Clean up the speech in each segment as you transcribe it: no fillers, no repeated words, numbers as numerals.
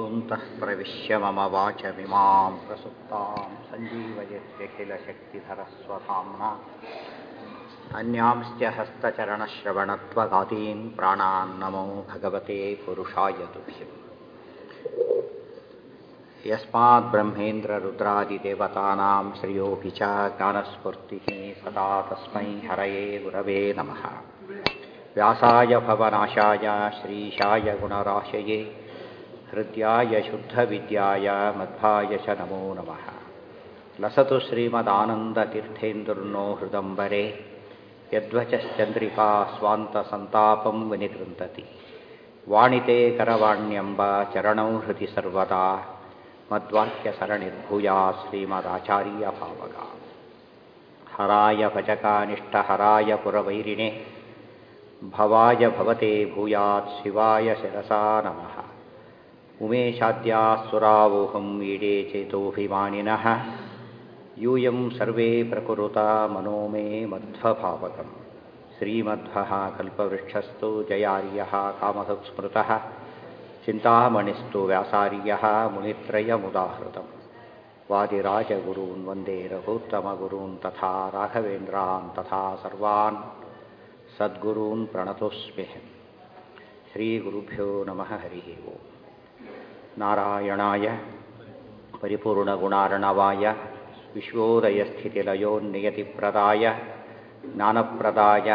योऽन्तः प्रविश्य मम वाचमिमां प्रसुप्तां सञ्जीवयत्यखिलशक्तिधरस्वधाम्ना अन्यांश्च हस्तचरणश्रवणत्वगादीन् प्राणान् नमो भगवते पुरुषाय तुभ्यम् यस्मात् ब्रह्मेन्द्ररुद्रादिदेवतानां श्रियोऽपि च ज्ञानस्फूर्तिः सदा तस्मै हरये गुरवे नमः। व्यासाय भवनाशाय श्रीशाय गुणराशये हृद्याय शुद्धविद्याय मध्वाय च नमो नमः। लसतु श्रीमदानन्दतीर्थेन्दुर्नो हृदम्बरे यद्वचश्चन्द्रिका स्वान्तसन्तापं विनिकृन्तति वाणिते करवाण्यम्ब चरणौ हृदि सर्वदा मद्वाक्यसरणिर्भूयात् श्रीमदाचार्यभावगा। हराय भजकानिष्ठहराय पुरवैरिणे भवाय भवते भूयात् शिवाय शिरसा नमः। उमेशाद्याः सुरावोहं ईडे चेतोऽभिमानिनः यूयं सर्वे प्रकुरुता मनो मे मध्वभावकम्। श्रीमध्वः कल्पवृक्षस्तु जयार्यः कामधुक्स्मृतः चिन्तामणिस्तु व्यासार्यः मुनित्रयमुदाहृतम्। वादिराजगुरून् वन्दे रघुत्तमगुरून् तथा राघवेन्द्रान् तथा सर्वान् सद्गुरून् प्रणतोऽस्मि। श्रीगुरुभ्यो नमः। हरिः ओम्। नारायणाय परिपूर्णगुणार्णवाय विश्वोदयस्थितिलयोन्नियतिप्रदाय ज्ञानप्रदाय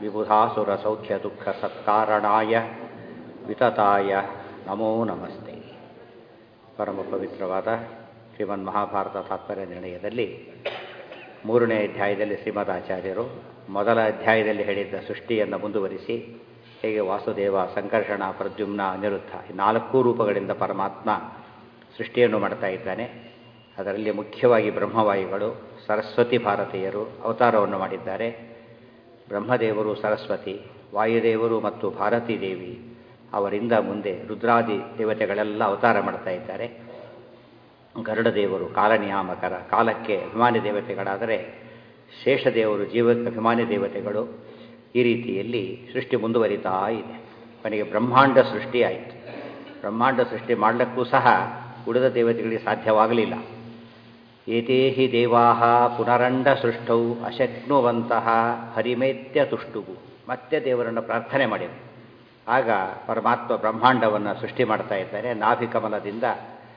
विबुधासुरसौख्यदुःखसत्कारणाय ವಿತತಾಯ ನಮೋ ನಮಸ್ತೆ. ಪರಮ ಪವಿತ್ರವಾದ ಶ್ರೀಮನ್ ಮಹಾಭಾರತ ತಾತ್ಪರ್ಯ ನಿರ್ಣಯದಲ್ಲಿ 3ನೇ ಅಧ್ಯಾಯದಲ್ಲಿ ಶ್ರೀಮದಾಚಾರ್ಯರು ಮೊದಲ ಅಧ್ಯಾಯದಲ್ಲಿ ಹೇಳಿದ್ದ ಸೃಷ್ಟಿಯನ್ನು ಮುಂದುವರಿಸಿ ಹೇಗೆ ವಾಸುದೇವ, ಸಂಕರ್ಷಣ, ಪ್ರದ್ಯುಮ್ನ, ಅನಿರುದ್ಧ ಈ 4 ರೂಪಗಳಿಂದ ಪರಮಾತ್ಮ ಸೃಷ್ಟಿಯನ್ನು ಮಾಡ್ತಾ ಇದ್ದಾನೆ. ಅದರಲ್ಲಿ ಮುಖ್ಯವಾಗಿ ಬ್ರಹ್ಮವಾಯುಗಳು ಸರಸ್ವತಿ ಭಾರತೀಯರು ಅವತಾರವನ್ನು ಮಾಡಿದ್ದಾರೆ. ಬ್ರಹ್ಮದೇವರು ಸರಸ್ವತಿ, ವಾಯುದೇವರು ಮತ್ತು ಭಾರತೀ ದೇವಿ, ಅವರಿಂದ ಮುಂದೆ ರುದ್ರಾದಿ ದೇವತೆಗಳೆಲ್ಲ ಅವತಾರ ಮಾಡ್ತಾ ಇದ್ದಾರೆ. ಗರುಡದೇವರು ಕಾಲನಿಯಾಮಕರ, ಕಾಲಕ್ಕೆ ಅಭಿಮಾನಿ ದೇವತೆಗಳಾದರೆ ಶೇಷದೇವರು ಜೀವಕ್ಕೆ ಅಭಿಮಾನಿ ದೇವತೆಗಳು. ಈ ರೀತಿಯಲ್ಲಿ ಸೃಷ್ಟಿ ಮುಂದುವರಿತಾ ಇದೆ. ಕೊನೆಗೆ ಬ್ರಹ್ಮಾಂಡ ಸೃಷ್ಟಿ ಆಯಿತು. ಬ್ರಹ್ಮಾಂಡ ಸೃಷ್ಟಿ ಮಾಡಲಿಕ್ಕೂ ಸಹ ಉಳಿದ ದೇವತೆಗಳಿಗೆ ಸಾಧ್ಯವಾಗಲಿಲ್ಲ. ಏತೇ ಹಿ ದೇವಾಃ ಪುನರಂಡ ಸೃಷ್ಟೌ ಅಶಕ್ನುವಂತಹ ಹರಿಮೇತ್ಯ ತುಷ್ಟುವು. ಮತ್ತೆ ದೇವರನ್ನು ಪ್ರಾರ್ಥನೆ ಮಾಡಿದರು. ಆಗ ಪರಮಾತ್ಮ ಬ್ರಹ್ಮಾಂಡವನ್ನು ಸೃಷ್ಟಿ ಮಾಡ್ತಾ ಇದ್ದಾರೆ. ನಾಭಿಕಮಲದಿಂದ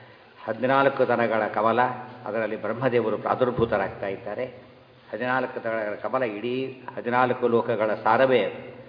14 ದನಗಳ ಕಮಲ, ಅದರಲ್ಲಿ ಬ್ರಹ್ಮದೇವರು ಪ್ರಾದುರ್ಭೂತರಾಗ್ತಾ ಇದ್ದಾರೆ. 14 ದನಗಳ ಕಮಲ ಇಡೀ 14 ಲೋಕಗಳ ಸಾರವೇ.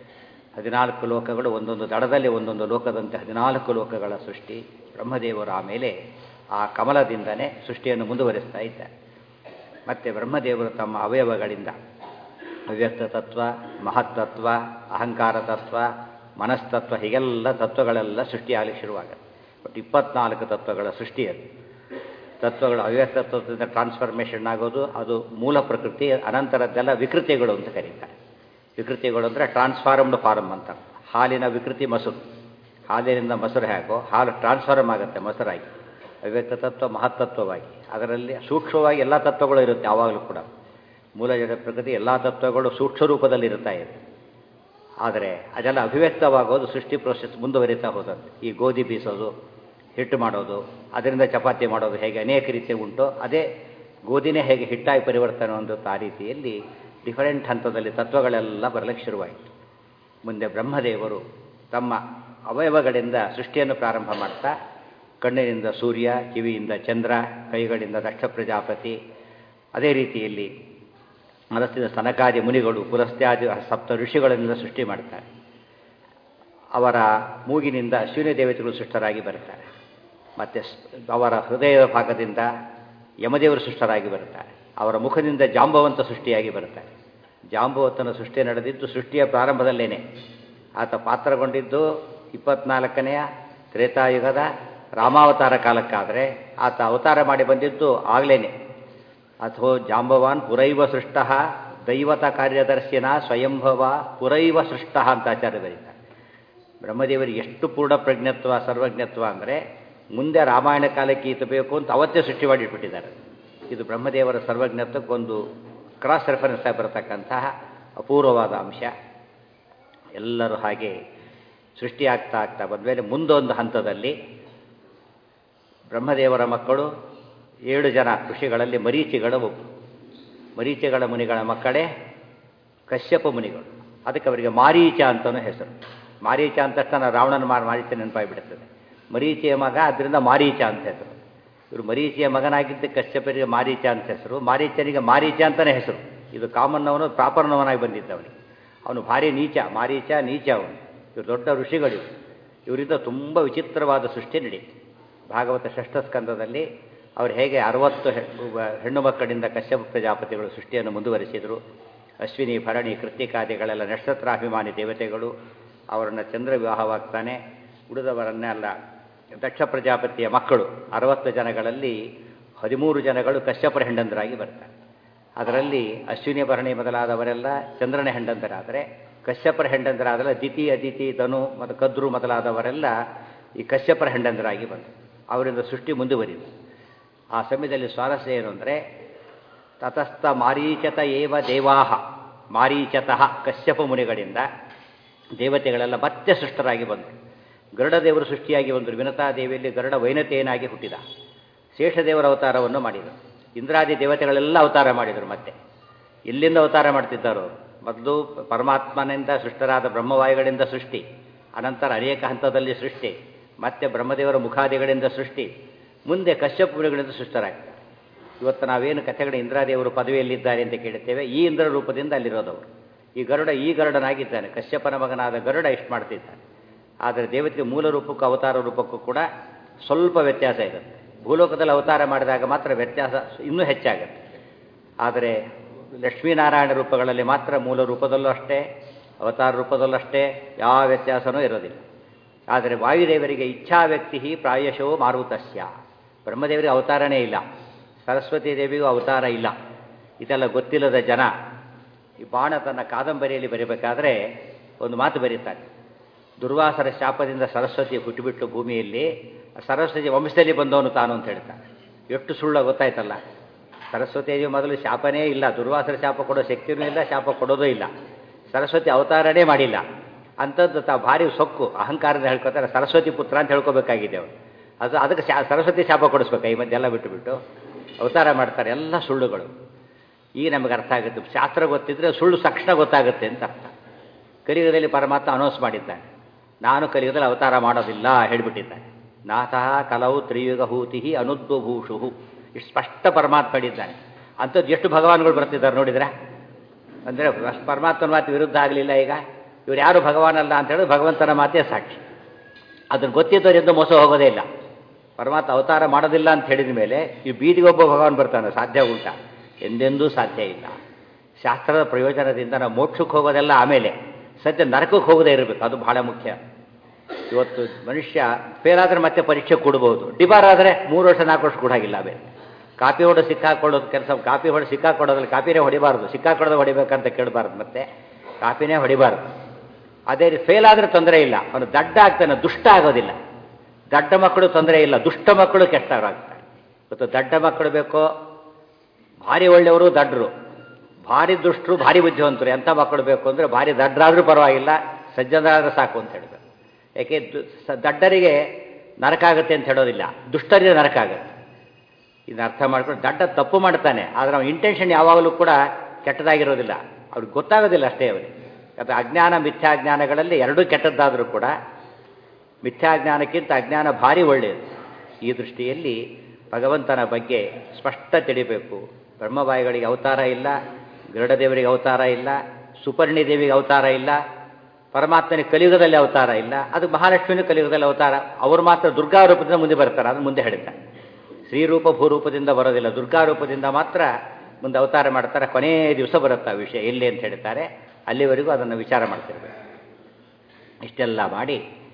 14 ಲೋಕಗಳು ಒಂದೊಂದು ದಡದಲ್ಲಿ ಒಂದೊಂದು ಲೋಕದಂತೆ 14 ಲೋಕಗಳ ಸೃಷ್ಟಿ. ಬ್ರಹ್ಮದೇವರು ಆಮೇಲೆ ಆ ಕಮಲದಿಂದನೇ ಸೃಷ್ಟಿಯನ್ನು ಮುಂದುವರಿಸ್ತಾ ಇದ್ದಾರೆ. ಮತ್ತು ಬ್ರಹ್ಮದೇವರು ತಮ್ಮ ಅವಯವಗಳಿಂದ ಅವ್ಯಕ್ತ ತತ್ವ, ಮಹತ್ತತ್ವ, ಅಹಂಕಾರ ತತ್ವ, ಮನಸ್ತತ್ವ, ಹೀಗೆಲ್ಲ ತತ್ವಗಳೆಲ್ಲ ಸೃಷ್ಟಿಯಾಗಲಿಕ್ಕೆ ಶುರುವಾಗುತ್ತೆ. ಬಟ್ 24 ತತ್ವಗಳ ಸೃಷ್ಟಿ ಅದು. ತತ್ವಗಳು ಅವ್ಯಕ್ತ ತತ್ವದಿಂದ ಟ್ರಾನ್ಸ್ಫಾರ್ಮೇಷನ್ ಆಗೋದು, ಅದು ಮೂಲ ಪ್ರಕೃತಿ. ಅನಂತರದ್ದೆಲ್ಲ ವಿಕೃತಿಗಳು ಅಂತ ಕರೀತಾರೆ. ವಿಕೃತಿಗಳು ಅಂದರೆ ಟ್ರಾನ್ಸ್ಫಾರ್ಮ್ಡ್ ಫಾರ್ಮ್ ಅಂತ. ಹಾಲಿನ ವಿಕೃತಿ ಮೊಸರು. ಹಾಲಿನಿಂದ ಮೊಸರು ಹೇಗೋ ಹಾಲು ಟ್ರಾನ್ಸ್ಫಾರ್ಮ್ ಆಗುತ್ತೆ ಮೊಸರಾಗಿ, ಅವ್ಯಕ್ತ ತತ್ವ ಮಹತ್ತತ್ವವಾಗಿ. ಅದರಲ್ಲಿ ಸೂಕ್ಷ್ಮವಾಗಿ ಎಲ್ಲ ತತ್ವಗಳು ಇರುತ್ತೆ. ಯಾವಾಗಲೂ ಕೂಡ ಮೂಲ ಜಡ ಪ್ರಕೃತಿ ಎಲ್ಲ ತತ್ವಗಳು ಸೂಕ್ಷ್ಮ ರೂಪದಲ್ಲಿ ಇರ್ತಾ ಇದೆ. ಆದರೆ ಅದೆಲ್ಲ ಅಭಿವ್ಯಕ್ತವಾಗೋದು ಸೃಷ್ಟಿ ಪ್ರೋಸೆಸ್ ಮುಂದುವರಿತಾ ಹೋದಂತೆ. ಈ ಗೋಧಿ ಬೀಸೋದು, ಹಿಟ್ಟು ಮಾಡೋದು, ಅದರಿಂದ ಚಪಾತಿ ಮಾಡೋದು ಹೇಗೆ ಅನೇಕ ರೀತಿ ಉಂಟು, ಅದೇ ಗೋಧಿನೇ ಹೇಗೆ ಹಿಟ್ಟಾಗಿ ಪರಿವರ್ತನೆ ಹೊಂದುತ್ತೆ. ಆ ರೀತಿಯಲ್ಲಿ ಡಿಫರೆಂಟ್ ಹಂತದಲ್ಲಿ ತತ್ವಗಳೆಲ್ಲ ಬರಲಿಕ್ಕೆ ಶುರುವಾಯಿತು. ಮುಂದೆ ಬ್ರಹ್ಮದೇವರು ತಮ್ಮ ಅವಯವಗಳಿಂದ ಸೃಷ್ಟಿಯನ್ನು ಪ್ರಾರಂಭ ಮಾಡ್ತಾ, ಕಣ್ಣಿನಿಂದ ಸೂರ್ಯ, ಕಿವಿಯಿಂದ ಚಂದ್ರ, ಕೈಗಳಿಂದ ದಕ್ಷ ಪ್ರಜಾಪತಿ, ಅದೇ ರೀತಿಯಲ್ಲಿ ಮನಸ್ಸಿನ ಸನಕಾದಿ ಮುನಿಗಳು, ಪುಲಸ್ತ್ಯಾದಿ 7 ಋಷಿಗಳಿಂದ ಸೃಷ್ಟಿ ಮಾಡ್ತಾರೆ. ಅವರ ಮೂಗಿನಿಂದ ಅಶ್ವಿನಿ ದೇವತೆಗಳು ಸೃಷ್ಟರಾಗಿ ಬರ್ತಾರೆ. ಮತ್ತು ಅವರ ಹೃದಯದ ಭಾಗದಿಂದ ಯಮದೇವರು ಸೃಷ್ಟರಾಗಿ ಬರ್ತಾರೆ. ಅವರ ಮುಖದಿಂದ ಜಾಂಬವಂತ ಸೃಷ್ಟಿಯಾಗಿ ಬರ್ತಾರೆ. ಜಾಂಬವಂತನ ಸೃಷ್ಟಿ ನಡೆದಿದ್ದು ಸೃಷ್ಟಿಯ ಪ್ರಾರಂಭದಲ್ಲೇನೆ. ಆತ ಪಾತ್ರಗೊಂಡಿದ್ದು 24ನೆಯ ತ್ರೇತಾಯುಗದ ರಾಮಾವತಾರ ಕಾಲಕ್ಕಾದರೆ ಆತ ಅವತಾರ ಮಾಡಿ ಬಂದಿದ್ದು ಆಗಲೇನೆ. ಅಥೋ ಜಾಂಬವಾನ್ ಪುರೈವ ಸೃಷ್ಟ ದೈವತ ಕಾರ್ಯದರ್ಶಿನ ಸ್ವಯಂಭವ ಪುರೈವ ಸೃಷ್ಟ ಅಂತ ಆಚಾರ್ಯ ಬರೀತಾರೆ. ಬ್ರಹ್ಮದೇವರಿಗೆ ಎಷ್ಟು ಪೂರ್ಣ ಪ್ರಜ್ಞತ್ವ, ಸರ್ವಜ್ಞತ್ವ ಅಂದರೆ ಮುಂದೆ ರಾಮಾಯಣ ಕಾಲಕ್ಕೆ ಈತ ಬೇಕು ಅಂತ ಅವತ್ತೇ ಸೃಷ್ಟಿ ಮಾಡಿಟ್ಬಿಟ್ಟಿದ್ದಾರೆ. ಇದು ಬ್ರಹ್ಮದೇವರ ಸರ್ವಜ್ಞತ್ವಕ್ಕೊಂದು ಕ್ರಾಸ್ ರೆಫರೆನ್ಸ್ ಆಗಿ ಬರತಕ್ಕಂತಹ ಅಪೂರ್ವವಾದ ಅಂಶ. ಎಲ್ಲರೂ ಹಾಗೆ ಸೃಷ್ಟಿ ಆಗ್ತಾ ಬಂದಮೇಲೆ ಮುಂದೊಂದು ಹಂತದಲ್ಲಿ ಬ್ರಹ್ಮದೇವರ ಮಕ್ಕಳು 7 ಜನ ಋಷಿಗಳಲ್ಲಿ ಮರೀಚಿಗಳ ಮುನಿಗಳ ಮಕ್ಕಳೇ ಕಶ್ಯಪ ಮುನಿಗಳು. ಅದಕ್ಕೆ ಅವರಿಗೆ ಮಾರೀಚ ಅಂತಲೂ ಹೆಸರು. ಮಾರೀಚ ಅಂತ ತಕ್ಷಣ ರಾವಣನ ಮಾರೀಚ ನೆನಪಾಗಿಬಿಡುತ್ತದೆ. ಮರೀಚಿಯ ಮಗ, ಅದರಿಂದ ಮಾರೀಚ ಅಂತ ಹೆಸರು. ಇವರು ಮರೀಚಿಯ ಮಗನಾಗಿದ್ದ ಕಶ್ಯಪರಿಗೆ ಮಾರೀಚ ಅಂತ ಹೆಸರು. ಮಾರೀಚನಿಗೆ ಮಾರೀಚ ಅಂತಲೇ ಹೆಸರು. ಇದು ಕಾಮನ್ನವನು ಪ್ರಾಪರ್ನವನಾಗಿ ಬಂದಿದ್ದವನಿಗೆ. ಅವನು ಭಾರಿ ನೀಚ, ಮಾರೀಚ ನೀಚ ಅವನು. ಇವರು ದೊಡ್ಡ ಋಷಿಗಳು. ಇವರಿಂದ ತುಂಬ ವಿಚಿತ್ರವಾದ ಸೃಷ್ಟಿ ನಡೀತು. ಭಾಗವತ ಷಷ್ಠ ಸ್ಕಂದದಲ್ಲಿ ಅವರು ಹೇಗೆ 60 ಹೆಣ್ಣು ಮಕ್ಕಳಿಂದ ಕಶ್ಯಪ ಪ್ರಜಾಪತಿಗಳು ಸೃಷ್ಟಿಯನ್ನು ಮುಂದುವರಿಸಿದರು. ಅಶ್ವಿನಿ, ಭರಣಿ, ಕೃತ್ತಿಕಾದಿಗಳೆಲ್ಲ ನಕ್ಷತ್ರಾಭಿಮಾನಿ ದೇವತೆಗಳು. ಅವರನ್ನು ಚಂದ್ರ ವಿವಾಹವಾಗ್ತಾನೆ. ಉಳಿದವರನ್ನೆಲ್ಲ ದಕ್ಷ ಪ್ರಜಾಪತಿಯ ಮಕ್ಕಳು 60 ಜನಗಳಲ್ಲಿ 13 ಜನಗಳು ಕಶ್ಯಪರ ಹೆಂಡಂದರಾಗಿ ಬರ್ತಾರೆ. ಅದರಲ್ಲಿ ಅಶ್ವಿನಿ, ಭರಣಿ ಮೊದಲಾದವರೆಲ್ಲ ಚಂದ್ರನ ಹೆಂಡಂದರಾದರೆ, ಕಶ್ಯಪರ ಹೆಂಡಂದರಾದರೆ ದಿತಿ, ಅದಿತಿ, ಧನು ಮತ್ತು ಕದ್ರು ಮೊದಲಾದವರೆಲ್ಲ ಈ ಕಶ್ಯಪರ ಹೆಂಡಂದರಾಗಿ ಬಂದರು. ಅವರಿಂದ ಸೃಷ್ಟಿ ಮುಂದುವರಿತು. ಆ ಸಮಯದಲ್ಲಿ ಸ್ವಾರಸ್ಯ ಏನು ಅಂದರೆ, ತತಸ್ಥ ಮಾರೀಚತ ಏವ ದೇವಾಹ, ಮಾರೀಚತಃ ಕಶ್ಯಪ ಮುನಿಗಳಿಂದ ದೇವತೆಗಳೆಲ್ಲ ಮತ್ತೆ ಸೃಷ್ಟರಾಗಿ ಬಂದರು. ಗರುಡದೇವರು ಸೃಷ್ಟಿಯಾಗಿ ಬಂದರು. ವಿನತಾದೇವಿಯಲ್ಲಿ ಗರುಡ ವೈನತೆಯನಾಗಿ ಹುಟ್ಟಿದ. ಶೇಷದೇವರ ಅವತಾರವನ್ನು ಮಾಡಿದರು. ಇಂದ್ರಾದಿ ದೇವತೆಗಳೆಲ್ಲ ಅವತಾರ ಮಾಡಿದರು. ಮತ್ತೆ ಎಲ್ಲಿಂದ ಅವತಾರ ಮಾಡ್ತಿದ್ದಾರೋ, ಮೊದಲು ಪರಮಾತ್ಮನಿಂದ ಸೃಷ್ಟರಾದ ಬ್ರಹ್ಮವಾಯುಗಳಿಂದ ಸೃಷ್ಟಿ, ಅನಂತರ ಅನೇಕ ಹಂತದಲ್ಲಿ ಸೃಷ್ಟಿ, ಮತ್ತೆ ಬ್ರಹ್ಮದೇವರ ಮುಖಾದಿಗಳಿಂದ ಸೃಷ್ಟಿ, ಮುಂದೆ ಕಶ್ಯಪ ಮುನಿಗಳಿಂದ ಸೃಷ್ಟರಾಗ್ತಾರೆ. ಇವತ್ತು ನಾವೇನು ಕಥೆಗಳ ಇಂದ್ರಾದೇವರು ಪದವಿಯಲ್ಲಿದ್ದಾರೆ ಅಂತ ಕೇಳುತ್ತೇವೆ, ಈ ಇಂದ್ರ ರೂಪದಿಂದ ಅಲ್ಲಿರೋದವರು. ಈ ಗರುಡನಾಗಿದ್ದಾನೆ. ಕಶ್ಯಪನ ಮಗನಾದ ಗರುಡ ಇಷ್ಟು ಮಾಡ್ತಿದ್ದಾನೆ. ಆದರೆ ದೇವತೆಗೆ ಮೂಲ ರೂಪಕ್ಕೂ ಅವತಾರ ರೂಪಕ್ಕೂ ಕೂಡ ಸ್ವಲ್ಪ ವ್ಯತ್ಯಾಸ ಇರುತ್ತೆ. ಭೂಲೋಕದಲ್ಲಿ ಅವತಾರ ಮಾಡಿದಾಗ ಮಾತ್ರ ವ್ಯತ್ಯಾಸ ಇನ್ನೂ ಹೆಚ್ಚಾಗುತ್ತೆ. ಆದರೆ ಲಕ್ಷ್ಮೀನಾರಾಯಣ ರೂಪಗಳಲ್ಲಿ ಮಾತ್ರ ಮೂಲ ರೂಪದಲ್ಲೂ ಅಷ್ಟೇ, ಅವತಾರ ರೂಪದಲ್ಲೂ ಅಷ್ಟೇ ಯಾವ ವ್ಯತ್ಯಾಸನೂ ಇರೋದಿಲ್ಲ. ಆದರೆ ವಾಯುದೇವರಿಗೆ ಇಚ್ಛಾ ವ್ಯಕ್ತಿ ಪ್ರಾಯಶೋ ಮಾರುತಸ್ಯ. ಬ್ರಹ್ಮದೇವರಿಗೆ ಅವತಾರನೇ ಇಲ್ಲ, ಸರಸ್ವತೀ ದೇವಿಗೂ ಅವತಾರ ಇಲ್ಲ. ಇದೆಲ್ಲ ಗೊತ್ತಿಲ್ಲದ ಜನ ಈ ಬಾಣ ತನ್ನ ಕಾದಂಬರಿಯಲ್ಲಿ ಬರೀಬೇಕಾದ್ರೆ ಒಂದು ಮಾತು ಬರೀತಾರೆ. ದುರ್ವಾಸರ ಶಾಪದಿಂದ ಸರಸ್ವತಿ ಹುಟ್ಟುಬಿಟ್ಟು ಭೂಮಿಯಲ್ಲಿ ಸರಸ್ವತಿ ವಂಶದಲ್ಲಿ ಬಂದವನು ತಾನು ಅಂತ ಹೇಳ್ತಾನೆ. ಎಷ್ಟು ಸುಳ್ಳು ಗೊತ್ತಾಯ್ತಲ್ಲ. ಸರಸ್ವತಿಯು ಮೊದಲು ಶಾಪನೇ ಇಲ್ಲ, ದುರ್ವಾಸರ ಶಾಪ ಕೊಡೋ ಶಕ್ತಿಯೂ ಇಲ್ಲ, ಶಾಪ ಕೊಡೋದೂ ಇಲ್ಲ. ಸರಸ್ವತಿ ಅವತಾರನೇ ಮಾಡಿಲ್ಲ. ಅಂಥದ್ದು ಭಾರಿ ಸೊಕ್ಕು ಅಹಂಕಾರದ ಹೇಳ್ಕೊತಾರೆ. ಸರಸ್ವತಿ ಪುತ್ರ ಅಂತ ಹೇಳ್ಕೊಬೇಕಾಗಿದೆ ಅವರು. ಅದಕ್ಕೆ ಸರಸ್ವತಿ ಶಾಪ ಕೊಡಿಸ್ಬೇಕು. ಈ ಮಧ್ಯೆ ಎಲ್ಲ ಬಿಟ್ಟುಬಿಟ್ಟು ಅವತಾರ ಮಾಡ್ತಾರೆ. ಎಲ್ಲ ಸುಳ್ಳುಗಳು. ಈಗ ನಮಗೆ ಅರ್ಥ ಆಗುತ್ತೆ. ಶಾಸ್ತ್ರ ಗೊತ್ತಿದ್ರೆ ಸುಳ್ಳು ತಕ್ಷಣ ಗೊತ್ತಾಗುತ್ತೆ ಅಂತ ಅರ್ಥ. ಕಲಿಯುಗದಲ್ಲಿ ಪರಮಾತ್ಮ ಅನೌನ್ಸ್ ಮಾಡಿದ್ದಾನೆ, ನಾನು ಕಲಿಯುಗದಲ್ಲಿ ಅವತಾರ ಮಾಡೋದಿಲ್ಲ ಹೇಳಿಬಿಟ್ಟಿದ್ದಾನೆ. ನಾಥಃ ಕಲವು ತ್ರಿಯುಗ ಹೂತಿ ಅನುದ್ಭೂಷು, ಇಷ್ಟು ಸ್ಪಷ್ಟ ಪರಮಾತ್ಮ ಹೇಳಿದ್ದಾನೆ. ಅಂಥದ್ದು ಎಷ್ಟು ಭಗವಾನ್ಗಳು ಬರ್ತಿದ್ದಾರೆ ನೋಡಿದ್ರೆ. ಅಂದರೆ ಪರಮಾತ್ಮನ ಮಾತು ವಿರುದ್ಧ ಆಗಲಿಲ್ಲ. ಈಗ ಇವ್ರು ಯಾರು ಭಗವಾನಲ್ಲ ಅಂತ ಹೇಳಿದ್ರೆ ಭಗವಂತನ ಮಾತೇ ಸಾಕ್ಷಿ. ಅದನ್ನು ಗೊತ್ತಿದ್ದವರಿಂದ ಮೋಸ ಹೋಗೋದೇ ಇಲ್ಲ. ಪರಮಾತ್ಮ ಅವತಾರ ಮಾಡೋದಿಲ್ಲ ಅಂತ ಹೇಳಿದ ಮೇಲೆ ಈ ಬೀದಿಗೊಬ್ಬ ಭಗವಾನ್ ಬರ್ತಾನೆ, ಸಾಧ್ಯ ಉಂಟಾ? ಎಂದೆಂದೂ ಸಾಧ್ಯ ಇಲ್ಲ. ಶಾಸ್ತ್ರದ ಪ್ರಯೋಜನದಿಂದ ನಾವು ಮೋಕ್ಷಕ್ಕೆ ಹೋಗೋದೆಲ್ಲ ಆಮೇಲೆ, ಸದ್ಯ ನರಕಕ್ಕೆ ಹೋಗೋದೇ ಇರಬೇಕು, ಅದು ಬಹಳ ಮುಖ್ಯ. ಇವತ್ತು ಮನುಷ್ಯ ಫೇಲ್ ಆದರೆ ಮತ್ತೆ ಪರೀಕ್ಷೆ ಕೊಡ್ಬೋದು, ಡಿಬಾರ್ ಆದರೆ 3 ವರ್ಷ 4 ವರ್ಷ ಕೊಡಾಗಿಲ್ಲ. ಆಮೇಲೆ ಕಾಪಿ ಹೊಡೆ ಸಿಕ್ಕಾಕೊಳ್ಳೋದು ಕೆಲಸ, ಕಾಪಿ ಹೊಡೆ ಸಿಕ್ಕಾಕೊಳ್ಳೋದ್ರಲ್ಲಿ ಕಾಪಿನೇ ಹೊಡಿಬಾರ್ದು, ಸಿಕ್ಕಾಕೊಳ್ಳೋದು ಹೊಡಿಬೇಕಂತ ಕೇಳಬಾರ್ದು, ಮತ್ತೆ ಕಾಪಿನೇ ಹೊಡಿಬಾರ್ದು. ಅದೇ ರೀತಿ ಫೇಲ್ ಆದರೆ ತೊಂದರೆ ಇಲ್ಲ, ಅವನು ದಡ್ಡ ಆಗ್ತಾನೆ, ದುಷ್ಟ ಆಗೋದಿಲ್ಲ. ದಡ್ಡ ಮಕ್ಕಳು ತೊಂದರೆ ಇಲ್ಲ, ದುಷ್ಟ ಮಕ್ಕಳು ಕೆಟ್ಟವರಾಗ್ತಾರೆ. ಇವತ್ತು ದಡ್ಡ ಮಕ್ಕಳು ಬೇಕೋ, ಭಾರಿ ಒಳ್ಳೆಯವರು ದಡ್ಡರು, ಭಾರಿ ದುಷ್ಟರು ಭಾರಿ ಬುದ್ಧಿವಂತರು. ಎಂಥ ಮಕ್ಕಳು ಬೇಕು ಅಂದರೆ ಭಾರಿ ದಡ್ಡರಾದರೂ ಪರವಾಗಿಲ್ಲ, ಸಜ್ಜನರಾದರೂ ಸಾಕು ಅಂತ ಹೇಳಬೇಕು. ಯಾಕೆ ದಡ್ಡರಿಗೆ ನರಕ ಆಗುತ್ತೆ ಅಂತ ಹೇಳೋದಿಲ್ಲ, ದುಷ್ಟರಿಗೆ ನರಕ ಆಗುತ್ತೆ. ಇದನ್ನ ಅರ್ಥ ಮಾಡ್ಕೊಂಡು, ದಡ್ಡ ತಪ್ಪು ಮಾಡ್ತಾನೆ, ಆದರೆ ಅವನ ಇಂಟೆನ್ಷನ್ ಯಾವಾಗಲೂ ಕೂಡ ಕೆಟ್ಟದಾಗಿರೋದಿಲ್ಲ, ಅವ್ರಿಗೆ ಗೊತ್ತಾಗೋದಿಲ್ಲ ಅಷ್ಟೇ. ಅವರಿಗೆ ಅದು ಅಜ್ಞಾನ ಮಿಥ್ಯಾಜ್ಞಾನಗಳಲ್ಲಿ ಎರಡೂ ಕೆಟ್ಟದ್ದಾದರೂ ಕೂಡ ಮಿಥ್ಯಾಜ್ಞಾನಕ್ಕಿಂತ ಅಜ್ಞಾನ ಭಾರಿ ಒಳ್ಳೆಯದು. ಈ ದೃಷ್ಟಿಯಲ್ಲಿ ಭಗವಂತನ ಬಗ್ಗೆ ಸ್ಪಷ್ಟ ತಿಳಿಬೇಕು. ಬ್ರಹ್ಮವಾಯುಗಳಿಗೆ ಅವತಾರ ಇಲ್ಲ, ಗರುಡದೇವರಿಗೆ ಅವತಾರ ಇಲ್ಲ, ಸುಪರ್ಣಿ ದೇವಿಗೆ ಅವತಾರ ಇಲ್ಲ, ಪರಮಾತ್ಮನಿಗೆ ಕಲಿಯುಗದಲ್ಲಿ ಅವತಾರ ಇಲ್ಲ. ಅದು ಮಹಾಲಕ್ಷ್ಮಿನ ಕಲಿಯುಗದಲ್ಲಿ ಅವತಾರ. ಅವರು ಮಾತ್ರ ದುರ್ಗಾ ರೂಪದಿಂದ ಮುಂದೆ ಬರ್ತಾರೆ, ಅದು ಮುಂದೆ ಹೇಳ್ತಾರೆ. ಶ್ರೀರೂಪ ಭೂರೂಪದಿಂದ ಬರೋದಿಲ್ಲ, ದುರ್ಗಾ ರೂಪದಿಂದ ಮಾತ್ರ ಮುಂದೆ ಅವತಾರ ಮಾಡ್ತಾರೆ. ಕೊನೆಯ ದಿವಸ ಬರುತ್ತೆ ಆ ವಿಷಯ ಎಲ್ಲಿ ಅಂತ ಹೇಳ್ತಾರೆ. ಅಲ್ಲಿವರೆಗೂ ಅದನ್ನು ವಿಚಾರ ಮಾಡ್ತಿರ್ಬೇಕು. ಇಷ್ಟೆಲ್ಲ ಮಾಡಿ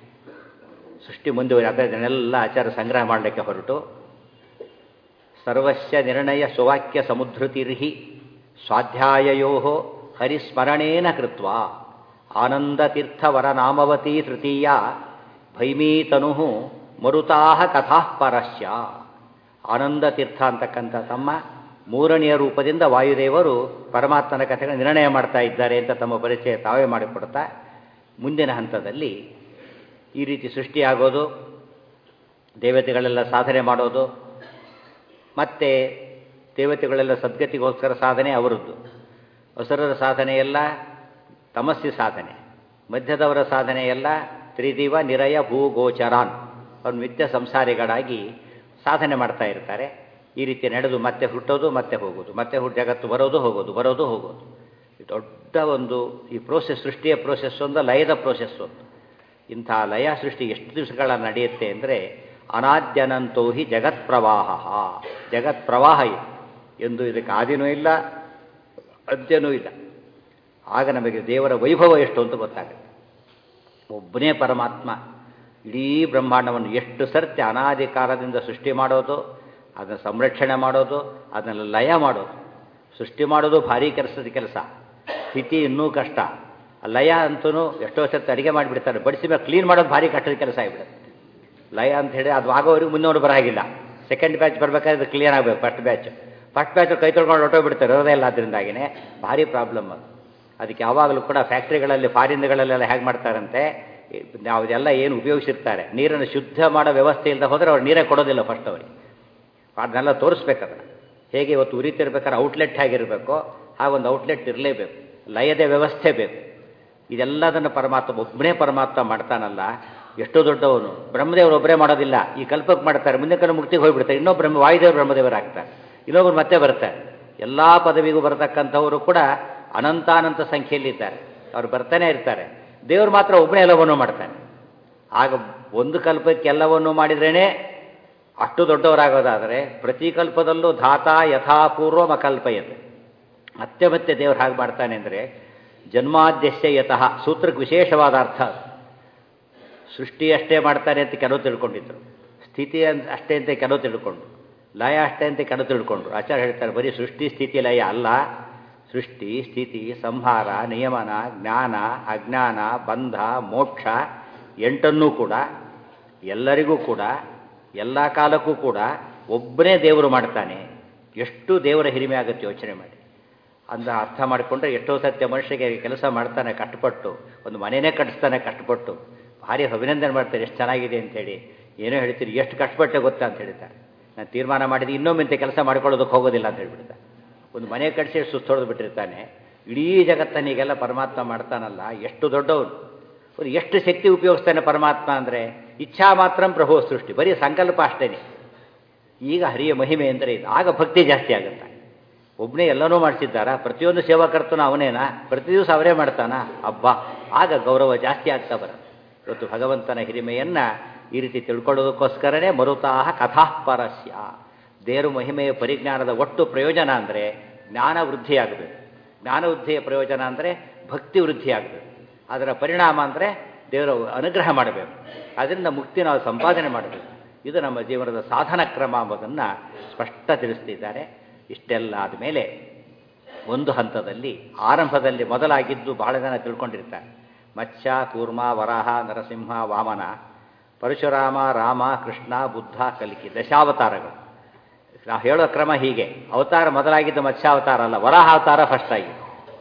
ಸೃಷ್ಟಿ ಮುಂದುವರಿ ಅದನ್ನೆಲ್ಲ ಆಚಾರ ಸಂಗ್ರಹ ಮಾಡಲಿಕ್ಕೆ ಹೊರಟು, ಸರ್ವಸ್ಯ ನಿರ್ಣಯ ಸುವಾಕ್ಯ ಸಮುದ್ಧೃತಿರ್ಹಿ ಸ್ವಾಧ್ಯಾಯಯೋ ಹರಿಸ್ಮರಣೇನ ಕೃತ್ವ ಆನಂದತೀರ್ಥವರ ನಾಮವತಿ ತೃತೀಯ ಭೈಮೀತನು ಮರುತಾಹ ಕಥಾ ಪರಸ್ಯ. ಆನಂದತೀರ್ಥ ಅಂತಕ್ಕಂಥ ತಮ್ಮ 3ನೆಯ ರೂಪದಿಂದ ವಾಯುದೇವರು ಪರಮಾತ್ಮನ ಕಥೆಗಳ ನಿರ್ಣಯ ಮಾಡ್ತಾ ಇದ್ದಾರೆ ಅಂತ ತಮ್ಮ ಪರಿಚಯ ತಾವೇ ಮಾಡಿಕೊಡ್ತಾ, ಮುಂದಿನ ಹಂತದಲ್ಲಿ ಈ ರೀತಿ ಸೃಷ್ಟಿಯಾಗೋದು, ದೇವತೆಗಳೆಲ್ಲ ಸಾಧನೆ ಮಾಡೋದು, ಮತ್ತು ದೇವತೆಗಳೆಲ್ಲ ಸದ್ಗತಿಗೋಸ್ಕರ ಸಾಧನೆ ಅವರದ್ದು. ಅಸುರರ ಸಾಧನೆಯೆಲ್ಲ ತಮಸ್ಸಿ ಸಾಧನೆ, ಮಧ್ಯದವರ ಸಾಧನೆಯೆಲ್ಲ ತ್ರಿದಿವ ನಿರಯ ಭೂಗೋಚರಾನ್, ಅವ್ರು ನಿತ್ಯ ಸಂಸಾರಿಗಳಾಗಿ ಸಾಧನೆ ಮಾಡ್ತಾ ಇರ್ತಾರೆ. ಈ ರೀತಿ ನಡೆದು ಮತ್ತೆ ಹುಟ್ಟೋದು, ಮತ್ತೆ ಹೋಗೋದು, ಮತ್ತೆ ಜಗತ್ತು ಬರೋದು ಹೋಗೋದು, ಬರೋದು ಹೋಗೋದು. ದೊಡ್ಡ ಒಂದು ಈ ಪ್ರೋಸೆಸ್, ಸೃಷ್ಟಿಯ ಪ್ರೋಸೆಸ್ ಒಂದು, ಲಯದ ಪ್ರೋಸೆಸ್ ಒಂದು. ಇಂಥ ಲಯ ಸೃಷ್ಟಿ ಎಷ್ಟು ದಿವಸಗಳ ನಡೆಯುತ್ತೆ ಅಂದರೆ ಅನಾದ್ಯನಂತೋ ಹಿ ಜಗತ್ ಪ್ರವಾಹ, ಜಗತ್ ಪ್ರವಾಹ ಇದು ಎಂದು ಇದಕ್ಕೆ ಆದಿನೂ ಇಲ್ಲ ಅಂತ್ಯನೂ ಇಲ್ಲ. ಆಗ ನಮಗೆ ದೇವರ ವೈಭವ ಎಷ್ಟು ಅಂತ ಗೊತ್ತಾಗುತ್ತೆ. ಒಬ್ಬನೇ ಪರಮಾತ್ಮ ಇಡೀ ಬ್ರಹ್ಮಾಂಡವನ್ನು ಎಷ್ಟು ಸರ್ತಿ ಅನಾದಿ ಕಾಲದಿಂದ ಸೃಷ್ಟಿ ಮಾಡೋದು, ಅದನ್ನು ಸಂರಕ್ಷಣೆ ಮಾಡೋದು, ಅದನ್ನು ಲಯ ಮಾಡೋದು. ಸೃಷ್ಟಿ ಮಾಡೋದು ಭಾರಿ ಕೆಲಸ, ಸ್ಥಿತಿ ಇನ್ನೂ ಕಷ್ಟ. ಲಯ ಅಂತೂ ಎಷ್ಟೋ ಸರ್ತಿ ಅಡುಗೆ ಮಾಡಿಬಿಡ್ತಾರೆ, ಬಡಿಸಿ ಮೇಲೆ ಕ್ಲೀನ್ ಮಾಡೋದು ಭಾರಿ ಕಷ್ಟದ ಕೆಲಸ ಆಗಿಬಿಡುತ್ತೆ. ಲಯ ಅಂತ ಹೇಳಿ ಅದು ಆಗೋವರೆಗೂ ಮುಂದೋಡು ಬರೋಂಗಿಲ್ಲ. ಸೆಕೆಂಡ್ ಬ್ಯಾಚ್ ಬರಬೇಕಾದ್ರೆ ಕ್ಲಿಯರ್ ಆಗಬೇಕು. ಫಸ್ಟ್ ಬ್ಯಾಚ್ ಕೈ ತೊಳ್ಕೊಂಡು ಹೊರಟೋಗ್ಬಿಡ್ತಾರೆ, ಇರೋದೇ ಇಲ್ಲ. ಅದರಿಂದಾಗಿನೇ ಭಾರಿ ಪ್ರಾಬ್ಲಮ್ ಅದು. ಅದಕ್ಕೆ ಯಾವಾಗಲೂ ಕೂಡ ಫ್ಯಾಕ್ಟ್ರಿಗಳಲ್ಲಿ, ಫಾರಿನ್ಗಳಲ್ಲೆಲ್ಲ ಹೇಗೆ ಮಾಡ್ತಾರಂತೆ, ಯಾವುದೆಲ್ಲ ಏನು ಉಪಯೋಗಿಸಿರ್ತಾರೆ ನೀರನ್ನು ಶುದ್ಧ ಮಾಡೋ ವ್ಯವಸ್ಥೆ ಇಲ್ಲದೆ ಹೋದರೆ ಅವ್ರು ನೀರೇ ಕೊಡೋದಿಲ್ಲ ಫಸ್ಟ್ ಅವರಿಗೆ. ಅದನ್ನೆಲ್ಲ ತೋರಿಸ್ಬೇಕು. ಅದನ್ನು ಹೇಗೆ ಇವತ್ತು ಉರಿತಿರ್ಬೇಕಾದ್ರೆ ಔಟ್ಲೆಟ್ ಹೇಗಿರಬೇಕೋ ಹಾಗೊಂದು ಔಟ್ಲೆಟ್ ಇರಲೇಬೇಕು, ಲಯದ ವ್ಯವಸ್ಥೆ ಬೇಕು. ಇದೆಲ್ಲದನ್ನು ಪರಮಾತ್ಮ ಒಬ್ಬನೇ ಪರಮಾತ್ಮ ಮಾಡ್ತಾನಲ್ಲ, ಎಷ್ಟೋ ದೊಡ್ಡವನು. ಬ್ರಹ್ಮದೇವರು ಒಬ್ಬರೇ ಮಾಡೋದಿಲ್ಲ, ಈ ಕಲ್ಪಕ್ಕೆ ಮಾಡ್ತಾರೆ, ಮುಂದೆ ಕಲ್ಲು ಮುಕ್ತಿಗೆ ಹೋಗಿಬಿಡ್ತಾರೆ. ಇನ್ನೊಬ್ಬ ವಾಯುದೇವರು ಬ್ರಹ್ಮದೇವರಾಗ್ತಾರೆ, ಇನ್ನೊಬ್ಬರು ಮತ್ತೆ ಬರ್ತಾರೆ. ಎಲ್ಲ ಪದವಿಗೂ ಬರತಕ್ಕಂಥವರು ಕೂಡ ಅನಂತಾನಂತ ಸಂಖ್ಯೆಯಲ್ಲಿದ್ದಾರೆ, ಅವ್ರು ಬರ್ತಾನೆ ಇರ್ತಾರೆ. ದೇವರು ಮಾತ್ರ ಒಬ್ಬನೇ ಎಲ್ಲವನ್ನೂ ಮಾಡ್ತಾನೆ. ಆಗ ಒಂದು ಕಲ್ಪಕ್ಕೆ ಎಲ್ಲವನ್ನೂ ಮಾಡಿದ್ರೇ ಅಷ್ಟು ದೊಡ್ಡವರಾಗೋದಾದರೆ, ಪ್ರತಿ ಕಲ್ಪದಲ್ಲೂ ಧಾತಾ ಯಥಾಪೂರ್ವಂ ಅಕಲ್ಪಯತೆ. ಮತ್ತೆ ಮತ್ತೆ ದೇವರು ಹಾಗೆ ಮಾಡ್ತಾನೆ ಅಂದರೆ ಜನ್ಮಾದ್ಯಸ್ಯ ಯತಃ ಸೂತ್ರಕ್ಕೆ ವಿಶೇಷವಾದ ಅರ್ಥ. ಸೃಷ್ಟಿ ಅಷ್ಟೇ ಮಾಡ್ತಾನೆ ಅಂತ ಕೆಲವು ತಿಳ್ಕೊಂಡಿದ್ರು, ಸ್ಥಿತಿ ಅಷ್ಟೇ ಅಂತ ಕೆಲವು ತಿಳ್ಕೊಂಡ್ರು, ಲಯ ಅಷ್ಟೇ ಅಂತ ಕೆಲವು ತಿಳ್ಕೊಂಡ್ರು. ಆಚಾರ್ಯ ಹೇಳ್ತಾರೆ ಬರೀ ಸೃಷ್ಟಿ ಸ್ಥಿತಿ ಲಯ ಅಲ್ಲ, ಸೃಷ್ಟಿ ಸ್ಥಿತಿ ಸಂಹಾರ ನಿಯಮನ ಜ್ಞಾನ ಅಜ್ಞಾನ ಬಂಧ ಮೋಕ್ಷ 8 ಕೂಡ ಎಲ್ಲರಿಗೂ ಕೂಡ ಎಲ್ಲ ಕಾಲಕ್ಕೂ ಕೂಡ ಒಬ್ಬನೇ ದೇವರು ಮಾಡ್ತಾನೆ. ಎಷ್ಟು ದೇವರ ಹಿರಿಮೆ ಆಗುತ್ತೆ ಯೋಚನೆ ಮಾಡಿ. ಅಂದ ಅರ್ಥ ಮಾಡಿಕೊಂಡ್ರೆ ಎಷ್ಟೋ ಸತ್ಯ ಮನುಷ್ಯಗೆ ಕೆಲಸ ಮಾಡ್ತಾನೆ ಕಷ್ಟಪಟ್ಟು, ಒಂದು ಮನೆಯೇ ಕಟ್ಟಿಸ್ತಾನೆ ಕಷ್ಟಪಟ್ಟು, ಭಾರಿ ಅಭಿನಂದನೆ ಮಾಡ್ತಾರೆ ಎಷ್ಟು ಚೆನ್ನಾಗಿದೆ ಅಂಥೇಳಿ. ಏನೋ ಹೇಳ್ತೀರಿ, ಎಷ್ಟು ಕಷ್ಟಪಟ್ಟೆ ಗೊತ್ತಾ ಅಂತ ಹೇಳ್ತಾರೆ. ನಾನು ತೀರ್ಮಾನ ಮಾಡಿದ್ದು ಇನ್ನೊಮ್ಮಿಂತ ಕೆಲಸ ಮಾಡ್ಕೊಳ್ಳೋದಕ್ಕೆ ಹೋಗೋದಿಲ್ಲ ಅಂತ ಹೇಳ್ಬಿಡ್ತಾರೆ. ಒಂದು ಮನೆ ಕಟ್ಟಿಸಿ ಸುಸ್ತೊಡೆದು ಬಿಟ್ಟಿರ್ತಾನೆ. ಇಡೀ ಜಗತ್ತನಿಗೆಲ್ಲ ಪರಮಾತ್ಮ ಮಾಡ್ತಾನಲ್ಲ, ಎಷ್ಟು ದೊಡ್ಡವನು. ಒಂದು ಎಷ್ಟು ಶಕ್ತಿ ಉಪಯೋಗಿಸ್ತಾನೆ ಪರಮಾತ್ಮ ಅಂದರೆ ಇಚ್ಛಾ ಮಾತ್ರ ಪ್ರಭೋ ಸೃಷ್ಟಿ, ಬರೀ ಸಂಕಲ್ಪ ಅಷ್ಟೇ. ಈಗ ಹರಿಯ ಮಹಿಮೆ ಅಂದರೆ ಇದು. ಆಗ ಭಕ್ತಿ ಜಾಸ್ತಿ ಆಗುತ್ತೆ. ಒಬ್ಬನೇ ಎಲ್ಲನೂ ಮಾಡಿಸಿದ್ದಾರ, ಪ್ರತಿಯೊಂದು ಸೇವಾಕರ್ತನೂ ಅವನೇನಾ, ಪ್ರತಿ ದಿವಸ ಅವರೇ ಮಾಡ್ತಾನ ಹಬ್ಬ, ಆಗ ಗೌರವ ಜಾಸ್ತಿ ಆಗ್ತಾ ಬರುತ್ತೆ. ಇವತ್ತು ಭಗವಂತನ ಹಿರಿಮೆಯನ್ನು ಈ ರೀತಿ ತಿಳ್ಕೊಳ್ಳೋದಕ್ಕೋಸ್ಕರನೇ ಮರುತಾಹ ಕಥಾಪರಸ್ಯ. ದೇವರು ಮಹಿಮೆಯ ಪರಿಜ್ಞಾನದ ಒಟ್ಟು ಪ್ರಯೋಜನ ಅಂದರೆ ಜ್ಞಾನ ವೃದ್ಧಿಯಾಗಬೇಕು. ಜ್ಞಾನ ವೃದ್ಧಿಯ ಪ್ರಯೋಜನ ಅಂದರೆ ಭಕ್ತಿ ವೃದ್ಧಿಯಾಗಬೇಕು. ಅದರ ಪರಿಣಾಮ ಅಂದರೆ ದೇವರ ಅನುಗ್ರಹ ಮಾಡಬೇಕು. ಅದರಿಂದ ಮುಕ್ತಿ ನಾವು ಸಂಪಾದನೆ ಮಾಡಬೇಕು. ಇದು ನಮ್ಮ ಜೀವನದ ಸಾಧನ ಕ್ರಮ ಎಂಬುದನ್ನು ಸ್ಪಷ್ಟ ತಿಳಿಸ್ತಿದ್ದಾರೆ. ಇಷ್ಟೆಲ್ಲ ಆದಮೇಲೆ ಒಂದು ಹಂತದಲ್ಲಿ ಆರಂಭದಲ್ಲಿ ಮೊದಲಾಗಿದ್ದು ಬಹಳ ಜನ ತಿಳ್ಕೊಂಡಿರ್ತಾರೆ. ಮತ್ಸ್ಯ ಕೂರ್ಮ ವರಾಹ ನರಸಿಂಹ ವಾಮನ ಪರಶುರಾಮ ರಾಮ ಕೃಷ್ಣ ಬುದ್ಧ ಕಲಿಕೆ ದಶಾವತಾರಗಳು. ನಾವು ಹೇಳೋ ಕ್ರಮ ಹೀಗೆ, ಅವತಾರ ಮೊದಲಾಗಿದ್ದು ಮತ್ಸ್ಯಾವತಾರ ಅಲ್ಲ, ವರಾಹಾವತಾರ ಫಸ್ಟ್ ಆಗಿದೆ.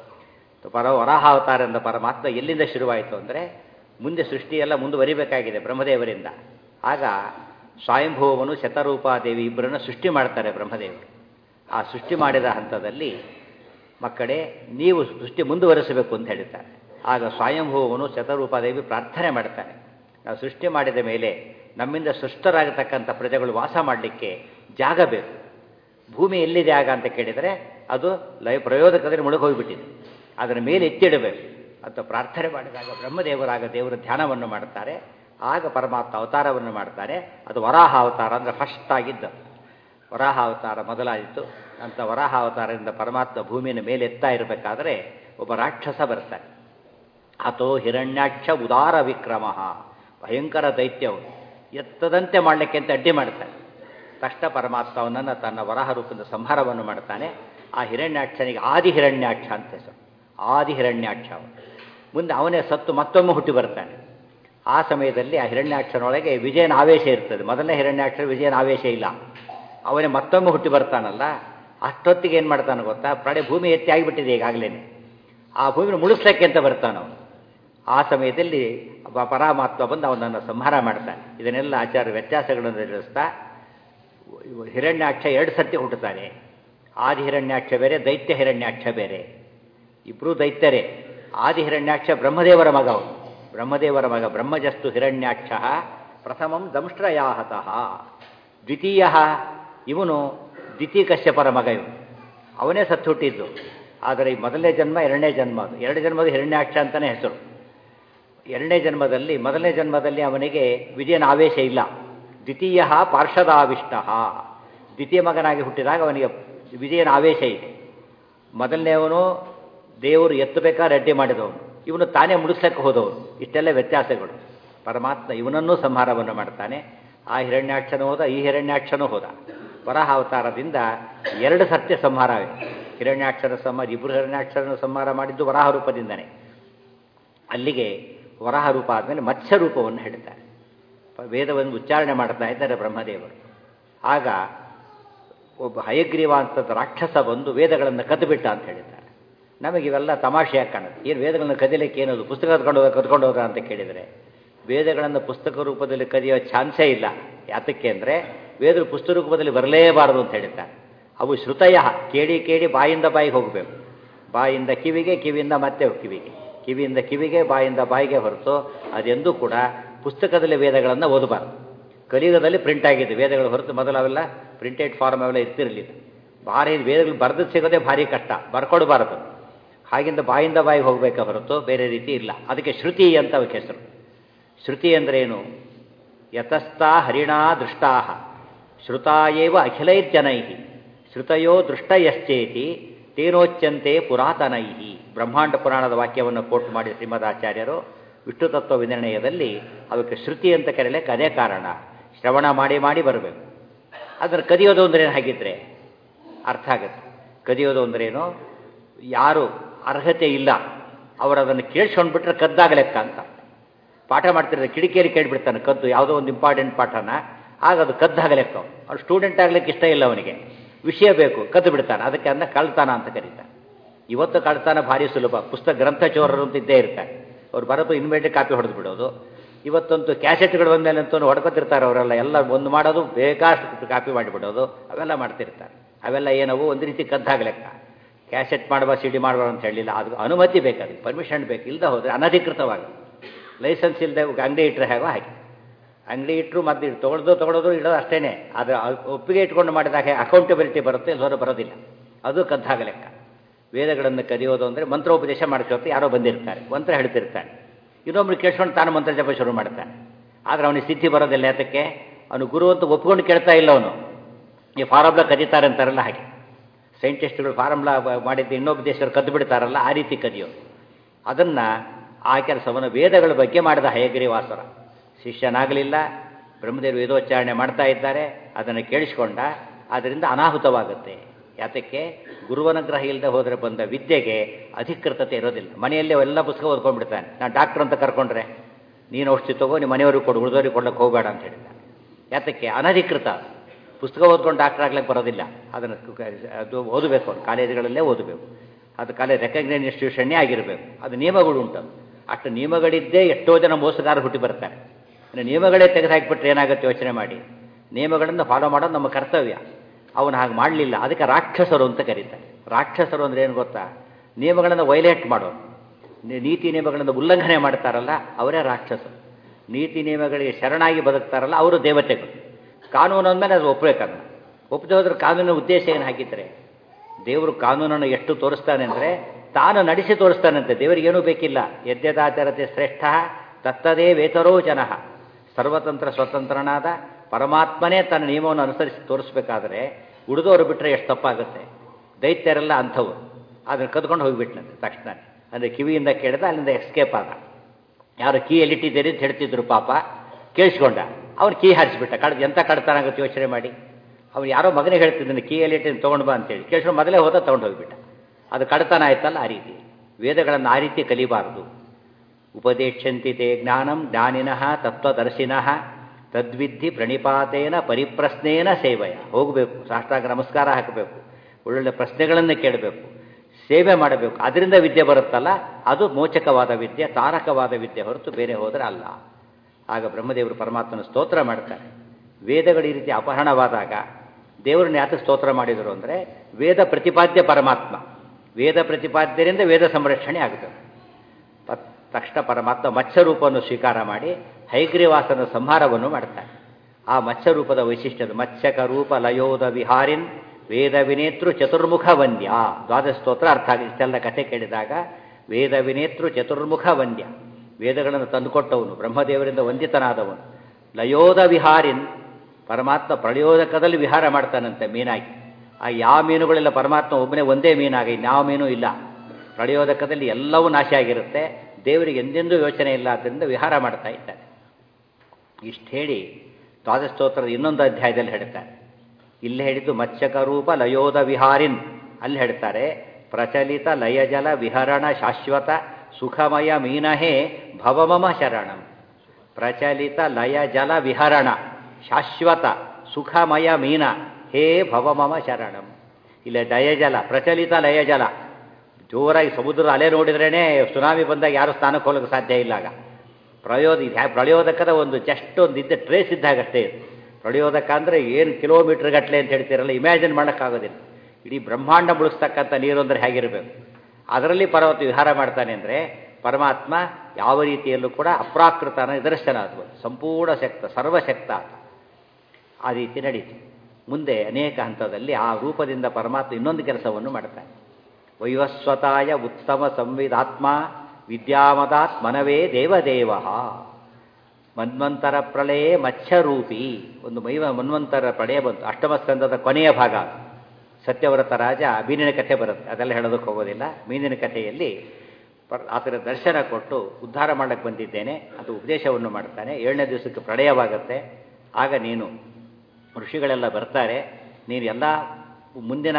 ವರಾಹಾವತಾರ ಎಂದ ಪರಮಾತ್ಮ ಎಲ್ಲಿಂದ ಶುರುವಾಯಿತು ಅಂದರೆ ಮುಂದೆ ಸೃಷ್ಟಿಯೆಲ್ಲ ಮುಂದುವರಿಬೇಕಾಗಿದೆ ಬ್ರಹ್ಮದೇವರಿಂದ. ಆಗ ಸ್ವಯಂಭೂವನು ಶತರೂಪಾದೇವಿ ಇಬ್ಬರನ್ನು ಸೃಷ್ಟಿ ಮಾಡ್ತಾರೆ ಬ್ರಹ್ಮದೇವರು. ಆ ಸೃಷ್ಟಿ ಮಾಡಿದ ಹಂತದಲ್ಲಿ ಮಕ್ಕಳೇ ನೀವು ಸೃಷ್ಟಿ ಮುಂದುವರಿಸಬೇಕು ಅಂತ ಹೇಳ್ತಾರೆ. ಆಗ ಸ್ವಯಂಭೂವನು ಶತರೂಪಾದೇವಿ ಪ್ರಾರ್ಥನೆ ಮಾಡ್ತಾರೆ, ನಾವು ಸೃಷ್ಟಿ ಮಾಡಿದ ಮೇಲೆ ನಮ್ಮಿಂದ ಸೃಷ್ಟರಾಗತಕ್ಕಂಥ ಪ್ರಜೆಗಳು ವಾಸ ಮಾಡಲಿಕ್ಕೆ ಜಾಗ ಬೇಕು. ಭೂಮಿ ಎಲ್ಲಿದೆ ಆಗ ಅಂತ ಕೇಳಿದರೆ ಅದು ಪ್ರಯೋಜಕದಲ್ಲಿ ಮುಳುಗೋಗಿಬಿಟ್ಟಿದೆ, ಅದರ ಮೇಲೆ ಎತ್ತಿಡಬೇಕು ಅಂತ ಪ್ರಾರ್ಥನೆ ಮಾಡಿದಾಗ ಬ್ರಹ್ಮದೇವರಾಗ ದೇವರ ಧ್ಯಾನವನ್ನು ಮಾಡ್ತಾರೆ. ಆಗ ಪರಮಾತ್ಮ ಅವತಾರವನ್ನು ಮಾಡ್ತಾರೆ. ಅದು ವರಾಹ ಅವತಾರ ಅಂದರೆ ಫಸ್ಟ್ ಆಗಿದ್ದು. ವರಾಹ ಅವತಾರ ಮೊದಲಾಯಿತು. ಅಂತ ವರಾಹ ಅವತಾರದಿಂದ ಪರಮಾತ್ಮ ಭೂಮಿಯ ಮೇಲೆ ಎತ್ತಾ ಇರಬೇಕಾದ್ರೆ ಒಬ್ಬ ರಾಕ್ಷಸ ಬರ್ತಾನೆ. ಅಥೋ ಹಿರಣ್ಯಾಕ್ಷ ಉದಾರ ವಿಕ್ರಮ, ಭಯಂಕರ ದೈತ್ಯವನ್ನು ಎತ್ತದಂತೆ ಮಾಡಲಿಕ್ಕೆ ಅಂತ ಅಡ್ಡಿ ಮಾಡ್ತಾನೆ. ತಕ್ಷಣ ಪರಮಾತ್ಮ ಅವನನ್ನು ತನ್ನ ವರಾಹ ರೂಪದ ಸಂಹಾರವನ್ನು ಮಾಡ್ತಾನೆ. ಆ ಹಿರಣ್ಯಾಕ್ಷನಿಗೆ ಆದಿ ಹಿರಣ್ಯಾಕ್ಷ ಅಂತ ಹೆಸರು. ಆದಿ ಹಿರಣ್ಯಾಕ್ಷ ಮುಂದೆ ಅವನೇ ಸತ್ತು ಮತ್ತೊಮ್ಮೆ ಹುಟ್ಟಿ ಬರ್ತಾನೆ. ಆ ಸಮಯದಲ್ಲಿ ಆ ಹಿರಣ್ಯಾಕ್ಷನೊಳಗೆ ವಿಜಯನ ಆವೇಶ ಇರ್ತದೆ. ಮೊದಲನೇ ಹಿರಣ್ಯಾಕ್ಷರ ವಿಜಯನ ಆವೇಶ ಇಲ್ಲ, ಅವನೇ ಮತ್ತೊಮ್ಮೆ ಹುಟ್ಟಿ ಬರ್ತಾನಲ್ಲ. ಅಷ್ಟೊತ್ತಿಗೆ ಏನು ಮಾಡ್ತಾನೆ ಗೊತ್ತಾ, ಭೂಮಿ ಎತ್ತಿ ಆಗಿಬಿಟ್ಟಿದೆ ಈಗಾಗಲೇ. ಆ ಭೂಮಿನ ಮುಳಿಸ್ಲಿಕ್ಕೆ ಅಂತ ಬರ್ತಾನವನು. ಆ ಸಮಯದಲ್ಲಿ ಪರಮಾತ್ಮ ಬಂದು ಅವನನ್ನು ಸಂಹಾರ ಮಾಡ್ತಾನೆ. ಇದನ್ನೆಲ್ಲ ಆಚಾರ್ಯ ವ್ಯತ್ಯಾಸಗಳನ್ನು ನಿರ್ವಹಿಸ್ತಾ ಹಿರಣ್ಯಾಕ್ಷ 2 ಸರ್ತಿ ಹುಟ್ಟುತ್ತಾನೆ. ಆದಿ ಹಿರಣ್ಯಾಕ್ಷ ಬೇರೆ, ದೈತ್ಯ ಹಿರಣ್ಯಾಕ್ಷ ಬೇರೆ. ಇಬ್ಬರೂ ದೈತ್ಯರೇ. ಆದಿ ಹಿರಣ್ಯಾಕ್ಷ ಬ್ರಹ್ಮದೇವರ ಮಗ. ಅವನು ಬ್ರಹ್ಮದೇವರ ಮಗ. ಬ್ರಹ್ಮಜಸ್ತು ಹಿರಣ್ಯಾಕ್ಷ ಪ್ರಥಮಂ ದಂಷ್ಟ್ರಯಾಹತಃ. ದ್ವಿತೀಯ ಇವನು ದ್ವಿತೀಕಶ್ಯಪರ ಮಗ. ಇವನು ಅವನೇ ಸತ್ತು ಹುಟ್ಟಿದ್ದು. ಆದರೆ ಈ ಮೊದಲನೇ ಜನ್ಮ, ಎರಡನೇ ಜನ್ಮ, ಅದು 2 ಜನ್ಮದ ಹಿರಣ್ಯಾಕ್ಷ ಅಂತಲೇ ಹೆಸರು. ಮೊದಲನೇ ಜನ್ಮದಲ್ಲಿ ಅವನಿಗೆ ವಿಜಯನ ಆವೇಶ ಇಲ್ಲ. ದ್ವಿತೀಯ ಪಾರ್ಷದಾವಿಷ್ಟ. ದ್ವಿತೀಯ ಮಗನಾಗಿ ಹುಟ್ಟಿದಾಗ ಅವನಿಗೆ ವಿಜಯನ ಆವೇಶ ಇದೆ. ಮೊದಲನೇವನು ದೇವರು ಎತ್ತಬೇಕಾದ್ರೆ ಅಡ್ಡಿ ಮಾಡಿದವನು, ಇವನು ತಾನೇ ಮುಡಿಸ್ಲಿಕ್ಕೆ ಹೋದವನು. ಇಷ್ಟೆಲ್ಲ ವ್ಯತ್ಯಾಸಗಳು. ಪರಮಾತ್ಮ ಇವನನ್ನೂ ಸಂಹಾರವನ್ನು ಮಾಡ್ತಾನೆ. ಆ ಹಿರಣ್ಯಾಕ್ಷನೂ ಹೋದ, ಈ ಹಿರಣ್ಯಾಕ್ಷನೂ ಹೋದ. ವರಾಹ ಅವತಾರದಿಂದ 2 ಸರ್ತಿ ಸಂಹಾರವೇ. ಹಿರಣ್ಯಾಕ್ಷರ ಸಂಹಾರ, ಇಬ್ಬರು ಹಿರಣ್ಯಾಕ್ಷರನ್ನು ಸಂಹಾರ ಮಾಡಿದ್ದು ವರಾಹ ರೂಪದಿಂದನೇ. ಅಲ್ಲಿಗೆ ವರಾಹ ರೂಪ ಆದಮೇಲೆ ಮತ್ಸ್ಯ ರೂಪವನ್ನು ಹೇಳ್ತಾರೆ. ವೇದವನ್ನು ಉಚ್ಚಾರಣೆ ಮಾಡ್ತಾ ಇದ್ದಾರೆ ಬ್ರಹ್ಮದೇವರು. ಆಗ ಒಬ್ಬ ಹಯಗ್ರೀವ ಅಂತ ರಾಕ್ಷಸ ಬಂದು ವೇದಗಳನ್ನು ಕದ್ದುಬಿಟ್ಟ ಅಂತ ಹೇಳಿದ್ದಾರೆ. ನಮಗೆ ಇವೆಲ್ಲ ತಮಾಷೆಯಾಗಿ ಕಾಣುತ್ತೆ. ಏನು ವೇದಗಳನ್ನು ಕದಿಲಿಕ್ಕೆ ಏನದು, ಪುಸ್ತಕ ಕದ್ಕೊಂಡು ಹೋದ ಅಂತ ಕೇಳಿದರೆ, ವೇದಗಳನ್ನು ಪುಸ್ತಕ ರೂಪದಲ್ಲಿ ಕದಿಯೋ ಚಾನ್ಸೇ ಇಲ್ಲ. ಯಾತಕ್ಕೆ ಅಂದರೆ ವೇದ ಪುಸ್ತಕ ರೂಪದಲ್ಲಿ ಬರಲೇಬಾರದು ಅಂತ ಹೇಳಿದ್ದಾರೆ. ಅವು ಶ್ರುತಯ, ಕೇಳಿ ಕೇಳಿ ಬಾಯಿಂದ ಬಾಯಿಗೆ ಹೋಗಬೇಕು. ಬಾಯಿಂದ ಕಿವಿಗೆ, ಕಿವಿಯಿಂದ ಮತ್ತೆ ಕಿವಿಗೆ, ಕಿವಿಯಿಂದ ಕಿವಿಗೆ, ಬಾಯಿಂದ ಬಾಯಿಗೆ ಹೊರತು ಅದೆಂದೂ ಕೂಡ ಪುಸ್ತಕದಲ್ಲಿ ವೇದಗಳನ್ನು ಓದಬಾರದು. ಕಲಿಯುಗದಲ್ಲಿ ಪ್ರಿಂಟ್ ಆಗಿದೆ ವೇದಗಳು ಹೊರತು ಮೊದಲು ಅವೆಲ್ಲ ಪ್ರಿಂಟೆಡ್ ಫಾರ್ಮ್ ಅವೆಲ್ಲ ಇರ್ತಿರಲಿಲ್ಲ. ಭಾರಿ ವೇದಗಳು ಬರೆದು ಸಿಗೋದೇ ಭಾರಿ ಕಷ್ಟ, ಬರ್ಕೊಡ್ಬಾರದು. ಹಾಗಿಂದ ಬಾಯಿಂದ ಬಾಯಿಗೆ ಹೋಗಬೇಕ ಹೊರತು ಬೇರೆ ರೀತಿ ಇಲ್ಲ. ಅದಕ್ಕೆ ಶ್ರುತಿ ಅಂತ ಅವಕ್ಕೆ ಹೆಸರು. ಶ್ರುತಿ ಅಂದರೆ ಏನು? ಯತಸ್ಥಾ ಹರಿಣಾ ದೃಷ್ಟಾ ಶ್ರುತಾಯೇವ ಅಖಿಲೈರ್ಜನೈ ಶ್ರುತಯೋ ದೃಷ್ಟಯಶ್ಚೇತಿ ತೇನೋಚ್ಯಂತೆ ಪುರಾತನೈ. ಬ್ರಹ್ಮಾಂಡ ಪುರಾಣದ ವಾಕ್ಯವನ್ನು ಕೋಟ್ ಮಾಡಿ ಶ್ರೀಮದಾಚಾರ್ಯರು ವಿಷ್ಣು ತತ್ವ ವಿನಿರ್ಣಯದಲ್ಲಿ ಅದಕ್ಕೆ ಶ್ರುತಿ ಅಂತ ಕರೆಯಲಿಕ್ಕೆ ಅದೇ ಕಾರಣ. ಶ್ರವಣ ಮಾಡಿ ಮಾಡಿ ಬರಬೇಕು. ಅದನ್ನು ಕದಿಯೋದು ಅಂದ್ರೇನು? ಹಾಗಿದ್ರೆ ಅರ್ಥ ಆಗುತ್ತೆ. ಕದಿಯೋದು ಅಂದ್ರೇನು? ಯಾರು ಅರ್ಹತೆ ಇಲ್ಲ ಅವರು ಅದನ್ನು ಕೇಳಿಸ್ಕೊಂಡ್ಬಿಟ್ರೆ ಕದ್ದಾಗ ಲೆಕ್ಕ ಅಂತ. ಪಾಠ ಮಾಡ್ತಿರ್ತಾರೆ, ಕಿಡಿಕಿಯಲ್ಲಿ ಕೇಳಿಬಿಡ್ತಾನೆ ಕದ್ದು, ಯಾವುದೋ ಒಂದು ಇಂಪಾರ್ಟೆಂಟ್ ಪಾಠನ, ಆಗ ಅದು ಕದ್ದಾಗ ಲೆಕ್ಕ. ಅವ್ರು ಸ್ಟೂಡೆಂಟ್ ಆಗ್ಲಿಕ್ಕೆ ಇಷ್ಟ ಇಲ್ಲ, ಅವನಿಗೆ ವಿಷಯ ಬೇಕು, ಕದ್ದು ಬಿಡ್ತಾನೆ. ಅದಕ್ಕೆ ಅದನ್ನ ಕಳ್ತಾನ ಅಂತ ಕರೀತಾನೆ. ಇವತ್ತು ಕಳ್ತಾನ ಭಾರಿ ಸುಲಭ. ಪುಸ್ತಕ ಗ್ರಂಥಚೋರರು ಅಂತ ಇದ್ದೇ ಇರ್ತಾರೆ. ಅವ್ರು ಬರೋದು ಇನ್ಮೇಟಿಗೆ ಕಾಪಿ ಹೊಡೆದು ಬಿಡೋದು. ಇವತ್ತಂತೂ ಕ್ಯಾಸೆಟ್ಗಳು ಬಂದಮೇಲೆ ಅಂತೂ ಹೊಡ್ಕೊತಿರ್ತಾರೆ ಅವರೆಲ್ಲ. ಎಲ್ಲ ಒಂದು ಮಾಡೋದು, ಬೇಕಾಷ್ಟು ಕಾಪಿ ಮಾಡಿಬಿಡೋದು, ಅವೆಲ್ಲ ಮಾಡ್ತಿರ್ತಾರೆ. ಅವೆಲ್ಲ ಏನವು ಒಂದು ರೀತಿ ಕದ್ದಾಗ ಲೆಕ್ಕ. ಕ್ಯಾಸೆಟ್ ಮಾಡುವ, ಸಿಡಿ ಮಾಡುವ ಅಂತ ಹೇಳಿಲ್ಲ, ಅದು ಅನುಮತಿ ಬೇಕಾದ್ರೆ, ಪರ್ಮಿಷನ್ ಬೇಕು. ಇಲ್ಲದೆ ಹೋದರೆ ಅನಧಿಕೃತವಾಗಿ ಲೈಸೆನ್ಸ್ ಇಲ್ಲದೆ ಅಂಗಡಿ ಇಟ್ಟರೆ ಹೇಗೋ ಹಾಗೆ. ಅಂಗಡಿ ಇಟ್ಟರು ಮತ್ತೆ ತೊಗೊಳೋದು ಇಡೋದು ಅಷ್ಟೇ. ಆದರೆ ಒಪ್ಪಿಗೆ ಇಟ್ಕೊಂಡು ಮಾಡಿದಾಗ ಅಕೌಂಟಬಿಲಿಟಿ ಬರುತ್ತೆ, ಇಲ್ಲದವರು ಬರೋದಿಲ್ಲ. ಅದು ಕದ್ದಾಗ ಲೆಕ್ಕ. ವೇದಗಳನ್ನು ಕದಿಯೋದು ಅಂದರೆ ಮಂತ್ರೋಪದೇಶ ಮಾಡ್ಕೊಳ್ತಾ ಯಾರೋ ಬಂದಿರ್ತಾರೆ, ಮಂತ್ರ ಹೇಳ್ತಿರ್ತಾನೆ, ಇನ್ನೊಬ್ರು ಕೇಳಿಸ್ಕೊಂಡು ತಾನು ಮಂತ್ರ ಜಪ ಶುರು ಮಾಡ್ತಾನೆ. ಆದರೆ ಅವನಿಗೆ ಸಿದ್ಧಿ ಬರೋದಿಲ್ಲ. ಯಾತಕ್ಕೆ? ಅವನು ಗುರು ಅಂತ ಒಪ್ಕೊಂಡು ಕೇಳ್ತಾ ಇಲ್ಲ. ಅವನು ಈ ಫಾರ್ಮುಲಾ ಕದೀತಾರೆ ಅಂತಾರಲ್ಲ ಹಾಗೆ. ಸೈಂಟಿಸ್ಟ್ಗಳು ಫಾರ್ಮುಲಾ ಮಾಡಿದ್ದು ಇನ್ನೊಬ್ಬ ದೇಶರು ಕದ್ದು ಬಿಡ್ತಾರಲ್ಲ, ಆ ರೀತಿ ಕದಿಯೋದು. ಅದನ್ನು, ಆ ಕೆಲಸವನ್ನು ವೇದಗಳ ಬಗ್ಗೆ ಮಾಡಿದ ಹಯಗ್ರೀವಾಸುರ. ಶಿಷ್ಯನಾಗಲಿಲ್ಲ, ಬ್ರಹ್ಮದೇವರು ವೇದೋಚ್ಚಾರಣೆ ಮಾಡ್ತಾ ಇದ್ದಾರೆ, ಅದನ್ನು ಕೇಳಿಸ್ಕೊಂಡ. ಅದರಿಂದ ಅನಾಹುತವಾಗುತ್ತೆ. ಯಾತಕ್ಕೆ? ಗುರುವನುಗ್ರಹ ಇಲ್ಲದೆ ಹೋದರೆ ಬಂದ ವಿದ್ಯೆಗೆ ಅಧಿಕೃತತೆ ಇರೋದಿಲ್ಲ. ಮನೆಯಲ್ಲೇ ಎಲ್ಲ ಪುಸ್ತಕ ಓದ್ಕೊಂಡ್ಬಿಡ್ತಾನೆ. ನಾನು ಡಾಕ್ಟ್ರ್ ಅಂತ ಕರ್ಕೊಂಡ್ರೆ ನೀನು ಔಷಧಿ ತಗೋ, ನಿಮ್ಮ ಮನೆಯವ್ರಿಗೆ ಕೊಡು, ಉಳಿದವ್ರಿಗೆ ಕೊಡ್ಲಿಕ್ಕೆ ಹೋಗಬೇಡ ಅಂತ ಹೇಳಿದ್ದಾನೆ. ಯಾತಕ್ಕೆ? ಅನಧಿಕೃತ. ಪುಸ್ತಕ ಓದ್ಕೊಂಡು ಡಾಕ್ಟರ್ ಆಗ್ಲಿಕ್ಕೆ ಬರೋದಿಲ್ಲ. ಅದನ್ನು ಅದು ಓದಬೇಕು, ಅವ್ರು ಕಾಲೇಜುಗಳಲ್ಲೇ ಓದಬೇಕು. ಅದು ಕಾಲೇಜ್ ರೆಕಗ್ನೈಸ್ ಇನ್ಸ್ಟಿಟ್ಯೂಷನ್ನೇ ಆಗಿರಬೇಕು. ಅದು ನಿಯಮಗಳು ಉಂಟು. ಅಷ್ಟು ನಿಯಮಗಳಿದ್ದೇ ಎಷ್ಟೋ ಜನ ಮೋಸಗಾರರು ಹುಟ್ಟಿ ಬರ್ತಾರೆ. ನಿಯಮಗಳೇ ತೆಗೆದುಹಾಕಿಬಿಟ್ರೆ ಏನಾಗುತ್ತೆ ಯೋಚನೆ ಮಾಡಿ. ನಿಯಮಗಳನ್ನು ಫಾಲೋ ಮಾಡೋದು ನಮ್ಮ ಕರ್ತವ್ಯ. ಅವನು ಹಾಗೆ ಮಾಡಲಿಲ್ಲ. ಅದಕ್ಕೆ ರಾಕ್ಷಸರು ಅಂತ ಕರೀತಾರೆ. ರಾಕ್ಷಸರು ಅಂದರೆ ಏನು ಗೊತ್ತಾ? ನಿಯಮಗಳನ್ನು ವೈಲೇಟ್ ಮಾಡೋರು, ನೀತಿ ನಿಯಮಗಳನ್ನು ಉಲ್ಲಂಘನೆ ಮಾಡ್ತಾರಲ್ಲ ಅವರೇ ರಾಕ್ಷಸರು. ನೀತಿ ನಿಯಮಗಳಿಗೆ ಶರಣಾಗಿ ಬದುಕ್ತಾರಲ್ಲ ಅವರು ದೇವತೆಗಳು. ಕಾನೂನು ಅಂದಮೇಲೆ ಅದು ಒಪ್ಪಬೇಕಲ್ಲ. ಒಪ್ಪದೆ ಹೋದ್ರೆ ಕಾನೂನಿನ ಉದ್ದೇಶ ಏನು ಹಾಕಿದ್ರೆ? ದೇವರು ಕಾನೂನನ್ನು ಎಷ್ಟು ತೋರಿಸ್ತಾನೆ ಅಂದರೆ ತಾನು ನಡೆಸಿ ತೋರಿಸ್ತಾನಂತೆ. ದೇವರಿಗೇನೂ ಬೇಕಿಲ್ಲ. ಯದ್ಯದಾಚರತೆ ಶ್ರೇಷ್ಠ ತತ್ತದೇ ವೇತರೋ ಜನಃ. ಸರ್ವತಂತ್ರ ಸ್ವತಂತ್ರನಾದ ಪರಮಾತ್ಮನೇ ತನ್ನ ನಿಯಮವನ್ನು ಅನುಸರಿಸಿ ತೋರಿಸ್ಬೇಕಾದ್ರೆ ಉಳಿದವರು ಬಿಟ್ಟರೆ ಎಷ್ಟು ತಪ್ಪಾಗುತ್ತೆ. ದೈತ್ಯರೆಲ್ಲ ಅಂಥವು. ಅದನ್ನು ಕದ್ಕೊಂಡು ಹೋಗಿಬಿಟ್ನಂತೆ ತಕ್ಷಣ. ಅಂದರೆ ಕಿವಿಯಿಂದ ಕೇಳಿದ, ಅಲ್ಲಿಂದ ಎಸ್ಕೇಪ್ ಆದ. ಯಾರು ಕೀ ಎಲ್ಲಿಟ್ಟಿದ್ದೀರಿ ಅಂತ ಹೇಳ್ತಿದ್ರು ಪಾಪ, ಕೇಳಿಸ್ಕೊಂಡ. ಅವನು ಕೀ ಹಾರಿಸಿಬಿಟ್ಟ. ಎಂಥ ಕಡ್ತಾನಾಗುತ್ತೆ ಯೋಚನೆ ಮಾಡಿ. ಅವ್ನು ಯಾರೋ ಮಗನಿಗೆ ಹೇಳ್ತಿದ್ದಾನೆ ಕೀ ಎಲ್ಲಿಟ್ಟಿದ್ದು ತೊಗೊಂಡು ಬಾ ಅಂತೇಳಿ. ಕೇಳಿಸ್ಕೊಂಡು ಮೊದಲೇ ಹೋದ, ತೊಗೊಂಡು ಹೋಗಿಬಿಟ್ಟ. ಅದು ಕಡತನ ಆಯ್ತಲ್ಲ. ಆ ರೀತಿ ವೇದಗಳನ್ನು ಆ ರೀತಿ ಕಲಿಬಾರದು. ಉಪದೇಶಂತಿ ತೇ ಜ್ಞಾನಂ ಜ್ಞಾನಿನಃ ತತ್ವದರ್ಶಿನಃ ತದ್ವಿಧಿ ಪ್ರಣಿಪಾತೇನ ಪರಿಪ್ರಶ್ನೇನ ಸೇವೆಯ. ಹೋಗಬೇಕು, ಸಾಷ್ಟಾಂಗ ನಮಸ್ಕಾರ ಹಾಕಬೇಕು, ಒಳ್ಳೊಳ್ಳೆ ಪ್ರಶ್ನೆಗಳನ್ನು ಕೇಳಬೇಕು, ಸೇವೆ ಮಾಡಬೇಕು. ಅದರಿಂದ ವಿದ್ಯೆ ಬರುತ್ತಲ್ಲ, ಅದು ಮೋಚಕವಾದ ವಿದ್ಯೆ, ತಾರಕವಾದ ವಿದ್ಯೆ ಹೊರತು ಬೇರೆ ಹೋದರೆ ಅಲ್ಲ. ಆಗ ಬ್ರಹ್ಮದೇವರು ಪರಮಾತ್ಮನ ಸ್ತೋತ್ರ ಮಾಡ್ತಾರೆ. ವೇದಗಳು ಈ ರೀತಿ ಅಪಹರಣವಾದಾಗ ದೇವರನ್ನ ಯಾತಕ್ಕೆ ಸ್ತೋತ್ರ ಮಾಡಿದರು ಅಂದರೆ ವೇದ ಪ್ರತಿಪಾದ್ಯ ಪರಮಾತ್ಮ, ವೇದ ಪ್ರತಿಪಾದ್ಯರಿಂದ ವೇದ ಸಂರಕ್ಷಣೆ ಆಗುತ್ತದೆ. ತಕ್ಷಣ ಪರಮಾತ್ಮ ಮತ್ಸ್ಯರೂಪವನ್ನು ಸ್ವೀಕಾರ ಮಾಡಿ ಹೈಗ್ರೀವಾಸನ ಸಂಹಾರವನ್ನು ಮಾಡ್ತಾರೆ. ಆ ಮತ್ಸ್ಯರೂಪದ ವೈಶಿಷ್ಟ್ಯದ ಮತ್ಸ್ಯಕ ರೂಪ ಲಯೋದ ವಿಹಾರಿನ್ ವೇದ ವಿನೇತೃ ಚತುರ್ಮುಖ ವಂದ್ಯ. ದ್ವಾದಶ ಸ್ತೋತ್ರ ಅರ್ಥ ಆಗಿ ಇಷ್ಟೆಲ್ಲ ಕಥೆ ಕೇಳಿದಾಗ ವೇದ ವಿನೇತೃ ಚತುರ್ಮುಖ ವಂದ್ಯ, ವೇದಗಳನ್ನು ತಂದುಕೊಟ್ಟವನು, ಬ್ರಹ್ಮದೇವರಿಂದ ವಂದಿತನಾದವನು. ಲಯೋದ ವಿಹಾರಿನ್, ಪರಮಾತ್ಮ ಪ್ರಳಯೋದಕದಲ್ಲಿ ವಿಹಾರ ಮಾಡ್ತಾನಂತೆ ಮೀನಾಗಿ. ಆ ಯಾವ ಮೀನುಗಳೆಲ್ಲ ಪರಮಾತ್ಮ ಒಬ್ಬನೇ ಒಂದೇ ಮೀನಾಗ ಇನ್ಯಾವ ಮೀನೂ ಇಲ್ಲ. ಪ್ರಳಯೋದಕದಲ್ಲಿ ಎಲ್ಲವೂ ನಾಶ ಆಗಿರುತ್ತೆ, ದೇವರಿಗೆ ಎಂದೆಂದೂ ಯೋಚನೆ ಇಲ್ಲ, ಆದ್ದರಿಂದ ವಿಹಾರ ಮಾಡ್ತಾ ಇದ್ದಾನೆ. ಇಷ್ಟು ಹೇಳಿ ದ್ವಾದಶ ಸ್ತೋತ್ರದ ಇನ್ನೊಂದು ಅಧ್ಯಾಯದಲ್ಲಿ ಹೇಳ್ತಾರೆ. ಇಲ್ಲಿ ಹೇಳಿದ್ದು ಮತ್ಸ್ಯಕ ರೂಪ ಲಯೋದ ವಿಹಾರಿನ್, ಅಲ್ಲಿ ಹೇಳ್ತಾರೆ ಪ್ರಚಲಿತ ಲಯಜಲ ವಿಹರಣ ಶಾಶ್ವತ ಸುಖಮಯ ಮೀನಹೇ ಭವಮಮ ಶರಣಂ. ಪ್ರಚಲಿತ ಲಯ ಜಲ ವಿಹರಣ ಶಾಶ್ವತ ಸುಖಮಯ ಮೀನ ಹೇ ಭವಮಮ ಶರಣಂ. ಇಲ್ಲ ಲಯಜಲ, ಪ್ರಚಲಿತ ಲಯಜಲ, ಜೋರಾಗಿ ಸಮುದ್ರದ ಅಲೆ ನೋಡಿದ್ರೇ ಸುನಾಮಿ ಬಂದಾಗ ಯಾರು ಸ್ನಾನಕ್ಕೆ ಹೋಗಕ್ಕೆ ಸಾಧ್ಯ ಇಲ್ಲ. ಆಗ ಪ್ರಳಯೋದಕದ ಒಂದು ಜಸ್ಟ್ ಒಂದು ಇದ್ದ ಟ್ರೇಸ್ ಇದ್ದಾಗಷ್ಟೇ ಇದು. ಪ್ರಳಯೋದಕ ಅಂದರೆ ಏನು ಕಿಲೋಮೀಟರ್ ಗಟ್ಟಲೆ ಅಂತ ಹೇಳ್ತೀರಲ್ಲ, ಇಮ್ಯಾಜಿನ್ ಮಾಡೋಕ್ಕಾಗೋದಿಲ್ಲ. ಇಡೀ ಬ್ರಹ್ಮಾಂಡ ಮುಳಿಸ್ತಕ್ಕಂಥ ನೀರು ಅಂದರೆ ಹೇಗಿರಬೇಕು. ಅದರಲ್ಲಿ ಪರ್ವತ ವಿಹಾರ ಮಾಡ್ತಾನೆ ಅಂದರೆ ಪರಮಾತ್ಮ ಯಾವ ರೀತಿಯಲ್ಲೂ ಕೂಡ ಅಪ್ರಾಕೃತನ ನಿದರ್ಶನ ಅದು, ಸಂಪೂರ್ಣ ಶಕ್ತ, ಸರ್ವಶಕ್ತ. ಆ ರೀತಿ ನಡೀತು. ಮುಂದೆ ಅನೇಕ ಹಂತದಲ್ಲಿ ಆ ರೂಪದಿಂದ ಪರಮಾತ್ಮ ಇನ್ನೊಂದು ಕೆಲಸವನ್ನು ಮಾಡ್ತಾನೆ. ವೈವಸ್ವತಾಯ ಉತ್ತಮ ಸಂವಿಧಾತ್ಮ ವಿದ್ಯಾಮದಾತ್ ಮನವೇ ದೇವದೇವ. ಮನ್ವಂತರ ಪ್ರಳಯೇ ಮತ್ಸ್ಯರೂಪಿ. ಒಂದು ಮನ್ವಂತರ ಪ್ರಳಯ ಬಂತು, ಅಷ್ಟಮ ಸ್ಕಂದದ ಕೊನೆಯ ಭಾಗ. ಸತ್ಯವ್ರತ ರಾಜ ಮೀನಿನ ಕಥೆ ಬರುತ್ತೆ, ಅದೆಲ್ಲ ಹೇಳೋದಕ್ಕೆ ಹೋಗೋದಿಲ್ಲ. ಮೀನಿನ ಕಥೆಯಲ್ಲಿ ಆತನ ದರ್ಶನ ಕೊಟ್ಟು ಉದ್ಧಾರ ಮಾಡಕ್ಕೆ ಬಂದಿದ್ದೇನೆ ಅದು ಉಪದೇಶವನ್ನು ಮಾಡ್ತಾನೆ. 7ನೇ ದಿವಸಕ್ಕೆ ಪ್ರಳಯವಾಗುತ್ತೆ. ಆಗ ನೀನು ಋಷಿಗಳೆಲ್ಲ ಬರ್ತಾರೆ, ನೀನು ಎಲ್ಲ ಮುಂದಿನ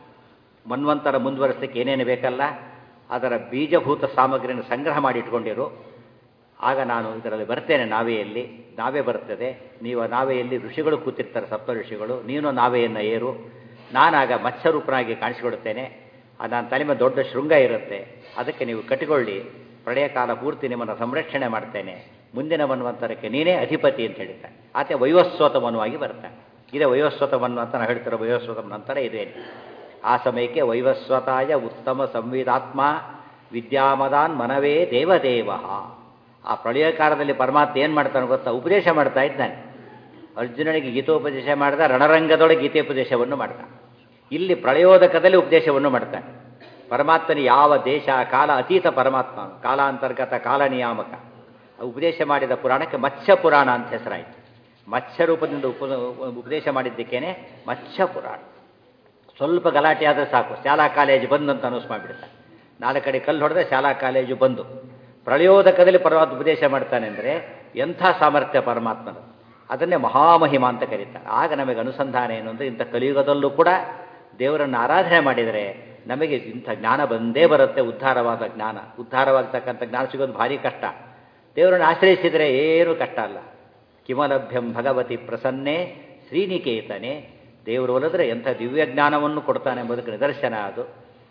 ಮನ್ವಂತರ ಮುಂದುವರಿಸಲಿಕ್ಕೆ ಏನೇನು ಬೇಕಲ್ಲ ಅದರ ಬೀಜಭೂತ ಸಾಮಗ್ರಿಯನ್ನು ಸಂಗ್ರಹ ಮಾಡಿ ಇಟ್ಕೊಂಡಿರು. ಆಗ ನಾನು ಇದರಲ್ಲಿ ಬರ್ತೇನೆ, ನಾವೆಯಲ್ಲಿ ನಾವೇ ಬರ್ತದೆ. ನೀವು ನಾವೆಯಲ್ಲಿ ಋಷಿಗಳು ಕೂತಿರ್ತಾರೆ, ಸಪ್ತ ಋಷಿಗಳು, ನೀನು ನಾವೆಯನ್ನು ಏರು. ನಾನಾಗ ಮತ್ಸ್ಯರೂಪನಾಗಿ ಕಾಣಿಸಿಕೊಡುತ್ತೇನೆ. ನನ್ನ ತಲೆ ಮೇಲೆ ದೊಡ್ಡ ಶೃಂಗ ಇರುತ್ತೆ, ಅದಕ್ಕೆ ನೀವು ಕಟ್ಟಿಕೊಳ್ಳಿ. ಪ್ರಳಯ ಕಾಲ ಪೂರ್ತಿ ನಿಮ್ಮನ್ನು ಸಂರಕ್ಷಣೆ ಮಾಡ್ತೇನೆ. ಮುಂದಿನ ಮನ್ವಂತರಕ್ಕೆ ನೀನೇ ಅಧಿಪತಿ ಅಂತ ಹೇಳ್ತಾನೆ. ಆತ ವೈವಸ್ವತ ಮನುವಾಗಿ ಬರ್ತಾನೆ. ಇದೇ ವೈವಸ್ವತ ಮನು ಅಂತ ನಾವು ಹೇಳ್ತಿರೋ ವೈವಸ್ವತ ನಂತರ ಇದೇನು. ಆ ಸಮಯಕ್ಕೆ ವೈವಸ್ವತಾಯ ಉತ್ತಮ ಸಂವಿಧಾತ್ಮ ವಿದ್ಯಾಮದಾನ್ ಮನವೇ ದೇವದೇವ. ಆ ಪ್ರಳಯ ಕಾಲದಲ್ಲಿ ಪರಮಾತ್ಮ ಏನು ಮಾಡ್ತಾನೆ ಗೊತ್ತಾ, ಉಪದೇಶ ಮಾಡ್ತಾ ಇದ್ದಾನೆ. ಅರ್ಜುನನಿಗೆ ಗೀತೋಪದೇಶ ಮಾಡಿದ, ರಣರಂಗದೊಳಗೆ ಗೀತೆಪದೇಶವನ್ನು ಮಾಡ್ತಾನೆ. ಇಲ್ಲಿ ಪ್ರಳಯೋದಕದಲ್ಲಿ ಉಪದೇಶವನ್ನು ಮಾಡ್ತಾನೆ. ಪರಮಾತ್ಮನ ಯಾವ ದೇಶ ಕಾಲ ಅತೀತ ಪರಮಾತ್ಮ, ಕಾಲಾಂತರ್ಗತ ಕಾಲ ನಿಯಾಮಕ. ಉಪದೇಶ ಮಾಡಿದ ಪುರಾಣಕ್ಕೆ ಮತ್ಸ್ಯ ಪುರಾಣ ಅಂತ ಹೆಸರಾಯಿತು. ಮತ್ಸ್ಯ ರೂಪದಿಂದ ಉಪದೇಶ ಮಾಡಿದ್ದಕ್ಕೇನೆ ಮತ್ಸ್ಯ ಪುರಾಣ. ಸ್ವಲ್ಪ ಗಲಾಟೆ ಆದರೆ ಸಾಕು, ಶಾಲಾ ಕಾಲೇಜು ಬಂದು ಅಂತ ಅನೌನ್ಸ್ ಮಾಡಿಬಿಡ್ತಾನೆ. 4 ಕಡೆ ಕಲ್ಲು ಹೊಡೆದ್ರೆ ಶಾಲಾ ಕಾಲೇಜು ಬಂದು. ಪ್ರಳಯೋದಕದಲ್ಲಿ ಪರಮಾತ್ಮ ಉಪದೇಶ ಮಾಡ್ತಾನೆ ಅಂದರೆ ಎಂಥ ಸಾಮರ್ಥ್ಯ ಪರಮಾತ್ಮನ, ಅದನ್ನೇ ಮಹಾಮಹಿಮ ಅಂತ ಕರೀತಾರೆ. ಆಗ ನಮಗೆ ಅನುಸಂಧಾನ ಏನು ಅಂದರೆ ಇಂಥ ಕಲಿಯುಗದಲ್ಲೂ ಕೂಡ ದೇವರನ್ನು ಆರಾಧನೆ ಮಾಡಿದರೆ ನಮಗೆ ಇಂಥ ಜ್ಞಾನ ಬಂದೇ ಬರುತ್ತೆ. ಉದ್ಧಾರವಾದ ಜ್ಞಾನ, ಉದ್ಧಾರವಾಗ್ತಕ್ಕಂಥ ಜ್ಞಾನ ಸಿಗೋದು ಭಾರಿ ಕಷ್ಟ. ದೇವರನ್ನು ಆಶ್ರಯಿಸಿದರೆ ಏನೂ ಕಷ್ಟ ಅಲ್ಲ. ಕಿಮಲಭ್ಯಂ ಭಗವತಿ ಪ್ರಸನ್ನೇ ಶ್ರೀನಿಕೇತನೆ. ದೇವರು ಒಲಿದ್ರೆ ಎಂಥ ದಿವ್ಯ ಜ್ಞಾನವನ್ನು ಕೊಡ್ತಾನೆ ಎಂಬುದಕ್ಕೆ ನಿದರ್ಶನ ಅದು.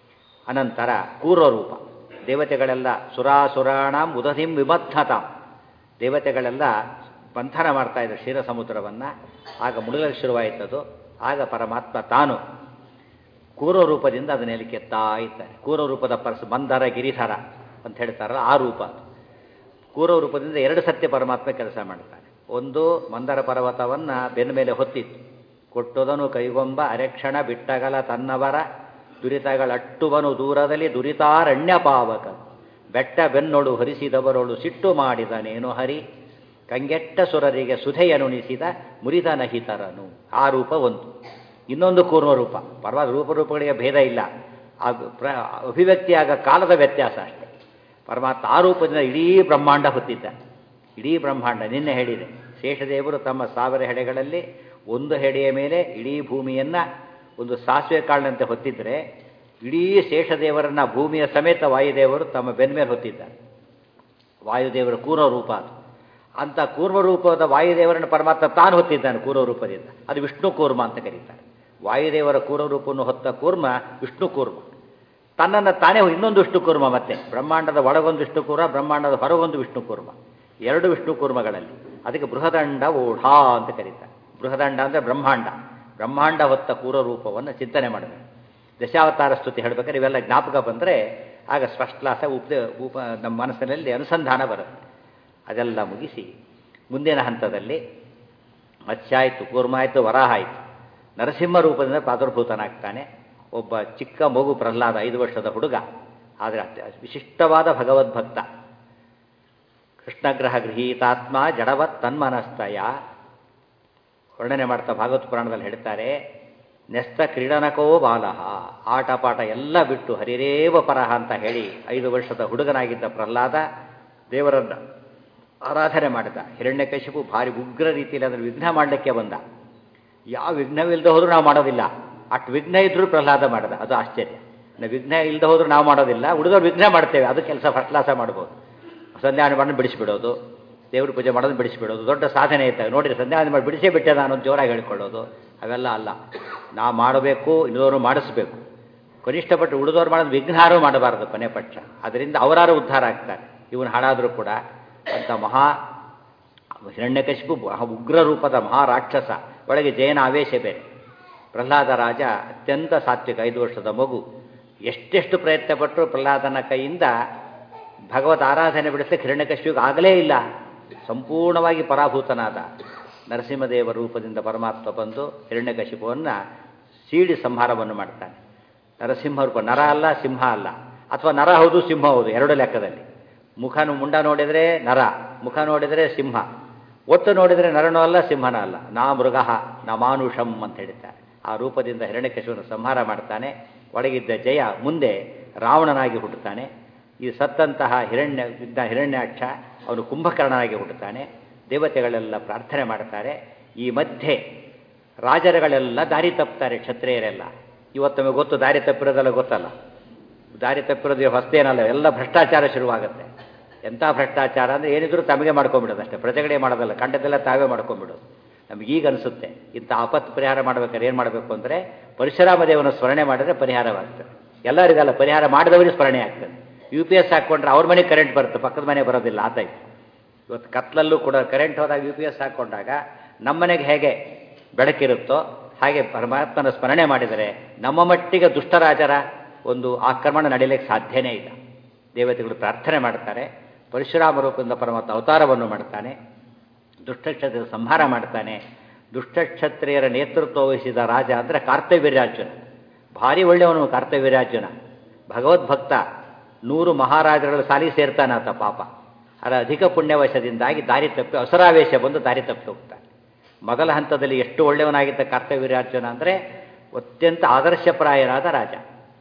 ಅನಂತರ ಕೂರ್ವರೂಪ. ದೇವತೆಗಳೆಲ್ಲ ಸುರಾಸುರಾಣಾಂ ಉದಧಿಂ ವಿಮಥತಾಂ. ದೇವತೆಗಳೆಲ್ಲ ಬಂಧನ ಮಾಡ್ತಾ ಇದ್ದರು ಕ್ಷೀರ ಸಮುದ್ರವನ್ನು. ಆಗ ಮುಳುಗಲಿಕ್ಕೆ ಶುರುವಾಯಿತದು. ಆಗ ಪರಮಾತ್ಮ ತಾನು ಕೂರ್ವರೂಪದಿಂದ ಅದನ್ನೆಲ್ಲಿ ಕೆತ್ತಾ ಇದ್ದಾನೆ. ಕೂರ್ವರೂಪದ ಮಂದರ ಗಿರಿಧರ ಅಂತ ಹೇಳ್ತಾರಲ್ಲ, ಆ ರೂಪ. ಕೂರ್ವರೂಪದಿಂದ 2 ಸತ್ಯ ಪರಮಾತ್ಮ ಕೆಲಸ ಮಾಡ್ತಾನೆ. ಒಂದು, ಮಂದರ ಪರ್ವತವನ್ನು ಬೆನ್ನ ಮೇಲೆ ಹೊತ್ತಿತ್ತು, ಕೊಟ್ಟುದನು ಕೈಗೊಂಬ ಅರೆಕ್ಷಣ ಬಿಟ್ಟಗಲ ತನ್ನವರ ದುರಿತಗಳಟ್ಟುವನು ದೂರದಲ್ಲಿ ದುರಿತಾರಣ್ಯ ಪಾವಕ. ಬೆಟ್ಟ ಬೆನ್ನೊಳು ಹರಿಸಿದವರೊಳು ಸಿಟ್ಟು ಮಾಡಿದನೇನು ಹರಿ, ಕಂಗೆಟ್ಟ ಸುರರಿಗೆ ಸುಧೆಯನುಣಿಸಿದ ಮುರಿದ ನಹಿತರನು. ಆ ರೂಪ ಒಂದು. ಇನ್ನೊಂದು ಕೂರ್ಮರೂಪ. ಪರವಾದ ರೂಪಗಳಿಗೆ ಭೇದ ಇಲ್ಲ, ಅಭಿವ್ಯಕ್ತಿಯಾಗ ಕಾಲದ ವ್ಯತ್ಯಾಸ ಅಷ್ಟೇ. ಪರಮಾತ್ಮ ಆ ರೂಪದಿಂದ ಇಡೀ ಬ್ರಹ್ಮಾಂಡ ಹೊತ್ತಿದ್ದ. ಇಡೀ ಬ್ರಹ್ಮಾಂಡ ನಿನ್ನೆ ಹೇಳಿದೆ, ಶೇಷದೇವರು ತಮ್ಮ 1000 ಹೆಡೆಗಳಲ್ಲಿ ಒಂದು ಹೆಡೆಯ ಮೇಲೆ ಇಡೀ ಭೂಮಿಯನ್ನು ಒಂದು ಸಾಸಿವೆ ಕಾಳಿನಂತೆ ಹೊತ್ತಿದ್ರೆ, ಇಡೀ ಶೇಷದೇವರನ್ನ ಭೂಮಿಯ ಸಮೇತ ವಾಯುದೇವರು ತಮ್ಮ ಬೆನ್ನ ಮೇಲೆ ಹೊತ್ತಿದ್ದಾರೆ. ವಾಯುದೇವರ ಕೂರ್ಮರೂಪ ಅದು. ಅಂಥ ಕೂರ್ಮರೂಪದ ವಾಯುದೇವರನ್ನು ಪರಮಾತ್ಮ ತಾನು ಹೊತ್ತಿದ್ದಾನೆ ಕೂರ್ಮರೂಪದಿಂದ. ಅದು ವಿಷ್ಣು ಕೂರ್ಮ ಅಂತ ಕರೀತಾರೆ. ವಾಯುದೇವರ ಕೂರ್ಮರೂಪವನ್ನು ಹೊತ್ತ ಕೂರ್ಮ ವಿಷ್ಣು ಕೂರ್ಮ. ತನ್ನನ್ನು ತಾನೇ ಇನ್ನೊಂದು ವಿಷ್ಣು ಕೂರ್ಮ, ಮತ್ತೆ ಬ್ರಹ್ಮಾಂಡದ ಒಳಗೊಂದು ವಿಷ್ಣು ಕೂರ್ಮ, ಬ್ರಹ್ಮಾಂಡದ ಹೊರಗೊಂದು ವಿಷ್ಣು ಕೂರ್ಮ, ಎರಡು ವಿಷ್ಣು ಕೂರ್ಮಗಳಲ್ಲಿ. ಅದಕ್ಕೆ ಬೃಹದಂಡ ಓಢ ಅಂತ ಕರೀತಾರೆ. ಬೃಹದಂಡ ಅಂದರೆ ಬ್ರಹ್ಮಾಂಡ ಹೊತ್ತ ಕೂರ ರೂಪವನ್ನು ಚಿಂತನೆ ಮಾಡಬೇಕು. ದಶಾವತಾರ ಸ್ತುತಿ ಹೇಳಬೇಕಾದ್ರೆ ಇವೆಲ್ಲ ಜ್ಞಾಪಕ ಬಂದರೆ ಆಗ ಫಸ್ಟ್ ಕ್ಲಾಸ ನಮ್ಮ ಮನಸ್ಸಿನಲ್ಲಿ ಅನುಸಂಧಾನ ಬರುತ್ತೆ. ಅದೆಲ್ಲ ಮುಗಿಸಿ ಮುಂದಿನ ಹಂತದಲ್ಲಿ ಮತ್ಸ್ಯ ಆಯಿತು, ಕೂರ್ಮ ಆಯಿತು, ವರಾಹ ಆಯಿತು. ನರಸಿಂಹ ರೂಪದಿಂದ ಪ್ರಾದುರ್ಭೂತನಾಗ್ತಾನೆ. ಒಬ್ಬ ಚಿಕ್ಕ ಮಗು ಪ್ರಹ್ಲಾದ, 5 ವರ್ಷದ ಹುಡುಗ, ಆದರೆ ವಿಶಿಷ್ಟವಾದ ಭಗವದ್ಭಕ್ತ. ಕೃಷ್ಣಗ್ರಹ ಗೃಹೀತಾತ್ಮ ಜಡವತ್ ತನ್ಮನಸ್ತಯ ವರ್ಣನೆ ಮಾಡ್ತಾ ಭಾಗವತ ಪುರಾಣದಲ್ಲಿ ಹೇಳ್ತಾರೆ. ನೆಸ್ತ ಕ್ರೀಡನಕೋ ಬಾಲಹ, ಆಟ ಪಾಠ ಎಲ್ಲ ಬಿಟ್ಟು ಹರಿರೇವ ಪರಹ ಅಂತ ಹೇಳಿ 5 ವರ್ಷದ ಹುಡುಗನಾಗಿದ್ದ ಪ್ರಹ್ಲಾದ ದೇವರನ್ನ ಆರಾಧನೆ ಮಾಡಿದ. ಹಿರಣ್ಯಕಶಿಪು ಭಾರಿ ಉಗ್ರ ರೀತಿಯಲ್ಲಿ ಅದನ್ನು ವಿಘ್ನ ಮಾಡಲಿಕ್ಕೆ ಬಂದ. ಯಾವ ವಿಘ್ನವಿಲ್ಲದೆ ಹೋದರೂ ನಾವು ಮಾಡೋದಿಲ್ಲ, ಅಷ್ಟು ವಿಘ್ನ ಇದ್ರೂ ಪ್ರಹ್ಲಾದ ಮಾಡಿದ. ಅದು ಆಶ್ಚರ್ಯ. ನಾವು ವಿಘ್ನ ಇಲ್ಲದೆ ಹೋದರೂ ನಾವು ಮಾಡೋದಿಲ್ಲ, ಉಳಿದವ್ರು ವಿಘ್ನ ಮಾಡ್ತೇವೆ. ಅದು ಕೆಲಸ ಫಸ್ಟ್ ಕ್ಲಾಸ ಮಾಡ್ಬೋದು. ಸಂಧ್ಯಾವನೆ ಬಿಡಿಸಿಬಿಡೋದು, ದೇವ್ರ ಪೂಜೆ ಮಾಡೋದು ಬಿಡಿಸಿಬಿಡೋದು ದೊಡ್ಡ ಸಾಧನೆ ಇದ್ದಾಗ ನೋಡಿರಿ. ಸಂಧ್ಯಾವನೆ ಮಾಡಿ ಬಿಡಿಸೇ ಬಿಟ್ಟೆ ನಾನು ಜೋರಾಗಿ ಹೇಳ್ಕೊಳ್ಳೋದು ಅವೆಲ್ಲ ಅಲ್ಲ. ನಾವು ಮಾಡಬೇಕು, ಇನ್ನೋರು ಮಾಡಿಸ್ಬೇಕು. ಕನಿಷ್ಠಪಟ್ಟು ಉಳಿದವ್ರು ಮಾಡೋದು ವಿಘ್ನಾರು ಮಾಡಬಾರದು ಕೊನೆ ಪಕ್ಷ. ಅದರಿಂದ ಅವರಾರು ಉದ್ಧಾರ ಆಗ್ತಾರೆ. ಇವನು ಹಾಳಾದರೂ ಕೂಡ ಅಂತ ಹಿರಣ್ಯಕಶಿಪು ಉಗ್ರ ರೂಪದ ಮಹಾರಾಕ್ಷಸ, ಒಳಗೆ ಜಯನ ಆವೇಶ ಬೇರೆ. ಪ್ರಹ್ಲಾದ ರಾಜ ಅತ್ಯಂತ ಸಾತ್ವಿಕ, 5 ವರ್ಷದ ಮಗು. ಎಷ್ಟೆಷ್ಟು ಪ್ರಯತ್ನ ಪಟ್ಟರು ಪ್ರಹ್ಲಾದನ ಕೈಯಿಂದ ಭಗವತ್ ಆರಾಧನೆ ಬಿಡಿಸಲಿಕ್ಕೆ ಹಿರಣ್ಯಕಶಿಪಿಗೆ ಆಗಲೇ ಇಲ್ಲ. ಸಂಪೂರ್ಣವಾಗಿ ಪರಾಭೂತನಾದ. ನರಸಿಂಹದೇವ ರೂಪದಿಂದ ಪರಮಾತ್ಮ ಬಂದು ಹಿರಣ್ಯಕಶಿಪುವನ್ನು ಸೀಡಿ ಸಂಹಾರವನ್ನು ಮಾಡ್ತಾನೆ. ನರಸಿಂಹ ರೂಪ, ನರ ಅಲ್ಲ ಸಿಂಹ ಅಲ್ಲ, ಅಥವಾ ನರ ಹೌದು ಸಿಂಹ ಹೌದು, ಎರಡು ಲೆಕ್ಕದಲ್ಲಿ. ಮುಂಡ ನೋಡಿದರೆ ನರ, ಮುಖ ನೋಡಿದರೆ ಸಿಂಹ, ಒಟ್ಟು ನೋಡಿದರೆ ನರನೂ ಅಲ್ಲ ಸಿಂಹನೂ ಅಲ್ಲ. ನಾ ಮೃಗಃ ನ ಮಾನುಷಂ ಅಂತ ಹೇಳ್ತಾರೆ. ಆ ರೂಪದಿಂದ ಹಿರಣ್ಯಕಶಿಪುವನ್ನು ಸಂಹಾರ ಮಾಡ್ತಾನೆ. ಒಳಗಿದ್ದ ಜಯ ಮುಂದೆ ರಾವಣನಾಗಿ ಹುಟ್ಟುತ್ತಾನೆ. ಈ ಸತ್ತಂತಹ ಹಿರಣ್ಯಾಕ್ಷ ಅವನು ಕುಂಭಕರ್ಣನಾಗಿ ಹುಟ್ಟುತ್ತಾನೆ. ದೇವತೆಗಳೆಲ್ಲ ಪ್ರಾರ್ಥನೆ ಮಾಡ್ತಾರೆ. ಈ ಮಧ್ಯೆ ರಾಜರುಗಳೆಲ್ಲ ದಾರಿ ತಪ್ಪುತ್ತಾರೆ, ಕ್ಷತ್ರಿಯರೆಲ್ಲ. ಇವತ್ತು ನಮಗೆ ಗೊತ್ತು, ದಾರಿ ತಪ್ಪಿರೋದೆಲ್ಲ ಗೊತ್ತಲ್ಲ. ದಾರಿ ತಪ್ಪಿರೋದು ಹೊಸ್ತೇನಲ್ಲ, ಎಲ್ಲ ಭ್ರಷ್ಟಾಚಾರ ಶುರುವಾಗುತ್ತೆ. ಎಂಥ ಭ್ರಷ್ಟಾಚಾರ ಅಂದರೆ ಏನಿದ್ರು ತಮಗೆ ಮಾಡ್ಕೊಂಬಿಡೋದು ಅಷ್ಟೇ, ಪ್ರಜೆಗಳೇ ಮಾಡೋದಲ್ಲ, ಕಂಡದೆಲ್ಲ ತಾವೇ ಮಾಡ್ಕೊಂಬಿಡೋದು. ನಮಗೀಗ ಅನಿಸುತ್ತೆ ಇಂಥ ಆಪತ್ತು ಪರಿಹಾರ ಮಾಡಬೇಕಾದ್ರೆ ಏನು ಮಾಡಬೇಕು ಅಂದರೆ ಪರಶುರಾಮ ದೇವನ ಸ್ಮರಣೆ ಮಾಡಿದ್ರೆ ಪರಿಹಾರವಾಗ್ತದೆ. ಎಲ್ಲರಿಗಲ್ಲ, ಪರಿಹಾರ ಮಾಡಿದವರಿಗೆ ಸ್ಮರಣೆ ಆಗ್ತದೆ. UPS ಹಾಕ್ಕೊಂಡ್ರೆ ಅವ್ರ ಮನೆಗೆ ಕರೆಂಟ್ ಬರುತ್ತೆ, ಪಕ್ಕದ ಮನೆ ಬರೋದಿಲ್ಲ. ಆ ಟೈಪ್ ಇವತ್ತು ಕತ್ಲಲ್ಲೂ ಕೂಡ ಕರೆಂಟ್ ಹೋದಾಗ UPS ಹಾಕ್ಕೊಂಡಾಗ ನಮ್ಮನೆಗೆ ಹೇಗೆ ಬೆಳಕಿರುತ್ತೋ ಹಾಗೆ ಪರಮಾತ್ಮನ ಸ್ಮರಣೆ ಮಾಡಿದರೆ ನಮ್ಮ ಮಟ್ಟಿಗೆ ದುಷ್ಟರಾಜರ ಒಂದು ಆಕ್ರಮಣ ನಡೆಯಲಿಕ್ಕೆ ಸಾಧ್ಯನೇ ಇಲ್ಲ. ದೇವತೆಗಳು ಪ್ರಾರ್ಥನೆ ಮಾಡ್ತಾರೆ. ಪರಶುರಾಮ ರೂಪದಿಂದ ಪರಮಾತ್ಮ ಅವತಾರವನ್ನು ಮಾಡ್ತಾನೆ. ದುಷ್ಟಕ್ಷತ್ರಿಯರ ಸಂಹಾರ ಮಾಡ್ತಾನೆ. ದುಷ್ಟಕ್ಷತ್ರಿಯರ ನೇತೃತ್ವ ವಹಿಸಿದ ರಾಜ ಅಂದರೆ ಕಾರ್ತವೀರ್ಯಾರ್ಜುನ. ಭಾರಿ ಒಳ್ಳೆಯವನು ಕಾರ್ತವೀರ್ಯಾರ್ಜುನ, ಭಗವದ್ಭಕ್ತ. 100 ಮಹಾರಾಜರುಗಳ ಸಾಲಿ ಸೇರ್ತಾನಾತ ಪಾಪ. ಅದರ ಅಧಿಕ ಪುಣ್ಯವಶದಿಂದಾಗಿ ದಾರಿ ತಪ್ಪಿ ಅಸುರಾವೇಶ ಬಂದು ದಾರಿ ತಪ್ಪಿ ಹೋಗ್ತಾನೆ. ಮೊದಲ ಹಂತದಲ್ಲಿ ಎಷ್ಟು ಒಳ್ಳೆಯವನಾಗಿದ್ದ ಕಾರ್ತವೀರ್ಯಾರ್ಜುನ ಅಂದರೆ ಅತ್ಯಂತ ಆದರ್ಶಪ್ರಾಯನಾದ ರಾಜ.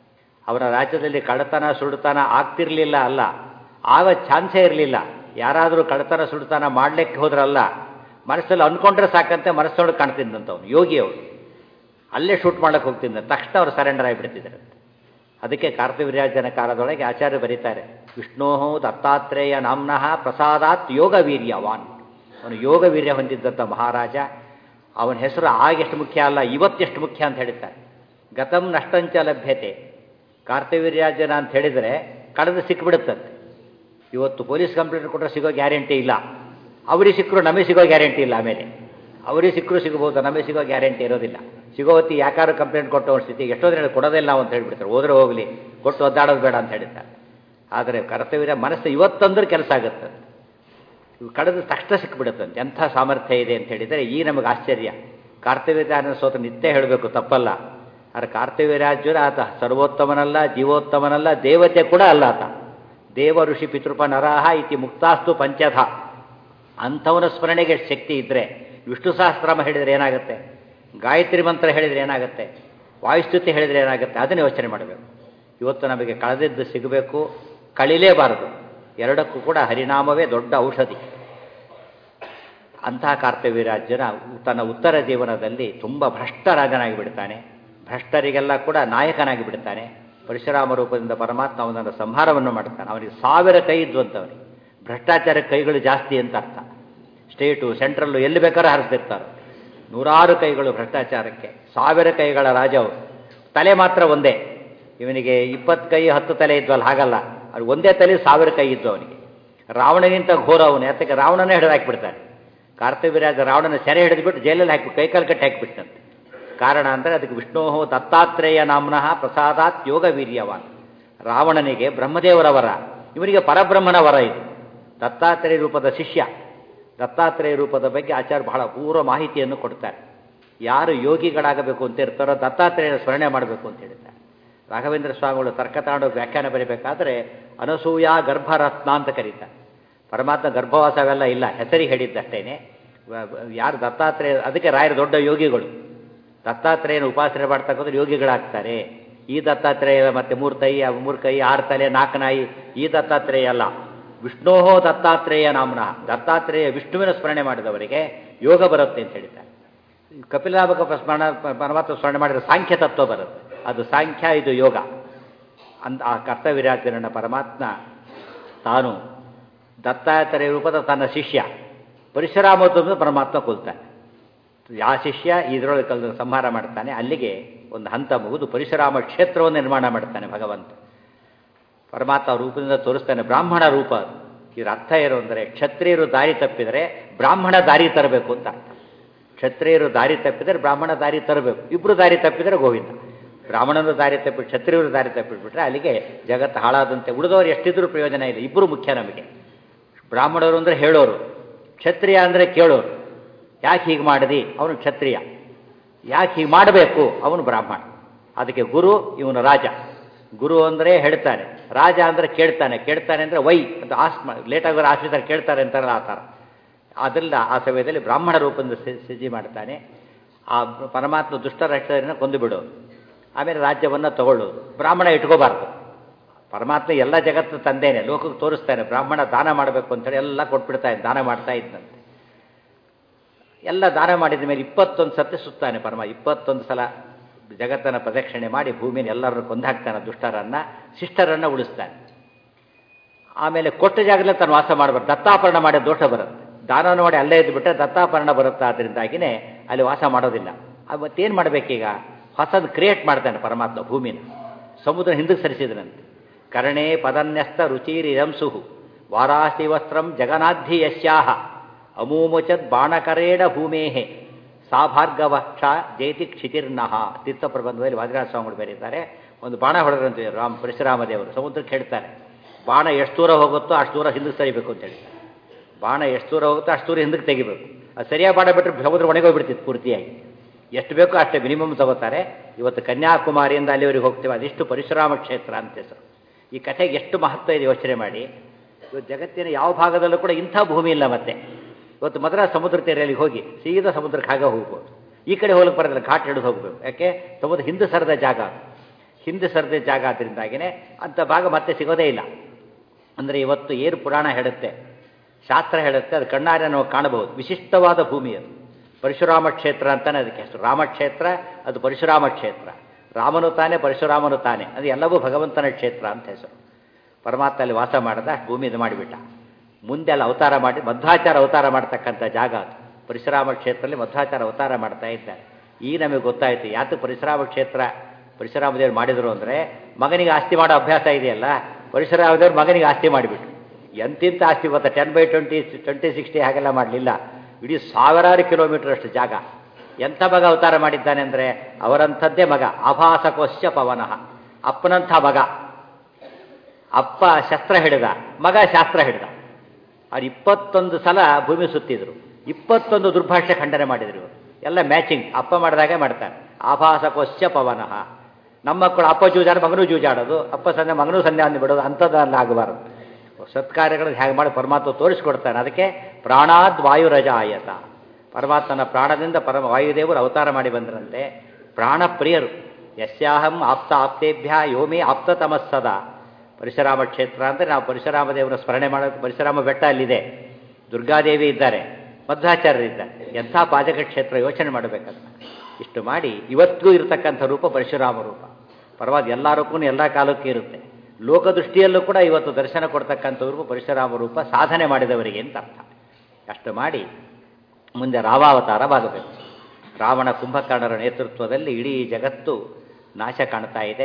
ಅವರ ರಾಜ್ಯದಲ್ಲಿ ಕಳ್ಳತನ ಸುಡುತನ ಆಗ್ತಿರಲಿಲ್ಲ ಅಲ್ಲ, ಆಗ ಚಾನ್ಸೇ ಇರಲಿಲ್ಲ. ಯಾರಾದರೂ ಕಳ್ಳತನ ಸುಡುತನ ಮಾಡಲಿಕ್ಕೆ ಹೋದ್ರಲ್ಲ, ಮನಸ್ಸಲ್ಲಿ ಅಂದ್ಕೊಂಡ್ರೆ ಸಾಕಂತೆ ಮನಸ್ಸೊಳಗೆ ಕಾಣ್ತಿದ್ದಂಥವ್ನು ಯೋಗಿ. ಅವರು ಅಲ್ಲೇ ಶೂಟ್ ಮಾಡಕ್ಕೆ ಹೋಗ್ತಿದ್ದ ತಕ್ಷಣ ಅವರು ಸರೆಂಡರ್ ಆಗಿಬಿಡ್ತಿದ್ದಾರೆ. ಅದಕ್ಕೆ ಕಾರ್ತವೀರ್ಯಾರ್ಜುನ ಕಾಲದೊಳಗೆ ಆಚಾರ್ಯರು ಬರೀತಾರೆ, ವಿಷ್ಣೋ ದತ್ತಾತ್ರೇಯ ನಾಮ್ನಃ ಪ್ರಸಾದಾತ್ ಯೋಗ ವೀರ್ಯವಾನ್. ಅವನು ಯೋಗ ವೀರ್ಯ ಹೊಂದಿದ್ದಂಥ ಮಹಾರಾಜ. ಅವನ ಹೆಸರು ಆಗೆಷ್ಟು ಮುಖ್ಯ ಅಲ್ಲ, ಇವತ್ತೆಷ್ಟು ಮುಖ್ಯ ಅಂತ ಹೇಳ್ತಾರೆ. ಗತಂ ನಷ್ಟಂಚ ಲಭ್ಯತೆ. ಕಾರ್ತವೀರ್ಯಾರ್ಜುನ ಅಂತ ಹೇಳಿದರೆ ಕಳೆದು ಸಿಕ್ಕಿಬಿಡುತ್ತಂತೆ. ಇವತ್ತು ಪೊಲೀಸ್ ಕಂಪ್ಲೇಂಟ್ ಕೊಟ್ಟರೆ ಸಿಗೋ ಗ್ಯಾರಂಟಿ ಇಲ್ಲ, ಅವರಿಗೆ ಸಿಕ್ಕರು ನಮಗೆ ಸಿಗೋ ಗ್ಯಾರಂಟಿ ಇಲ್ಲ. ಆಮೇಲೆ ಅವರಿಗೆ ಸಿಕ್ಕರು ಸಿಗಬಹುದು, ನಮಗೆ ಸಿಗೋ ಗ್ಯಾರಂಟಿ ಇರೋದಿಲ್ಲ. ಸಿಗೋ ಹೊತ್ತಿ ಯಾಕಾದ್ರು ಕಂಪ್ಲೇಂಟ್ ಕೊಟ್ಟು ಸ್ಥಿತಿ ಎಷ್ಟೋ ದಿನ ಕೊಡೋದಿಲ್ಲ ನಾವು ಅಂತ ಹೇಳ್ಬಿಡ್ತಾರೆ. ಹೋದ್ರೆ ಹೋಗಲಿ, ಕೊಟ್ಟು ಒದ್ದಾಡೋದು ಬೇಡ ಅಂತ ಹೇಳಿದ್ದಾರೆ. ಆದರೆ ಕರ್ತವ್ಯ ಮನಸ್ಸು ಇವತ್ತಂದ್ರೆ ಕೆಲಸ ಆಗುತ್ತೆ, ಇವು ಕಳೆದ ತಕ್ಷಣ ಸಿಕ್ಕಿಬಿಡುತ್ತಂತೆ. ಎಂಥ ಸಾಮರ್ಥ್ಯ ಇದೆ ಅಂತ ಹೇಳಿದರೆ ಈ ನಮಗೆ ಆಶ್ಚರ್ಯ. ಕಾರ್ತವೀರ್ಯಾರ್ಜುನ ಸೋತ ನಿತ್ಯ ಹೇಳಬೇಕು, ತಪ್ಪಲ್ಲ. ಆದರೆ ಕಾರ್ತವೀರ್ಯಾರ್ಜುನ ಆತ ಸರ್ವೋತ್ತಮನಲ್ಲ, ಜೀವೋತ್ತಮನಲ್ಲ, ದೇವತೆ ಕೂಡ ಅಲ್ಲ ಆತ. ದೇವ ಋಷಿ ಪಿತೃಪ ನರಾಹ ಇತಿ ಮುಕ್ತಾಸ್ತು ಪಂಚಧ. ಅಂಥವನ ಸ್ಮರಣೆಗೆ ಶಕ್ತಿ ಇದ್ದರೆ ವಿಷ್ಣು ಸಹಸ್ರನಾಮ ಹೇಳಿದರೆ ಏನಾಗುತ್ತೆ, ಗಾಯತ್ರಿ ಮಂತ್ರ ಹೇಳಿದರೆ ಏನಾಗುತ್ತೆ, ವಾಯುಸ್ತುತಿ ಹೇಳಿದರೆ ಏನಾಗುತ್ತೆ, ಅದನ್ನು ಯೋಚನೆ ಮಾಡಬೇಕು. ಇವತ್ತು ನಮಗೆ ಕಳೆದಿದ್ದು ಸಿಗಬೇಕು, ಕಳಿಲೇಬಾರದು. ಎರಡಕ್ಕೂ ಕೂಡ ಹರಿನಾಮವೇ ದೊಡ್ಡ ಔಷಧಿ. ಅಂತಹ ಕಾರ್ತವೀರ್ಯಾರ್ಜುನ ತನ್ನ ಉತ್ತರ ಜೀವನದಲ್ಲಿ ತುಂಬ ಭ್ರಷ್ಟ ರಾಜನಾಗಿ ಬಿಡ್ತಾನೆ. ಭ್ರಷ್ಟರಿಗೆಲ್ಲ ಕೂಡ ನಾಯಕನಾಗಿ ಬಿಡ್ತಾನೆ. ಪರಶುರಾಮ ರೂಪದಿಂದ ಪರಮಾತ್ಮ ಅವನನ್ನು ಸಂಹಾರವನ್ನು ಮಾಡ್ತಾನೆ. ಅವನಿಗೆ 1000 ಕೈ ಇದ್ವಂತವನಿಗೆ. ಭ್ರಷ್ಟಾಚಾರ ಕೈಗಳು ಜಾಸ್ತಿ ಅಂತ ಅರ್ಥ. ಸ್ಟೇಟು ಸೆಂಟ್ರಲ್ಲು ಎಲ್ಲಿ ಬೇಕಾದ್ರೂ ಹರಿಸ್ತಿರ್ತಾರೆ. 100 ಕೈಗಳು ಭ್ರಷ್ಟಾಚಾರಕ್ಕೆ, 1000 ಕೈಗಳ ರಾಜ ಅವರು. ತಲೆ ಮಾತ್ರ ಒಂದೇ, ಇವನಿಗೆ 20 ಕೈ 10 ತಲೆ ಇದ್ವಲ್ಲ, ಹಾಗಲ್ಲ. ಅದು ಒಂದೇ ತಲೆ 1000 ಕೈ ಇದ್ದು ಅವನಿಗೆ. ರಾವಣನಿಗಿಂತ ಘೋರ ಅವನು. ಯಾತಕ್ಕೆ ರಾವಣನೇ ಹಿಡಿದು ಹಾಕಿಬಿಡ್ತಾನೆ. ಕಾರ್ತವೀರ್ಯಾಗ ರಾವಣನ ಸೆರೆ ಹಿಡಿದುಬಿಟ್ಟು ಜೈಲಲ್ಲಿ ಹಾಕಿಬಿಟ್ಟು ಕೈಕಾಲು ಕಟ್ಟಿ ಹಾಕಿಬಿಟ್ಟಂತೆ. ಕಾರಣ ಅಂದರೆ ಅದಕ್ಕೆ ವಿಷ್ಣೋ ದತ್ತಾತ್ರೇಯ ನಾಮ್ನಃ ಪ್ರಸಾದಾತ್ ಯೋಗ ವೀರ್ಯವಾನ್. ರಾವಣನಿಗೆ ಬ್ರಹ್ಮದೇವರ ವರ, ಇವನಿಗೆ ಪರಬ್ರಹ್ಮನ ವರ ಇದು. ದತ್ತಾತ್ರೇಯ ರೂಪದ ಶಿಷ್ಯ. ದತ್ತಾತ್ರೇಯ ರೂಪದ ಬಗ್ಗೆ ಆಚಾರ್ಯ ಬಹಳ ಪೂರ್ವ ಮಾಹಿತಿಯನ್ನು ಕೊಡ್ತಾರೆ. ಯಾರು ಯೋಗಿಗಳಾಗಬೇಕು ಅಂತ ಇರ್ತಾರೋ ದತ್ತಾತ್ರೇಯನ ಸ್ಮರಣೆ ಮಾಡಬೇಕು ಅಂತ ಹೇಳ್ತಾರೆ. ರಾಘವೇಂದ್ರ ಸ್ವಾಮಿಗಳು ತರ್ಕ ತಗೊಂಡು ವ್ಯಾಖ್ಯಾನ ಬರೀಬೇಕಾದ್ರೆ ಅನಸೂಯ ಗರ್ಭರತ್ನ ಅಂತ ಕರೀತಾರೆ. ಪರಮಾತ್ಮ ಗರ್ಭವಾಸವೆಲ್ಲ ಇಲ್ಲ, ಹೆಸರಿಗೆ ಹೇಳಿದ್ದಷ್ಟೇನೆ. ಯಾರು ದತ್ತಾತ್ರೇಯ, ಅದಕ್ಕೆ ರಾಯರ ದೊಡ್ಡ ಯೋಗಿಗಳು. ದತ್ತಾತ್ರೇಯನ ಉಪಾಸನೆ ಮಾಡ್ತಕ್ಕಂಥ ಯೋಗಿಗಳಾಗ್ತಾರೆ. ಈ ದತ್ತಾತ್ರೇಯ ಮತ್ತೆ 3 ಕೈ 6 ತಲೆ 4 ನಾಯಿ ಈ ದತ್ತಾತ್ರೇಯ ಅಲ್ಲ. ವಿಷ್ಣೋ ದತ್ತಾತ್ರೇಯ ನಾಮ್ನಃ, ದತ್ತಾತ್ರೇಯ ವಿಷ್ಣುವಿನ ಸ್ಮರಣೆ ಮಾಡಿದವರಿಗೆ ಯೋಗ ಬರುತ್ತೆ ಅಂತ ಹೇಳ್ತಾರೆ. ಕಪಿಲಾಭಕ ಪರಮಾತ್ಮ ಸ್ಮರಣೆ ಮಾಡಿದ ಸಾಂಖ್ಯ ತತ್ವ ಬರುತ್ತೆ. ಅದು ಸಾಂಖ್ಯ, ಇದು ಯೋಗ ಅಂತ. ಆ ಕರ್ತವೀರ್ಯಾರ್ಜುನನ ಪರಮಾತ್ಮ ತಾನು ದತ್ತಾತ್ರೇಯ ರೂಪದ ತನ್ನ ಶಿಷ್ಯ ಪರಶುರಾಮೋತ್ತಮ ಪರಮಾತ್ಮ ಕೊಲ್ತಾನೆ. ಆ ಶಿಷ್ಯ ಇದರೊಳಗೆ ಕಲ್ಲು ಸಂಹಾರ ಮಾಡ್ತಾನೆ. ಅಲ್ಲಿಗೆ ಒಂದು ಹಂತ ಮುಗಿದು ಪರಶುರಾಮ ಕ್ಷೇತ್ರವನ್ನು ನಿರ್ಮಾಣ ಮಾಡ್ತಾನೆ ಭಗವಂತ. ಪರಮಾತ್ಮ ರೂಪದಿಂದ ತೋರಿಸ್ತಾನೆ ಬ್ರಾಹ್ಮಣ ರೂಪ. ಇದರ ಅರ್ಥ ಏನು ಅಂದರೆ, ಕ್ಷತ್ರಿಯರು ದಾರಿ ತಪ್ಪಿದರೆ ಬ್ರಾಹ್ಮಣ ದಾರಿ ತರಬೇಕು ಅಂತ ಅರ್ಥ. ಕ್ಷತ್ರಿಯರು ದಾರಿ ತಪ್ಪಿದರೆ ಬ್ರಾಹ್ಮಣ ದಾರಿ ತರಬೇಕು. ಇಬ್ಬರು ದಾರಿ ತಪ್ಪಿದರೆ ಗೋವಿಂದ. ಬ್ರಾಹ್ಮಣರು ದಾರಿ ತಪ್ಪಿ ಕ್ಷತ್ರಿಯರು ದಾರಿ ತಪ್ಪಿಬಿಟ್ರೆ ಅಲ್ಲಿಗೆ ಜಗತ್ತು ಹಾಳಾದಂತೆ. ಉಳಿದವರು ಎಷ್ಟಿದ್ರೂ ಪ್ರಯೋಜನ ಇಲ್ಲ. ಇಬ್ಬರು ಮುಖ್ಯ ನಮಗೆ. ಬ್ರಾಹ್ಮಣರು ಅಂದರೆ ಹೇಳೋರು, ಕ್ಷತ್ರಿಯ ಅಂದರೆ ಕೇಳೋರು. ಯಾಕೆ ಹೀಗೆ ಮಾಡಿದಿ, ಅವನು ಕ್ಷತ್ರಿಯ. ಯಾಕೆ ಹೀಗೆ ಮಾಡಬೇಕು, ಅವನು ಬ್ರಾಹ್ಮಣ. ಅದಕ್ಕೆ ಗುರು, ಇವನು ರಾಜ. ಗುರು ಅಂದರೆ ಹೇಳ್ತಾನೆ, ರಾಜ ಅಂದರೆ ಕೇಳ್ತಾನೆ. ಕೇಳ್ತಾನೆ ಅಂದರೆ ವೈ ಅಂತ ಲೇಟಾಗೋರು ಆಶ್ರಿತಾರೆ ಕೇಳ್ತಾರೆ ಅಂತಾರಲ್ಲ ಆ ಥರ. ಅದರಿಂದ ಆ ಸಮಯದಲ್ಲಿ ಬ್ರಾಹ್ಮಣ ರೂಪದಿಂದ ಸಿದ್ಧಿ ಮಾಡ್ತಾನೆ. ಆ ಪರಮಾತ್ಮ ದುಷ್ಟ ರಕ್ಷಕರನ್ನು ಕೊಂದು ಬಿಡೋದು, ಆಮೇಲೆ ರಾಜ್ಯವನ್ನು ತಗೊಳ್ಳೋದು. ಬ್ರಾಹ್ಮಣ ಇಟ್ಕೋಬಾರ್ದು. ಪರಮಾತ್ಮ ಎಲ್ಲ ಜಗತ್ತು ತಂದೇನೆ, ಲೋಕಕ್ಕೆ ತೋರಿಸ್ತಾನೆ. ಬ್ರಾಹ್ಮಣ ದಾನ ಮಾಡಬೇಕು ಅಂತೇಳಿ ಎಲ್ಲ ಕೊಟ್ಬಿಡ್ತಾ ಇದ್ದ, ದಾನ ಮಾಡ್ತಾ ಇದ್ದಂತೆ. ಎಲ್ಲ ದಾನ ಮಾಡಿದ ಮೇಲೆ 21 ಸತಿ ಸುತ್ತಾನೆ ಪರಮ. 21 ಸಲ ಜಗತ್ತನ್ನು ಪ್ರದಕ್ಷಿಣೆ ಮಾಡಿ ಭೂಮಿಯನ್ನು ಎಲ್ಲರನ್ನು ಕೊಂದಾಕ್ತಾನೆ. ದುಷ್ಟರನ್ನು ಶಿಷ್ಟರನ್ನು ಉಳಿಸ್ತಾನೆ. ಆಮೇಲೆ ಕೊಟ್ಟ ಜಾಗದಲ್ಲಿ ತಾನು ವಾಸ ಮಾಡಬಾರ್ದು. ದತ್ತಾಪರಣ ಮಾಡಿ ದೋಷ ಬರುತ್ತೆ. ದಾನ ನೋಡಿ ಅಲ್ಲೇ ಇದ್ದುಬಿಟ್ರೆ ದತ್ತಾಪರಣ ಬರುತ್ತೆ. ಅದರಿಂದಾಗಿನೇ ಅಲ್ಲಿ ವಾಸ ಮಾಡೋದಿಲ್ಲ. ಮತ್ತೇನು ಮಾಡಬೇಕೀಗ? ಹೊಸದು ಕ್ರಿಯೇಟ್ ಮಾಡ್ತಾನೆ ಪರಮಾತ್ಮ ಭೂಮಿನ. ಸಮುದ್ರ ಹಿಂದಕ್ಕೆ ಸರಿಸಿದ್ರಂತೆ. ಕರ್ಣೇ ಪದನ್ಯಸ್ತ ರುಚಿರಿರಂಸುಹು ವಾರಾಸಿ ವಸ್ತ್ರಂ ಜಗನಾಧಿ ಯಶ್ಯಾಹ ಅಮೂಮುಚದ್ ಬಾಣಕರೇಣ ಭೂಮೇಹೆ ಸಾ ಭಾರ್ಗವಕ್ಷ ಜೈತಿ ಕ್ಷಿತಿರ್ನಃ. ತೀರ್ಥ ಪ್ರಬಂಧದಲ್ಲಿ ವಾದಿರಾಜ ಸ್ವಾಮಿಗಳು ಬರೀತಾರೆ. ಒಂದು ಬಾಣ ಹೊಡೆದ್ರಂತೆ ಪರಶುರಾಮದೇವರು. ಸಮುದ್ರಕ್ಕೆ ಹೇಳ್ತಾರೆ, ಬಾಣ ಎಷ್ಟು ದೂರ ಹೋಗುತ್ತೋ ಅಷ್ಟು ದೂರ ಹಿಂದಕ್ಕೆ ಸರಿಬೇಕು ಅಂತ ಹೇಳ್ತಾರೆ. ಬಾಣ ಎಷ್ಟು ದೂರ ಹೋಗುತ್ತೋ ಅಷ್ಟು ದೂರ ಹಿಂದಕ್ಕೆ ತೆಗಿಬೇಕು. ಅದು ಸರಿಯಾಗಿ ಬಾಣ ಬಿಟ್ಟರೆ ಸಮುದ್ರ ಒಣಗೋಗ್ಬಿಡ್ತಿತ್ತು ಪೂರ್ತಿಯಾಗಿ. ಎಷ್ಟು ಬೇಕೋ ಅಷ್ಟೇ ಮಿನಿಮಮ್ ತಗೋತಾರೆ. ಇವತ್ತು ಕನ್ಯಾಕುಮಾರಿಯಿಂದ ಅಲ್ಲಿವರೆಗೆ ಹೋಗ್ತೇವೆ. ಅದಿಷ್ಟು ಪರಶುರಾಮ ಕ್ಷೇತ್ರ ಅಂತ ಹೆಸರು. ಈ ಕಥೆಗೆ ಎಷ್ಟು ಮಹತ್ವ ಇದೆ ಯೋಚನೆ ಮಾಡಿ. ಇವತ್ತು ಜಗತ್ತಿನ ಯಾವ ಭಾಗದಲ್ಲೂ ಕೂಡ ಇಂಥ ಭೂಮಿ ಇಲ್ಲ. ಮತ್ತೆ ಇವತ್ತು ಮದ್ರಾಸ್ ಸಮುದ್ರ ತೀರಲ್ಲಿ ಹೋಗಿ ಸೀದಾ ಸಮುದ್ರಕ್ಕೆ ಹಾಗೆ ಹೋಗ್ಬೋದು. ಈ ಕಡೆ ಹೋಗಕ್ಕೆ ಬರೋದಿಲ್ಲ, ಘಾಟ್ ಹಿಡಿದು ಹೋಗಬೇಕು. ಯಾಕೆ? ಸಮುದ್ರ ಹಿಂದೆ ಸರಿದ ಜಾಗ, ಹಿಂದೆ ಸರಿದ ಜಾಗ. ಅದರಿಂದಾಗಿಯೇ ಅಂಥ ಭಾಗ ಮತ್ತೆ ಸಿಗೋದೇ ಇಲ್ಲ. ಅಂದರೆ ಇವತ್ತು ಏನು ಪುರಾಣ ಹೇಳುತ್ತೆ, ಶಾಸ್ತ್ರ ಹೇಳುತ್ತೆ, ಅದು ಕಣ್ಣಾರೆ ನಾವು ಕಾಣಬಹುದು. ವಿಶಿಷ್ಟವಾದ ಭೂಮಿ ಅದು. ಪರಶುರಾಮ ಕ್ಷೇತ್ರ ಅಂತಲೇ ಅದಕ್ಕೆ ಹೆಸರು. ರಾಮಕ್ಷೇತ್ರ, ಅದು ಪರಶುರಾಮ ಕ್ಷೇತ್ರ. ರಾಮನು ತಾನೆ, ಪರಶುರಾಮನು ತಾನೆ, ಅದು ಎಲ್ಲವೂ ಭಗವಂತನ ಕ್ಷೇತ್ರ ಅಂತ ಹೆಸರು. ಪರಮಾತ್ಮ ಅಲ್ಲಿ ವಾಸ ಮಾಡಿದ, ಭೂಮಿ ಇದು ಮಾಡಿಬಿಟ್ಟ. ಮುಂದೆ ಅಲ್ಲಿ ಅವತಾರ ಮಾಡಿ ಮಧ್ವಾಚಾರ ಅವತಾರ ಮಾಡ್ತಕ್ಕಂಥ ಜಾಗ ಅದು. ಪರಶುರಾಮ ಕ್ಷೇತ್ರದಲ್ಲಿ ಮಧ್ವಾಚಾರ ಅವತಾರ ಮಾಡ್ತಾ ಇದ್ದಾರೆ. ಈಗ ನಮಗೆ ಗೊತ್ತಾಯಿತು ಯಾತು ಪರಶುರಾಮ ಕ್ಷೇತ್ರ ಪರಶುರಾಮದೇವರು ಮಾಡಿದರು ಅಂದರೆ, ಮಗನಿಗೆ ಆಸ್ತಿ ಮಾಡೋ ಅಭ್ಯಾಸ ಇದೆಯಲ್ಲ, ಪರಶುರಾಮದೇವರು ಮಗನಿಗೆ ಆಸ್ತಿ ಮಾಡಿಬಿಟ್ರು. ಎಂತಿಂತ ಆಸ್ತಿ ಗೊತ್ತಾ? 10/20, 20/60 ಹಾಗೆಲ್ಲ ಮಾಡಲಿಲ್ಲ. ಇಡೀ 1000 ಕಿಲೋಮೀಟರ್ ಅಷ್ಟು ಜಾಗ. ಎಂಥ ಮಗ ಅವತಾರ ಮಾಡಿದ್ದಾನೆ ಅಂದರೆ, ಅವರಂಥದ್ದೇ ಮಗ. ಆಭಾಸಕೋಶ್ಚ ಪವನಃ. ಅಪ್ಪನಂಥ ಮಗ. ಅಪ್ಪ ಶಸ್ತ್ರ ಹಿಡಿದ, ಮಗ ಶಾಸ್ತ್ರ ಹಿಡಿದ. ಅವ್ರು 21 ಸಲ ಭೂಮಿ ಸುತ್ತಿದ್ರು. 21 ದುರ್ಭಾಷೆ ಖಂಡನೆ ಮಾಡಿದ್ರು. ಎಲ್ಲ ಮ್ಯಾಚಿಂಗ್. ಅಪ್ಪ ಮಾಡಿದಾಗೆ ಮಾಡ್ತಾನೆ. ಆಭಾಸಕೋಶ್ಚ ಪವನಃ. ನಮ್ಮ ಮಕ್ಕಳು ಅಪ್ಪ ಜೂಜಾಡ ಮಗನೂ ಜೂಜಾಡೋದು, ಅಪ್ಪ ಸಂಧ್ಯಾ ಮಗನೂ ಸಂಧ್ಯಾ ಅಂದು ಬಿಡೋದು, ಅಂಥದ್ದೆಲ್ಲ ಆಗಬಾರದು. ಸತ್ಕಾರ್ಯಗಳನ್ನು ಹೇಗೆ ಮಾಡಿ ಪರಮಾತ್ಮ ತೋರಿಸ್ಕೊಡ್ತಾನೆ. ಅದಕ್ಕೆ ಪ್ರಾಣಾದ್ ವಾಯುರಜ ಆಯತ. ಪರಮಾತ್ಮನ ಪ್ರಾಣದಿಂದ ವಾಯುದೇವರು ಅವತಾರ ಮಾಡಿ ಬಂದ್ರಂತೆ. ಪ್ರಾಣಪ್ರಿಯರು. ಯಸ್ಯಾಹಂ ಆಪ್ತ ಆಪ್ತೇಭ್ಯ ಯೋಮೇ ಆಪ್ತತಮಸ್ಸದ. ಪರಶುರಾಮ ಕ್ಷೇತ್ರ ಅಂದರೆ ನಾವು ಪರಶುರಾಮ ದೇವರ ಸ್ಮರಣೆ ಮಾಡೋಕ್ಕೆ ಪರಶುರಾಮ ಬೆಟ್ಟ ಅಲ್ಲಿದೆ, ದುರ್ಗಾದೇವಿ ಇದ್ದಾರೆ, ಮಧ್ವಾಚಾರ್ಯರಿದ್ದಾರೆ. ಎಂಥ ಪಾಜಕ ಕ್ಷೇತ್ರ ಯೋಚನೆ ಮಾಡಬೇಕಂತ. ಇಷ್ಟು ಮಾಡಿ ಇವತ್ತಿಗೂ ಇರತಕ್ಕಂಥ ರೂಪ ಪರಶುರಾಮ ರೂಪ. ಪರವಾಗಿ ಎಲ್ಲ ರೂಪನೂ ಎಲ್ಲ ಕಾಲಕ್ಕೂ ಇರುತ್ತೆ. ಲೋಕದೃಷ್ಟಿಯಲ್ಲೂ ಕೂಡ ಇವತ್ತು ದರ್ಶನ ಕೊಡ್ತಕ್ಕಂಥ ರೂಪ ಪರಶುರಾಮ ರೂಪ, ಸಾಧನೆ ಮಾಡಿದವರಿಗೆ ಅಂತ ಅರ್ಥ. ಅಷ್ಟು ಮಾಡಿ ಮುಂದೆ ರಾಮಾವತಾರವಾಗಬೇಕು. ರಾವಣ ಕುಂಭಕರ್ಣರ ನೇತೃತ್ವದಲ್ಲಿ ಇಡೀ ಜಗತ್ತು ನಾಶ ಕಾಣ್ತಾ ಇದೆ.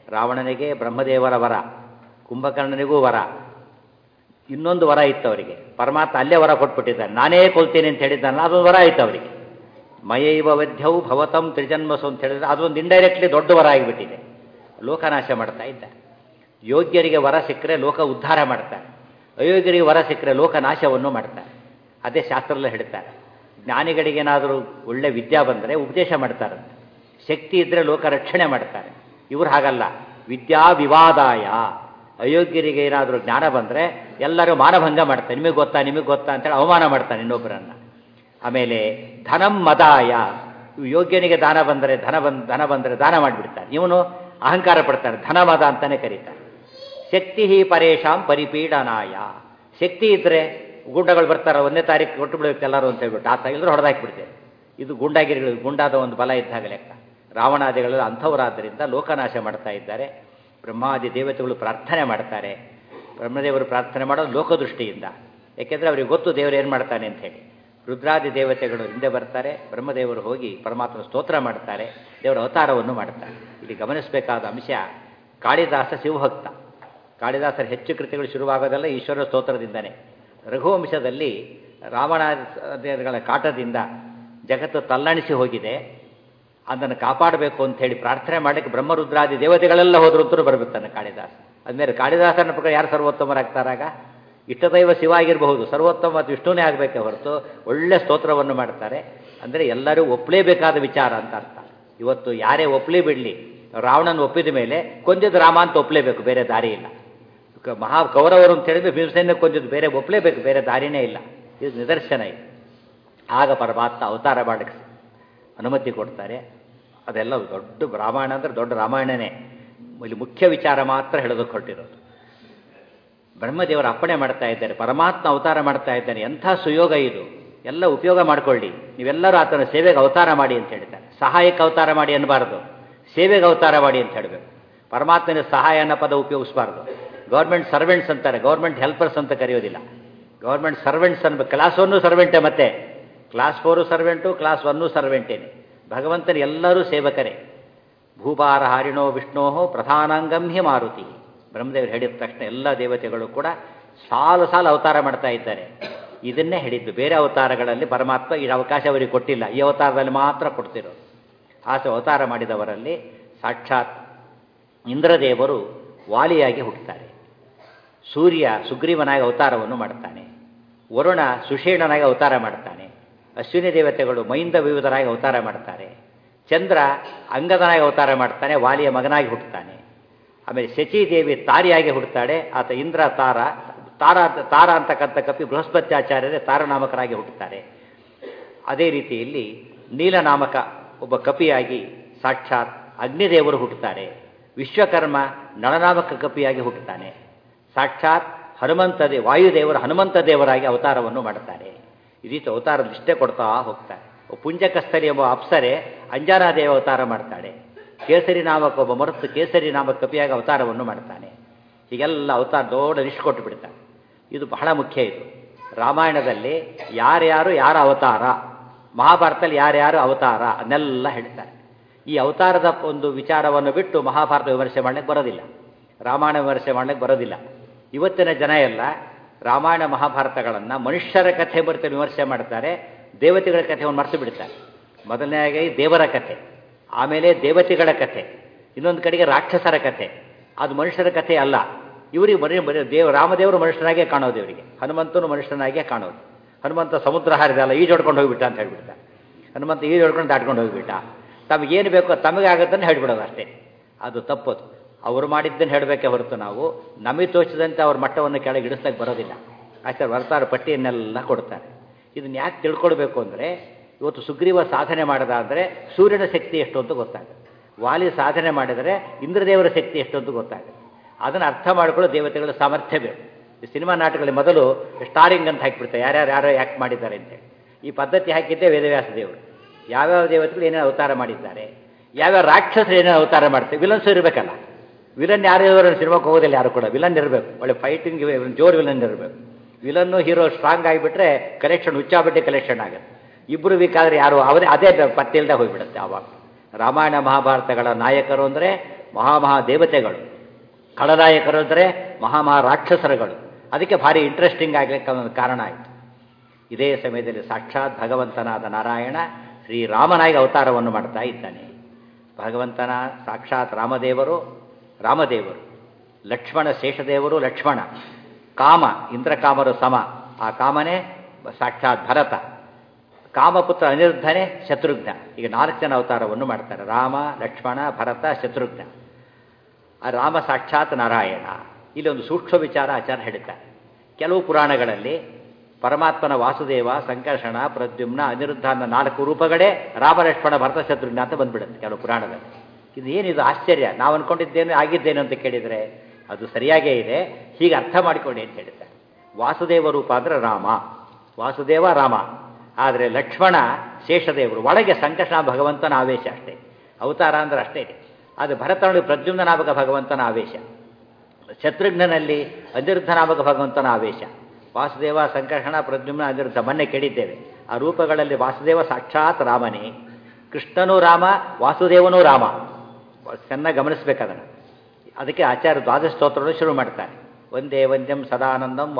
ರಾವಣನಿಗೆ ಬ್ರಹ್ಮದೇವರ ವರ, ಕುಂಭಕರ್ಣನಿಗೂ ವರ, ಇನ್ನೊಂದು ವರ ಇತ್ತು ಅವರಿಗೆ. ಪರಮಾತ್ಮ ಅಲ್ಲೇ ವರ ಕೊಟ್ಬಿಟ್ಟಿದ್ದಾನೆ, ನಾನೇ ಕೊಲ್ತೇನೆ ಅಂತ ಹೇಳಿದ್ದಾನಲ್ಲ, ಅದೊಂದು ವರ ಆಯಿತು ಅವರಿಗೆ. ಮಯೈವ ವಧ್ಯವು ಭವತಂ ತ್ರಿಜನ್ಮಸು ಅಂತ ಹೇಳಿದ್ರೆ ಅದೊಂದು ಇಂಡೈರೆಕ್ಟ್ಲಿ ದೊಡ್ಡ ವರ ಆಗಿಬಿಟ್ಟಿದೆ. ಲೋಕನಾಶ ಮಾಡ್ತಾ ಇದ್ದಾರೆ. ಯೋಗ್ಯರಿಗೆ ವರ ಸಿಕ್ಕರೆ ಲೋಕ ಉದ್ಧಾರ ಮಾಡ್ತಾರೆ, ಅಯೋಗ್ಯರಿಗೆ ವರ ಸಿಕ್ಕರೆ ಲೋಕನಾಶವನ್ನು ಮಾಡ್ತಾರೆ. ಅದೇ ಶಾಸ್ತ್ರದಲ್ಲೇ ಹೇಳ್ತಾರೆ. ಜ್ಞಾನಿಗಳಿಗೇನಾದರೂ ಒಳ್ಳೆ ವಿದ್ಯಾ ಬಂದರೆ ಉಪದೇಶ ಮಾಡ್ತಾರಂತೆ, ಶಕ್ತಿ ಇದ್ದರೆ ಲೋಕ ರಕ್ಷಣೆ ಮಾಡ್ತಾರೆ. ಇವರು ಹಾಗಲ್ಲ, ವಿದ್ಯಾ ವಿವಾದಾಯ. ಅಯೋಗ್ಯರಿಗೆ ಏನಾದರೂ ಜ್ಞಾನ ಬಂದರೆ ಎಲ್ಲರೂ ಮಾನಭಂಗ ಮಾಡ್ತಾರೆ, ನಿಮಗೆ ಗೊತ್ತಾ ಅಂತೇಳಿ ಅವಮಾನ ಮಾಡ್ತಾನೆ ಇನ್ನೊಬ್ಬರನ್ನು. ಆಮೇಲೆ ಧನಂ ಮದಾಯ, ಯೋಗ್ಯನಿಗೆ ದಾನ ಬಂದರೆ ದಾನ ಮಾಡಿಬಿಡ್ತಾನೆ, ಇವನು ಅಹಂಕಾರ ಪಡ್ತಾನೆ, ಧನಮದ ಅಂತಲೇ ಕರೀತಾರೆ. ಶಕ್ತಿ ಪರೇಶಾಂ ಪರಿಪೀಡನಾಯ, ಶಕ್ತಿ ಇದ್ದರೆ ಗುಂಡಗಳು ಬರ್ತಾರೆ, 1ನೇ ತಾರೀಕು ಕೊಟ್ಟು ಬಿಡಬೇಕು ಎಲ್ಲರೂ ಅಂತ ಹೇಳ್ಬಿಟ್ಟು, ಆತ ಇಲ್ಲರೂ ಹೊಡೆದಾಕಿಬಿಡ್ತೇವೆ. ಇದು ಗುಂಡಾಗಿರಿಗಳು, ಗುಂಡಾದ ಒಂದು ಬಲ ಇದ್ದಾಗ ಲೆಕ್ಕ. ರಾವಣಾದಿಗಳು ಅಂಥವರಾದ್ದರಿಂದ ಲೋಕನಾಶ ಮಾಡ್ತಾ ಇದ್ದಾರೆ. ಬ್ರಹ್ಮಾದಿ ದೇವತೆಗಳು ಪ್ರಾರ್ಥನೆ ಮಾಡ್ತಾರೆ. ಬ್ರಹ್ಮದೇವರು ಪ್ರಾರ್ಥನೆ ಮಾಡೋದು ಲೋಕದೃಷ್ಟಿಯಿಂದ, ಯಾಕೆಂದರೆ ಅವರಿಗೆ ಗೊತ್ತು ದೇವರು ಏನು ಮಾಡ್ತಾನೆ ಅಂತ ಹೇಳಿ. ರುದ್ರಾದಿ ದೇವತೆಗಳು ಹಿಂದೆ ಬರ್ತಾರೆ, ಬ್ರಹ್ಮದೇವರು ಹೋಗಿ ಪರಮಾತ್ಮನ ಸ್ತೋತ್ರ ಮಾಡ್ತಾರೆ, ದೇವರ ಅವತಾರವನ್ನು ಮಾಡ್ತಾರೆ. ಇಲ್ಲಿ ಗಮನಿಸಬೇಕಾದ ಅಂಶ, ಕಾಳಿದಾಸ ಶಿವಭಕ್ತ. ಕಾಳಿದಾಸರ ಹೆಚ್ಚು ಕೃತಿಗಳು ಶುರುವಾಗೋದೆಲ್ಲ ಈಶ್ವರ ಸ್ತೋತ್ರದಿಂದನೇ. ರಘುವಂಶದಲ್ಲಿ ರಾವಣಾದಿಗಳ ಕಾಟದಿಂದ ಜಗತ್ತು ತಲ್ಲಣಿಸಿ ಹೋಗಿದೆ, ಅದನ್ನು ಕಾಪಾಡಬೇಕು ಅಂತ ಹೇಳಿ ಪ್ರಾರ್ಥನೆ ಮಾಡಲಿಕ್ಕೆ ಬ್ರಹ್ಮರುದ್ರಾದಿ ದೇವತೆಗಳೆಲ್ಲ ಹೋದ್ರು ಅಂತೂ ಬರಬೇಕಾನೆ ಕಾಳಿದಾಸ. ಅಂದಮೇಲೆ ಕಾಳಿದಾಸನ ಪ್ರಕಾರ ಯಾರು ಸರ್ವೋತ್ತಮರಾಗ್ತಾರಾಗ? ಇಷ್ಟದೈವ ಶಿವ ಆಗಿರಬಹುದು, ಸರ್ವೋತ್ತಮ ಮತ್ತು ವಿಷ್ಣುನೇ ಆಗಬೇಕೆ ಹೊರತು ಒಳ್ಳೆ ಸ್ತೋತ್ರವನ್ನು ಮಾಡ್ತಾರೆ. ಅಂದರೆ ಎಲ್ಲರೂ ಒಪ್ಪಲೇಬೇಕಾದ ವಿಚಾರ ಅಂತ ಅರ್ಥ. ಇವತ್ತು ಯಾರೇ ಒಪ್ಪಲಿ ಬಿಡಲಿ, ರಾವಣನ ಒಪ್ಪಿದ ಮೇಲೆ ಕೊಂದಿದ್ದು ರಾಮ ಅಂತ ಒಪ್ಪಲೇಬೇಕು, ಬೇರೆ ದಾರಿ ಇಲ್ಲ. ಕೌರವರು ಅಂತ ಹೇಳಿದ್ರೆ ಭೀಮಸೇನ ಕೊಂದಿದ್ದು, ಬೇರೆ ಒಪ್ಪಲೇಬೇಕು, ಬೇರೆ ದಾರಿನೇ ಇಲ್ಲ. ಇದು ನಿದರ್ಶನ ಇದೆ. ಆಗ ಪರಮಾತ್ಮ ಅವತಾರ ಮಾಡಲಿಕ್ಕೆ ಅನುಮತಿ ಕೊಡ್ತಾರೆ. ಅದೆಲ್ಲ ದೊಡ್ಡ ರಾಮಾಯಣ ಅಂದರೆ ದೊಡ್ಡ ರಾಮಾಯಣನೇ. ಇಲ್ಲಿ ಮುಖ್ಯ ವಿಚಾರ ಮಾತ್ರ ಹೇಳೋದಕ್ಕೆ ಹೊರಟಿರೋದು. ಬ್ರಹ್ಮದೇವರ ಅಪ್ಪಣೆ ಮಾಡ್ತಾ ಇದ್ದಾರೆ, ಪರಮಾತ್ಮ ಅವತಾರ ಮಾಡ್ತಾ ಇದ್ದಾನೆ, ಎಂಥ ಸುಯೋಗ ಇದು, ಎಲ್ಲ ಉಪಯೋಗ ಮಾಡಿಕೊಳ್ಳಿ, ನೀವೆಲ್ಲರೂ ಆತನ ಸೇವೆಗೆ ಅವತಾರ ಮಾಡಿ ಅಂತ ಹೇಳ್ತಾರೆ. ಸಹಾಯಕ್ಕೆ ಅವತಾರ ಮಾಡಿ ಅನ್ನಬಾರ್ದು, ಸೇವೆಗೆ ಅವತಾರ ಮಾಡಿ ಅಂತ ಹೇಳಬೇಕು. ಪರಮಾತ್ಮನ ಸಹಾಯ ಅನ್ನೋ ಪದ ಉಪಯೋಗಿಸಬಾರ್ದು. ಗೌರ್ಮೆಂಟ್ ಸರ್ವೆಂಟ್ಸ್ ಅಂತಾರೆ, ಗೌರ್ಮೆಂಟ್ ಹೆಲ್ಪರ್ಸ್ ಅಂತ ಕರೆಯೋದಿಲ್ಲ. ಗೌರ್ಮೆಂಟ್ ಸರ್ವೆಂಟ್ಸ್ ಅನ್ಬೇಕು. ಕ್ಲಾಸ್ 1 ಸರ್ವೆಂಟೇ, ಮತ್ತೆ ಕ್ಲಾಸ್ 4 ಸರ್ವೆಂಟು, ಕ್ಲಾಸ್ 1 ಸರ್ವೆಂಟೇನೆ. ಭಗವಂತನ ಎಲ್ಲರೂ ಸೇವಕರೇ. ಭೂಭಾರ ಹಾರಿಣೋ ವಿಷ್ಣೋ ಪ್ರಧಾನಾಂಗಂ ಹಿ ಮಾರುತಿ. ಬ್ರಹ್ಮದೇವರು ಹೇಳಿದ ತಕ್ಷಣ ಎಲ್ಲ ದೇವತೆಗಳು ಕೂಡ ಸಾಲು ಅವತಾರ ಮಾಡ್ತಾ ಇದ್ದಾರೆ. ಇದನ್ನೇ ಹೇಳಿದ್ದು. ಬೇರೆ ಅವತಾರಗಳಲ್ಲಿ ಪರಮಾತ್ಮ ಈ ಅವಕಾಶ ಅವರಿಗೆ ಕೊಟ್ಟಿಲ್ಲ, ಈ ಅವತಾರದಲ್ಲಿ ಮಾತ್ರ ಕೊಡ್ತಿರೋದು. ಅವತಾರ ಮಾಡಿದವರಲ್ಲಿ ಸಾಕ್ಷಾತ್ ಇಂದ್ರದೇವರು ವಾಲಿಯಾಗಿ ಹುಟ್ಟುತ್ತಾರೆ, ಸೂರ್ಯ ಸುಗ್ರೀವನಾಗಿ ಅವತಾರವನ್ನು ಮಾಡ್ತಾನೆ, ವರುಣ ಸುಷೇಣನಾಗಿ ಅವತಾರ ಮಾಡ್ತಾನೆ, ಅಶ್ವಿನಿ ದೇವತೆಗಳು ಮೈಂದ ವಿವಿಧರಾಗಿ ಅವತಾರ ಮಾಡ್ತಾರೆ, ಚಂದ್ರ ಅಂಗದನಾಗಿ ಅವತಾರ ಮಾಡ್ತಾನೆ, ವಾಲಿಯ ಮಗನಾಗಿ ಹುಟ್ಟುತ್ತಾನೆ. ಆಮೇಲೆ ಶಚೀದೇವಿ ತಾರಿಯಾಗಿ ಹುಟ್ಟುತ್ತಾಳೆ, ಆತ ಇಂದ್ರ ತಾರ ಅಂತಕ್ಕಂಥ ಕಪಿ ಬೃಹಸ್ಪತ್ಯಾಚಾರ್ಯರೇ ತಾರನಾಮಕರಾಗಿ ಹುಟ್ಟುತ್ತಾರೆ. ಅದೇ ರೀತಿಯಲ್ಲಿ ನೀಲನಾಮಕ ಒಬ್ಬ ಕಪಿಯಾಗಿ ಸಾಕ್ಷಾತ್ ಅಗ್ನಿದೇವರು ಹುಟ್ಟುತ್ತಾರೆ. ವಿಶ್ವಕರ್ಮ ನಳನಾಮಕ ಕಪಿಯಾಗಿ ಹುಟ್ಟುತ್ತಾನೆ. ಸಾಕ್ಷಾತ್ ವಾಯುದೇವರು ಹನುಮಂತ ದೇವರಾಗಿ ಅವತಾರವನ್ನು ಮಾಡುತ್ತಾರೆ. ಈ ರೀತಿ ಅವತಾರ ನಿಷ್ಠೆ ಕೊಡ್ತಾ ಹೋಗ್ತಾರೆ. ಪುಂಜಕಸ್ಥಲಿ ಎಂಬ ಅಪ್ಸರೆ ಅಂಜನಾದೇವ ಅವತಾರ ಮಾಡ್ತಾಳೆ. ಕೇಸರಿ ನಾಮಕ ಒಬ್ಬ ಮರುತ್ತು ಕೇಸರಿ ನಾಮಕ ಕಪಿಯಾಗಿ ಅವತಾರವನ್ನು ಮಾಡ್ತಾನೆ. ಹೀಗೆಲ್ಲ ಅವತಾರ ದೊಡ್ಡ ನಿಷ್ಠೆ ಕೊಟ್ಟು ಬಿಡ್ತಾನೆ. ಇದು ಬಹಳ ಮುಖ್ಯ. ಇದು ರಾಮಾಯಣದಲ್ಲಿ ಯಾರ್ಯಾರು ಯಾರ ಅವತಾರ, ಮಹಾಭಾರತದಲ್ಲಿ ಯಾರ್ಯಾರು ಅವತಾರ ಅದನ್ನೆಲ್ಲ ಹೇಳ್ತಾರೆ. ಈ ಅವತಾರದ ಒಂದು ವಿಚಾರವನ್ನು ಬಿಟ್ಟು ಮಹಾಭಾರತ ವಿಮರ್ಶೆ ಮಾಡಲಿಕ್ಕೆ ಬರೋದಿಲ್ಲ, ರಾಮಾಯಣ ವಿಮರ್ಶೆ ಮಾಡಲಿಕ್ಕೆ ಬರೋದಿಲ್ಲ. ಇವತ್ತಿನ ಜನ ಎಲ್ಲ ರಾಮಾಯಣ ಮಹಾಭಾರತಗಳನ್ನು ಮನುಷ್ಯರ ಕಥೆ ಬರೆದು ವಿಮರ್ಶೆ ಮಾಡ್ತಾರೆ, ದೇವತೆಗಳ ಕಥೆಯನ್ನು ಮರೆತು ಬಿಡ್ತಾರೆ. ಮೊದಲನೇದಾಗಿ ದೇವರ ಕಥೆ, ಆಮೇಲೆ ದೇವತೆಗಳ ಕಥೆ, ಇನ್ನೊಂದು ಕಡೆಗೆ ರಾಕ್ಷಸರ ಕಥೆ. ಅದು ಮನುಷ್ಯರ ಕಥೆ ಅಲ್ಲ. ಇವರಿಗೆ ಬರೀ ರಾಮದೇವರು ಮನುಷ್ಯನಾಗೇ ಕಾಣೋದು, ಇವರಿಗೆ ಹನುಮಂತನು ಮನುಷ್ಯನಾಗೇ ಕಾಣೋದು. ಹನುಮಂತ ಸಮುದ್ರ ಹಾರಿದಲ್ಲ, ಈಜೊಡ್ಕೊಂಡು ಹೋಗಿಬಿಟ್ಟ ಅಂತ ಹೇಳ್ಬಿಡ್ತಾರೆ. ಹನುಮಂತ ಈಜೊಡ್ಕೊಂಡು ದಾಟ್ಕೊಂಡು ಹೋಗಿಬಿಟ್ಟ. ತಮಗೇನು ಬೇಕೋ ತಮಗಾಗತ್ತನ್ನು ಹೇಳ್ಬಿಡೋದು ಅಷ್ಟೇ. ಅದು ತಪ್ಪದು. ಅವರು ಮಾಡಿದ್ದನ್ನು ಹೇಳಬೇಕೇ ಹೊರತು ನಾವು ನಮಗೆ ತೋಚಿದಂತೆ ಅವ್ರ ಮಟ್ಟವನ್ನು ಕೆಳಗೆ ಇಡಿಸ್ಲಿಕ್ಕೆ ಬರೋದಿಲ್ಲ. ಆಚಾರ್ಯ ಬರ್ತಾರೆ, ಪಟ್ಟಿಯನ್ನೆಲ್ಲ ಕೊಡ್ತಾರೆ. ಇದನ್ನು ಯಾಕೆ ತಿಳ್ಕೊಳ್ಬೇಕು ಅಂದರೆ, ಇವತ್ತು ಸುಗ್ರೀವ ಸಾಧನೆ ಮಾಡೋದಾದರೆ ಸೂರ್ಯನ ಶಕ್ತಿ ಎಷ್ಟು ಅಂತ ಗೊತ್ತಾಗುತ್ತೆ, ವಾಲಿ ಸಾಧನೆ ಮಾಡಿದರೆ ಇಂದ್ರದೇವರ ಶಕ್ತಿ ಎಷ್ಟು ಅಂತ ಗೊತ್ತಾಗುತ್ತೆ. ಅದನ್ನು ಅರ್ಥ ಮಾಡಿಕೊಳ್ಳೋ ದೇವತೆಗಳ ಸಾಮರ್ಥ್ಯ ಬೇಕು. ಈ ಸಿನಿಮಾ ನಾಟಕಗಳಲ್ಲಿ ಮೊದಲು ಸ್ಟಾರಿಂಗ್ ಅಂತ ಹಾಕಿಬಿಡ್ತಾರೆ, ಯಾರ್ಯಾರು ಯಾಕೆ ಮಾಡಿದ್ದಾರೆ ಅಂತೇಳಿ. ಈ ಪದ್ಧತಿ ಹಾಕಿದ್ದೆ ವೇದವ್ಯಾಸ ದೇವರು. ಯಾವ್ಯಾವ ದೇವತೆಗಳು ಏನೇನು ಅವತಾರ ಮಾಡಿದ್ದಾರೆ, ಯಾವ್ಯಾವ ರಾಕ್ಷಸರು ಏನೇನು ಅವತಾರ ಮಾಡ್ತಾರೆ. ವಿಲನ್ಸು ಇರಬೇಕಲ್ಲ, ವಿಲನ್ ಯಾರು ಸಿನಿಮಾಕ್ಕೆ ಹೋಗೋದಿಲ್ಲ ಯಾರು ಕೂಡ. ವಿಲನ್ ಇರಬೇಕು, ಒಳ್ಳೆ ಫೈಟಿಂಗ್ ಜೋರು ವಿಲನ್ ಇರಬೇಕು. ವಿಲನ್ನು ಹೀರೋ ಸ್ಟ್ರಾಂಗ್ ಆಗಿಬಿಟ್ರೆ ಕಲೆಕ್ಷನ್ ಹುಚ್ಚಾಬಟ್ಟಿ ಕಲೆಕ್ಷನ್ ಆಗುತ್ತೆ. ಇಬ್ಬರು ವೀಕ್ ಆದರೆ ಯಾರು ಅದೇ ಪತ್ತೆ ಇಲ್ಲದೆ ಹೋಗಿಬಿಡುತ್ತೆ. ಆವಾಗ ರಾಮಾಯಣ ಮಹಾಭಾರತಗಳ ನಾಯಕರು ಅಂದರೆ ದೇವತೆಗಳು, ಖಳನಾಯಕರು ಅಂದರೆ ರಾಕ್ಷಸರುಗಳು. ಅದಕ್ಕೆ ಭಾರಿ ಇಂಟ್ರೆಸ್ಟಿಂಗ್ ಆಗಲಿಕ್ಕೆ ಒಂದು ಕಾರಣ ಆಯಿತು. ಇದೇ ಸಮಯದಲ್ಲಿ ಸಾಕ್ಷಾತ್ ಭಗವಂತನಾದ ನಾರಾಯಣ ಶ್ರೀರಾಮನಾಗಿ ಅವತಾರವನ್ನು ಮಾಡ್ತಾ ಇದ್ದಾನೆ. ಭಗವಂತನ ಸಾಕ್ಷಾತ್ ರಾಮದೇವರು, ಲಕ್ಷ್ಮಣ ಶೇಷದೇವರು, ಲಕ್ಷ್ಮಣ ಕಾಮ ಇಂದ್ರಕಾಮರು ಸಮ, ಆ ಕಾಮನೇ ಸಾಕ್ಷಾತ್ ಭರತ, ಕಾಮಪುತ್ರ ಅನಿರುದ್ಧನೇ ಶತ್ರುಘ್ನ. ಈಗ 4 ಜನ ಅವತಾರವನ್ನು ಮಾಡ್ತಾರೆ, ರಾಮ, ಲಕ್ಷ್ಮಣ, ಭರತ, ಶತ್ರುಘ್ನ. ಆ ರಾಮ ಸಾಕ್ಷಾತ್ ನಾರಾಯಣ. ಇಲ್ಲಿ ಒಂದು ಸೂಕ್ಷ್ಮ ವಿಚಾರ ಆಚಾರ್ಯ ಹೇಳ್ತಾರೆ. ಕೆಲವು ಪುರಾಣಗಳಲ್ಲಿ ಪರಮಾತ್ಮನ ವಾಸುದೇವ, ಸಂಕರ್ಷಣ, ಪ್ರದ್ಯುಮ್ನ, ಅನಿರುದ್ಧ ಅನ್ನೋ 4 ರೂಪಗಳೇ ರಾಮ, ಲಕ್ಷ್ಮಣ, ಭರತ, ಶತ್ರುಘ್ನ ಅಂತ ಬಂದ್ಬಿಡುತ್ತೆ ಕೆಲವು ಪುರಾಣದಲ್ಲಿ. ಇದು ಏನಿದು ಆಶ್ಚರ್ಯ, ನಾವು ಅಂದ್ಕೊಂಡಿದ್ದೇನೆ ಆಗಿದ್ದೇನೆ ಅಂತ ಕೇಳಿದರೆ ಅದು ಸರಿಯಾಗೇ ಇದೆ, ಹೀಗೆ ಅರ್ಥ ಮಾಡಿಕೊಳ್ಳಿ ಅಂತ ಹೇಳ್ತಾರೆ. ವಾಸುದೇವ ರೂಪ ಅಂದರೆ ರಾಮ, ವಾಸುದೇವ ರಾಮ. ಆದರೆ ಲಕ್ಷ್ಮಣ ಶೇಷದೇವರು, ಒಳಗೆ ಸಂಕರ್ಷಣ ಭಗವಂತನ ಆವೇಶ ಅಷ್ಟೇ, ಅವತಾರ ಅಂದರೆ ಅಷ್ಟೇ ಇದೆ. ಅದು ಭರತನಲ್ಲಿ ಪ್ರದ್ಯುಮ್ನ ನಾಮಕ ಭಗವಂತನ ಆವೇಶ, ಶತ್ರುಘ್ನಲ್ಲಿ ಅನಿರುದ್ಧ ನಾಮಕ ಭಗವಂತನ ಆವೇಶ. ವಾಸುದೇವ, ಸಂಕರ್ಷಣ, ಪ್ರದ್ಯುಮ್ನ, ಅನಿರುದ್ಧ ಮೊನ್ನೆ ಕೇಳಿದ್ದೇವೆ. ಆ ರೂಪಗಳಲ್ಲಿ ವಾಸುದೇವ ಸಾಕ್ಷಾತ್ ರಾಮನೇ, ಕೃಷ್ಣನೂ ರಾಮ, ವಾಸುದೇವನೂ ರಾಮ. ಚೆನ್ನಾಗಿ ಗಮನಿಸ್ಬೇಕದನ್ನು. ಅದಕ್ಕೆ ಆಚಾರ್ಯ ದ್ವಾದಶ ಸ್ತೋತ್ರವನ್ನು ಶುರು ಮಾಡ್ತಾರೆ. ಒಂದೇ ವಂದ್ಯಂ ಸದಾನಂದಂ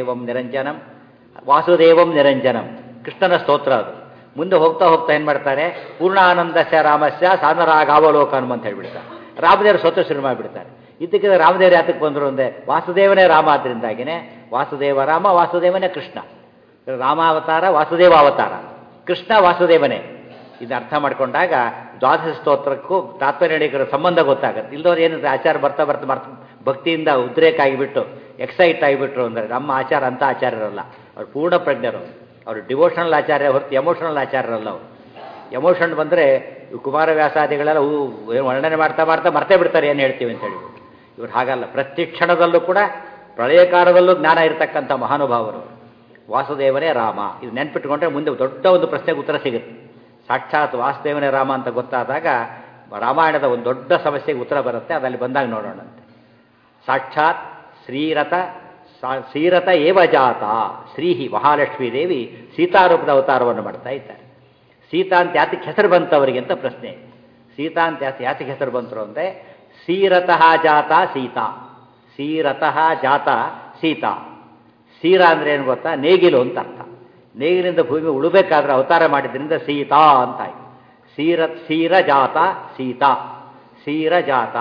ವಾಸುದೇವಂ ನಿರಂಜನಂ ಕೃಷ್ಣನ ಸ್ತೋತ್ರ ಅದು. ಮುಂದೆ ಹೋಗ್ತಾ ಏನು ಮಾಡ್ತಾರೆ, ಪೂರ್ಣಾನಂದಸ್ಯ ರಾಮಸ್ಯ ಸಾಧನರಾಗಾವಲೋಕನಂ ಅಂತ ಹೇಳ್ಬಿಡ್ತಾರೆ. ರಾಮದೇವರು ಸ್ತೋತ್ರ ಶುರು ಮಾಡಿಬಿಡ್ತಾರೆ. ಇದಕ್ಕಿಂತ ರಾಮದೇವರು ಯಾತಕ್ಕೆ ಬಂದರು ಅಂದರೆ ವಾಸುದೇವನೇ ರಾಮ, ಆದ್ದರಿಂದಾಗಿನೇ ವಾಸುದೇವ ರಾಮ, ವಾಸುದೇವನೇ ಕೃಷ್ಣ. ರಾಮಾವತಾರ, ವಾಸುದೇವಾವತಾರ, ಕೃಷ್ಣ ವಾಸುದೇವನೇ. ಇದು ಅರ್ಥ ಮಾಡಿಕೊಂಡಾಗ ದ್ವಾದಶ ಸ್ತೋತ್ರಕ್ಕೂ ತಾತ್ಪರ್ಯಗಳ ಸಂಬಂಧ ಗೊತ್ತಾಗುತ್ತೆ. ಇಲ್ಲದವ್ರು ಏನಿದೆ ಆಚಾರ ಬರ್ತಾ ಭಕ್ತಿಯಿಂದ ಉದ್ರೇಕ ಆಗಿಬಿಟ್ಟು ಎಕ್ಸೈಟ್ ಆಗಿಬಿಟ್ರು ಅಂದರೆ ನಮ್ಮ ಆಚಾರ ಅಂತ ಆಚಾರ್ಯರಲ್ಲ, ಅವ್ರು ಪೂರ್ಣ ಪ್ರಜ್ಞರು. ಅವರು ಡಿವೋಷನಲ್ ಆಚಾರ್ಯ ಹೊರತು ಎಮೋಷನಲ್ ಆಚಾರ್ಯರಲ್ಲ. ಅವರು ಎಮೋಷನ್ ಬಂದರೆ ಕುಮಾರವ್ಯಾಸಾದಿಗಳೆಲ್ಲ ವರ್ಣನೆ ಮಾಡ್ತಾ ಮರ್ತೇ ಬಿಡ್ತಾರೆ ಏನು ಹೇಳ್ತೀವಿ ಅಂತ ಹೇಳಿ. ಇವ್ರು ಹಾಗಲ್ಲ, ಪ್ರತಿ ಕ್ಷಣದಲ್ಲೂ ಕೂಡ ಪ್ರಳಯಕಾಲದಲ್ಲೂ ಜ್ಞಾನ ಇರತಕ್ಕಂಥ ಮಹಾನುಭಾವರು. ವಾಸುದೇವನೇ ರಾಮ, ಇದು ನೆನ್ಪಿಟ್ಕೊಂಡ್ರೆ ಮುಂದೆ ದೊಡ್ಡ ಒಂದು ಪ್ರಶ್ನೆಗೆ ಉತ್ತರ ಸಿಗುತ್ತೆ. ಸಾಕ್ಷಾತ್ ವಾಸುದೇವನೇ ರಾಮ ಅಂತ ಗೊತ್ತಾದಾಗ ರಾಮಾಯಣದ ಒಂದು ದೊಡ್ಡ ಸಮಸ್ಯೆಗೆ ಉತ್ತರ ಬರುತ್ತೆ. ಅದಲ್ಲಿ ಬಂದಾಗ ನೋಡೋಣಂತೆ. ಸಾಕ್ಷಾತ್ ಶ್ರೀರಥ ಏವ ಜಾತ ಶ್ರೀಹಿ ಮಹಾಲಕ್ಷ್ಮೀ ದೇವಿ ಸೀತಾರೂಪದ ಅವತಾರವನ್ನು ಮಾಡ್ತಾ ಇದ್ದಾರೆ. ಸೀತಾ ಅಂತ ಯಾತಕ್ಕೆ ಹೆಸರು ಬಂತು ಅವರಿಗೆ ಅಂತ ಪ್ರಶ್ನೆ. ಸೀತಾ ಅಂತ ಯಾತಕ್ಕೆ ಹೆಸರು ಬಂತರು ಅಂದರೆ ಶ್ರೀರಥಃ ಜಾತ ಸೀತಾ, ಶ್ರೀರಥಃ ಜಾತ ಸೀತಾ. ಸೀರ ಅಂದರೆ ಏನು ಗೊತ್ತಾ, ನೇಗಿಲು ಅಂತ ಅರ್ಥ. ನೇಗಿಲಿಂದ ಭೂಮಿ ಉಳಬೇಕಾದ್ರೆ ಅವತಾರ ಮಾಡಿದ್ರಿಂದ ಸೀತಾ ಅಂತಾಯ್ತು. ಕ್ಷೀರಜಾತ ಸೀತಾ, ಕ್ಷೀರಜಾತ,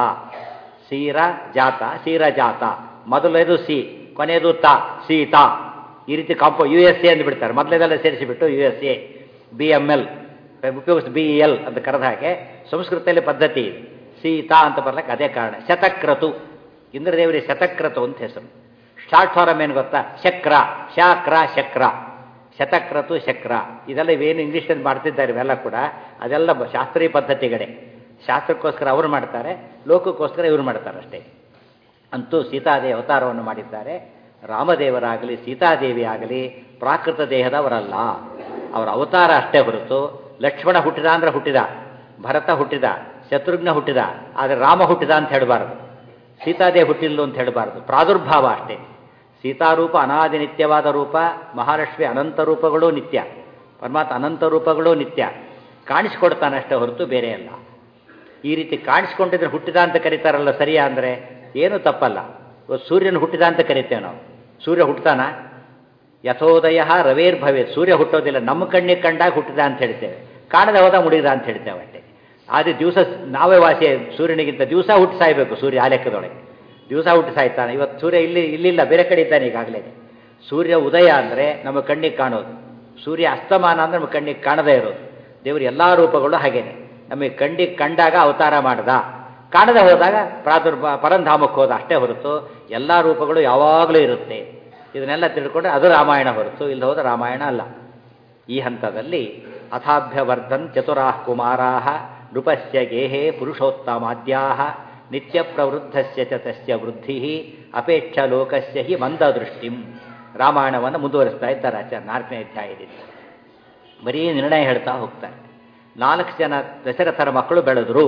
ಕ್ಷೀರಜಾತ. ಮೊದಲನೇದು ಸಿ, ಕೊನೆಯದು ತಾ, ಸೀತಾ. ಈ ರೀತಿ USA ಅಂದ್ಬಿಡ್ತಾರೆ. ಮೊದಲೇದೆಲ್ಲ ಸೇರಿಸಿಬಿಟ್ಟು USA, BML ಉಪಯೋಗಿಸಿ BEL ಅಂತ ಕರೆದ ಹಾಗೆ ಸಂಸ್ಕೃತದಲ್ಲಿ ಪದ್ಧತಿ ಇದೆ. ಸೀತಾ ಅಂತ ಬರ್ಲಿಕ್ಕೆ ಅದೇ ಕಾರಣ. ಶತಕ್ರತು, ಇಂದ್ರದೇವರಿಗೆ ಶತಕ್ರತು ಅಂತ ಹೆಸರು. ಶಾರ್ಟ್ ಫಾರಮ್ ಏನು ಗೊತ್ತಾ, ಶಕ್ರ, ಶಕ್ರ, ಶತಕ್ರತು ಶಕ್ರ. ಇದೆಲ್ಲ ಇವೇನು ಇಂಗ್ಲೀಷಲ್ಲಿ ಮಾಡ್ತಿದ್ದಾರೆ ಇವೆಲ್ಲ ಕೂಡ ಅದೆಲ್ಲ ಶಾಸ್ತ್ರೀಯ ಪದ್ಧತಿಗಳೇ. ಶಾಸ್ತ್ರಕ್ಕೋಸ್ಕರ ಅವರು ಮಾಡ್ತಾರೆ, ಲೋಕಕ್ಕೋಸ್ಕರ ಇವರು ಮಾಡ್ತಾರೆ ಅಷ್ಟೇ. ಅಂತೂ ಸೀತಾದೇವಿ ಅವತಾರವನ್ನು ಮಾಡಿದ್ದಾರೆ. ರಾಮದೇವರಾಗಲಿ ಸೀತಾದೇವಿ ಆಗಲಿ ಪ್ರಾಕೃತ ದೇಹದವರಲ್ಲ, ಅವರ ಅವತಾರ ಅಷ್ಟೇ ಹೊರತು ಲಕ್ಷ್ಮಣ ಹುಟ್ಟಿದ ಅಂದರೆ ಹುಟ್ಟಿದ, ಭರತ ಹುಟ್ಟಿದ, ಶತ್ರುಘ್ನ ಹುಟ್ಟಿದ, ಆದರೆ ರಾಮ ಹುಟ್ಟಿದ ಅಂತ ಹೇಳಬಾರ್ದು, ಸೀತಾದೇವಿ ಹುಟ್ಟಿಲ್ಲ ಅಂತ ಹೇಳಬಾರ್ದು. ಪ್ರಾದುರ್ಭಾವ ಅಷ್ಟೇ. ಸೀತಾರೂಪ ಅನಾದಿ ನಿತ್ಯವಾದ ರೂಪ, ಮಹಾಲಕ್ಷ್ಮಿ ಅನಂತ ರೂಪಗಳು ನಿತ್ಯ, ಪರಮಾತ್ಮ ಅನಂತ ರೂಪಗಳು ನಿತ್ಯ. ಕಾಣಿಸ್ಕೊಡ್ತಾನಷ್ಟೇ ಹೊರತು ಬೇರೆ ಅಲ್ಲ. ಈ ರೀತಿ ಕಾಣಿಸ್ಕೊಂಡಿದ್ರೆ ಹುಟ್ಟಿದ ಅಂತ ಕರೀತಾರಲ್ಲ, ಸರಿಯಾ ಅಂದರೆ ಏನೂ ತಪ್ಪಲ್ಲ. ಸೂರ್ಯನ ಹುಟ್ಟಿದ ಅಂತ ಕರಿತೇವೆ ನಾವು. ಸೂರ್ಯ ಹುಟ್ಟತಾನ? ಯಥೋದಯ ರವೇರ್ಭವೇ, ಸೂರ್ಯ ಹುಟ್ಟೋದಿಲ್ಲ. ನಮ್ಮ ಕಣ್ಣಿಗೆ ಕಂಡಾಗ ಹುಟ್ಟಿದ ಅಂತ ಹೇಳ್ತೇವೆ, ಕಾಣದೆ ಹೋದ ಮುಡಿದ ಅಂತ ಹೇಳ್ತೇವೆ ಅಷ್ಟೇ. ಆದರೆ ದಿವಸ ನಾವೇ ವಾಸಿ, ಸೂರ್ಯನಿಗಿಂತ ದಿವಸ ಹುಟ್ಟು ಸಾಯ್ಬೇಕು ಸೂರ್ಯ. ಆ ಲೆಕ್ಕದೊಳಗೆ ದಿವಸ ಹುಟ್ಟು ಸಾಯ್ತಾನೆ. ಇವತ್ತು ಸೂರ್ಯ ಇಲ್ಲಿಲ್ಲ, ಬೇರೆ ಕಡೆ ಇದ್ದಾನೆ ಈಗಾಗಲೇ. ಸೂರ್ಯ ಉದಯ ಅಂದರೆ ನಮ್ಮ ಕಣ್ಣಿಗೆ ಕಾಣೋದು, ಸೂರ್ಯ ಅಸ್ತಮಾನ ಅಂದರೆ ನಮ್ಮ ಕಣ್ಣಿಗೆ ಕಾಣದೇ ಇರೋದು. ದೇವರು ಎಲ್ಲ ರೂಪಗಳು ಹಾಗೇನೆ. ನಮಗೆ ಕಣ್ಣಿಗೆ ಕಂಡಾಗ ಅವತಾರ ಮಾಡ್ದ, ಕಾಣದೆ ಹೋದಾಗ ಪರಂಧಾಮಕ್ಕೆ ಹೋದ ಅಷ್ಟೇ ಹೊರತು ಎಲ್ಲ ರೂಪಗಳು ಯಾವಾಗಲೂ ಇರುತ್ತೆ. ಇದನ್ನೆಲ್ಲ ತಿಳ್ಕೊಂಡ್ರೆ ಅದು ರಾಮಾಯಣ ಹೊರತು ಇಲ್ಲ ಹೋದ ರಾಮಾಯಣ ಅಲ್ಲ. ಈ ಹಂತದಲ್ಲಿ ಅಥಾಭ್ಯವರ್ಧನ್ ಚತುರಾಃ ಕುಮಾರಾಃ ನೃಪಸ್ಯ ಗೇಹೇ ಪುರುಷೋತ್ತಮಾದ್ಯಾಃ ನಿತ್ಯ ಪ್ರವೃದ್ಧಸ್ಯ ಚ ತಸ್ಯ ವೃದ್ಧಿ ಅಪೇಕ್ಷ ಲೋಕಸ್ಯ ಹಿ ಮಂದದೃಷ್ಟಿಂ. ರಾಮಾಯಣವನ್ನು ಮುಂದುವರಿಸ್ತಾ ಇದ್ದಾರೆ ಆಚಾರ್ಯ 4ನೇ ಅಧ್ಯಾಯದಿಂದ. ಬರೀ ನಿರ್ಣಯ ಹೇಳ್ತಾ ಹೋಗ್ತಾರೆ. 4 ಜನ ದಶರಥರ ಮಕ್ಕಳು ಬೆಳೆದ್ರು,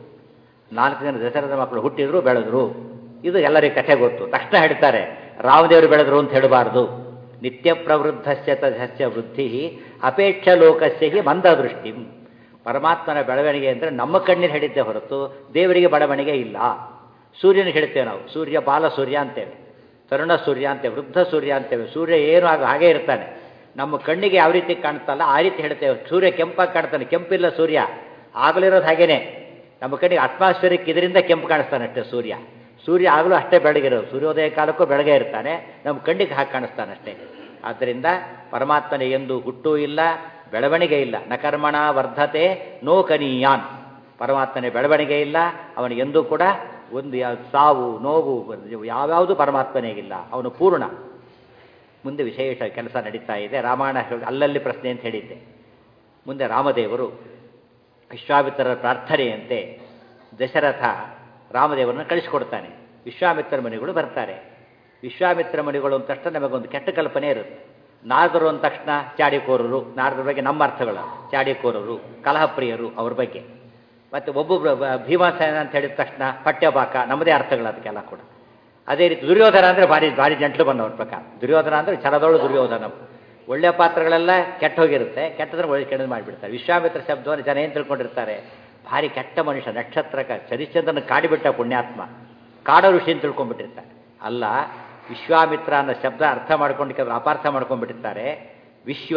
4 ಜನ ದಶರಥರ ಮಕ್ಕಳು ಹುಟ್ಟಿದ್ರು ಬೆಳೆದ್ರು. ಇದು ಎಲ್ಲರಿಗೂ ಕಥೆ ಗೊತ್ತು. ತಕ್ಷಣ ಹೇಳ್ತಾರೆ ರಾಮದೇವರು ಬೆಳೆದ್ರು ಅಂತ ಹೇಳಬಾರ್ದು. ನಿತ್ಯ ಪ್ರವೃದ್ಧಸ್ಯ ತಸ್ಯ ವೃದ್ಧಿ ಅಪೇಕ್ಷ ಲೋಕಸ್ಯ ಹಿ ಮಂದದೃಷ್ಟಿಂ. ಪರಮಾತ್ಮನ ಬೆಳವಣಿಗೆ ಅಂದರೆ ನಮ್ಮ ಕಣ್ಣಿನ ಹಿಡಿತೆ ಹೊರತು ದೇವರಿಗೆ ಬೆಳವಣಿಗೆ ಇಲ್ಲ. ಸೂರ್ಯನಿಗೆ ಹಿಡಿತೇವೆ ನಾವು, ಸೂರ್ಯ ಬಾಲ ಸೂರ್ಯ ಅಂತೇವೆ, ತರುಣ ಸೂರ್ಯ ಅಂತೇವೆ, ವೃದ್ಧ ಸೂರ್ಯ ಅಂತೇವೆ. ಸೂರ್ಯ ಏನು ಹಾಗೆ ಇರ್ತಾನೆ, ನಮ್ಮ ಕಣ್ಣಿಗೆ ಯಾವ ರೀತಿ ಕಾಣ್ತಲ್ಲ ಆ ರೀತಿ ಹೇಳ್ತೇವೆ. ಸೂರ್ಯ ಕೆಂಪಾಗಿ ಕಾಣ್ತಾನೆ, ಕೆಂಪಿಲ್ಲ ಸೂರ್ಯ, ಆಗಲಿರೋದು ಹಾಗೇನೆ. ನಮ್ಮ ಕಣ್ಣಿಗೆ ಅಟ್ಮಾಸ್ಫಿಯರಿಕ್ ಇದರಿಂದ ಕೆಂಪು ಕಾಣಿಸ್ತಾನೆ ಅಷ್ಟೇ ಸೂರ್ಯ. ಸೂರ್ಯ ಆಗಲೂ ಅಷ್ಟೇ ಬೆಳಗಿರೋದು, ಸೂರ್ಯೋದಯ ಕಾಲಕ್ಕೂ ಬೆಳಗ್ಗೆ ಇರ್ತಾನೆ, ನಮ್ಮ ಕಣ್ಣಿಗೆ ಹಾಕಿ ಕಾಣಿಸ್ತಾನೆ ಅಷ್ಟೇ. ಆದ್ದರಿಂದ ಪರಮಾತ್ಮನ ಎಂದು ಹುಟ್ಟೂ ಇಲ್ಲ, ಬೆಳವಣಿಗೆ ಇಲ್ಲ. ನ ಕರ್ಮಣ ವರ್ಧತೆ ನೋ ಕನೀಯಾನ್. ಪರಮಾತ್ಮನ ಬೆಳವಣಿಗೆ ಇಲ್ಲ, ಅವನಿಗೆಂದೂ ಕೂಡ ಒಂದು ಸಾವು ನೋವು ಯಾವ್ಯಾವುದು ಪರಮಾತ್ಮನಿಗಿಲ್ಲ, ಅವನು ಪೂರ್ಣ. ಮುಂದೆ ವಿಶೇಷ ಕೆಲಸ ನಡೀತಾ ಇದೆ. ರಾಮಾಯಣ ಅಲ್ಲಲ್ಲಿ ಪ್ರಶ್ನೆ ಅಂತ ಹೇಳಿದ್ದೆ. ಮುಂದೆ ರಾಮದೇವರು ವಿಶ್ವಾಮಿತ್ರರ ಪ್ರಾರ್ಥನೆಯಂತೆ ದಶರಥ ರಾಮದೇವರನ್ನು ಕಳಿಸಿಕೊಡ್ತಾನೆ. ವಿಶ್ವಾಮಿತ್ರ ಮುನಿಗಳು ಬರ್ತಾರೆ. ವಿಶ್ವಾಮಿತ್ರ ಮುನಿಗಳು ಅಂದ ತಕ್ಷಣ ನಮಗೊಂದು ಕೆಟ್ಟ ಕಲ್ಪನೆ ಇರುತ್ತೆ. ನಾರದರು ಅಂದ ತಕ್ಷಣ ಚಾಡಿಕೋರರು, ನಾರದರ ಬಗ್ಗೆ ನಮ್ಮ ಅರ್ಥಗಳು ಚಾಡಿಕೋರರು, ಕಲಹಪ್ರಿಯರು ಅವ್ರ ಬಗ್ಗೆ. ಮತ್ತು ಒಬ್ಬೊಬ್ಬರು ಭೀಮಸೇನ ಅಂತ ಹೇಳಿದ ತಕ್ಷಣ ಪಠ್ಯಪಾಕ, ನಮ್ಮದೇ ಅರ್ಥಗಳು ಅದಕ್ಕೆಲ್ಲ ಕೂಡ. ಅದೇ ರೀತಿ ದುರ್ಯೋಧನ ಅಂದರೆ ಭಾರಿ ಜಂಟ್ಲು ಬಂದವ್ರ ಪ್ರಕಾರ. ದುರ್ಯೋಧನ ಅಂದರೆ ಛಲದೋಳು ದುರ್ಯೋಧನ. ಒಳ್ಳೆಯ ಪಾತ್ರಗಳೆಲ್ಲ ಕೆಟ್ಟ ಹೋಗಿರುತ್ತೆ, ಕೆಟ್ಟದ್ರೆ ಒಳ್ಳೆ ಕೆಟ್ಟದ್ದು ಮಾಡಿಬಿಡ್ತಾರೆ. ವಿಶ್ವಾಮಿತ್ರ ಶಬ್ದವನ್ನು ಜನ ಏನು ತಿಳ್ಕೊಂಡಿರ್ತಾರೆ, ಭಾರಿ ಕೆಟ್ಟ ಮನುಷ್ಯ, ನಕ್ಷತ್ರಕ ಚರಿಚಂದ್ರನ ಕಾಡಿಬಿಟ್ಟ ಪುಣ್ಯಾತ್ಮ, ಕಾಡೋ ಋಷಿ ಅಂತ ತಿಳ್ಕೊಂಡ್ಬಿಟ್ಟಿರ್ತಾರೆ. ಅಲ್ಲ, ವಿಶ್ವಾಮಿತ್ರ ಅನ್ನೋ ಶಬ್ದ ಅರ್ಥ ಮಾಡ್ಕೊಂಡು ಕೆಲವರು ಅಪಾರ್ಥ ಮಾಡ್ಕೊಂಡ್ಬಿಟ್ಟಿರ್ತಾರೆ. ವಿಶ್ವ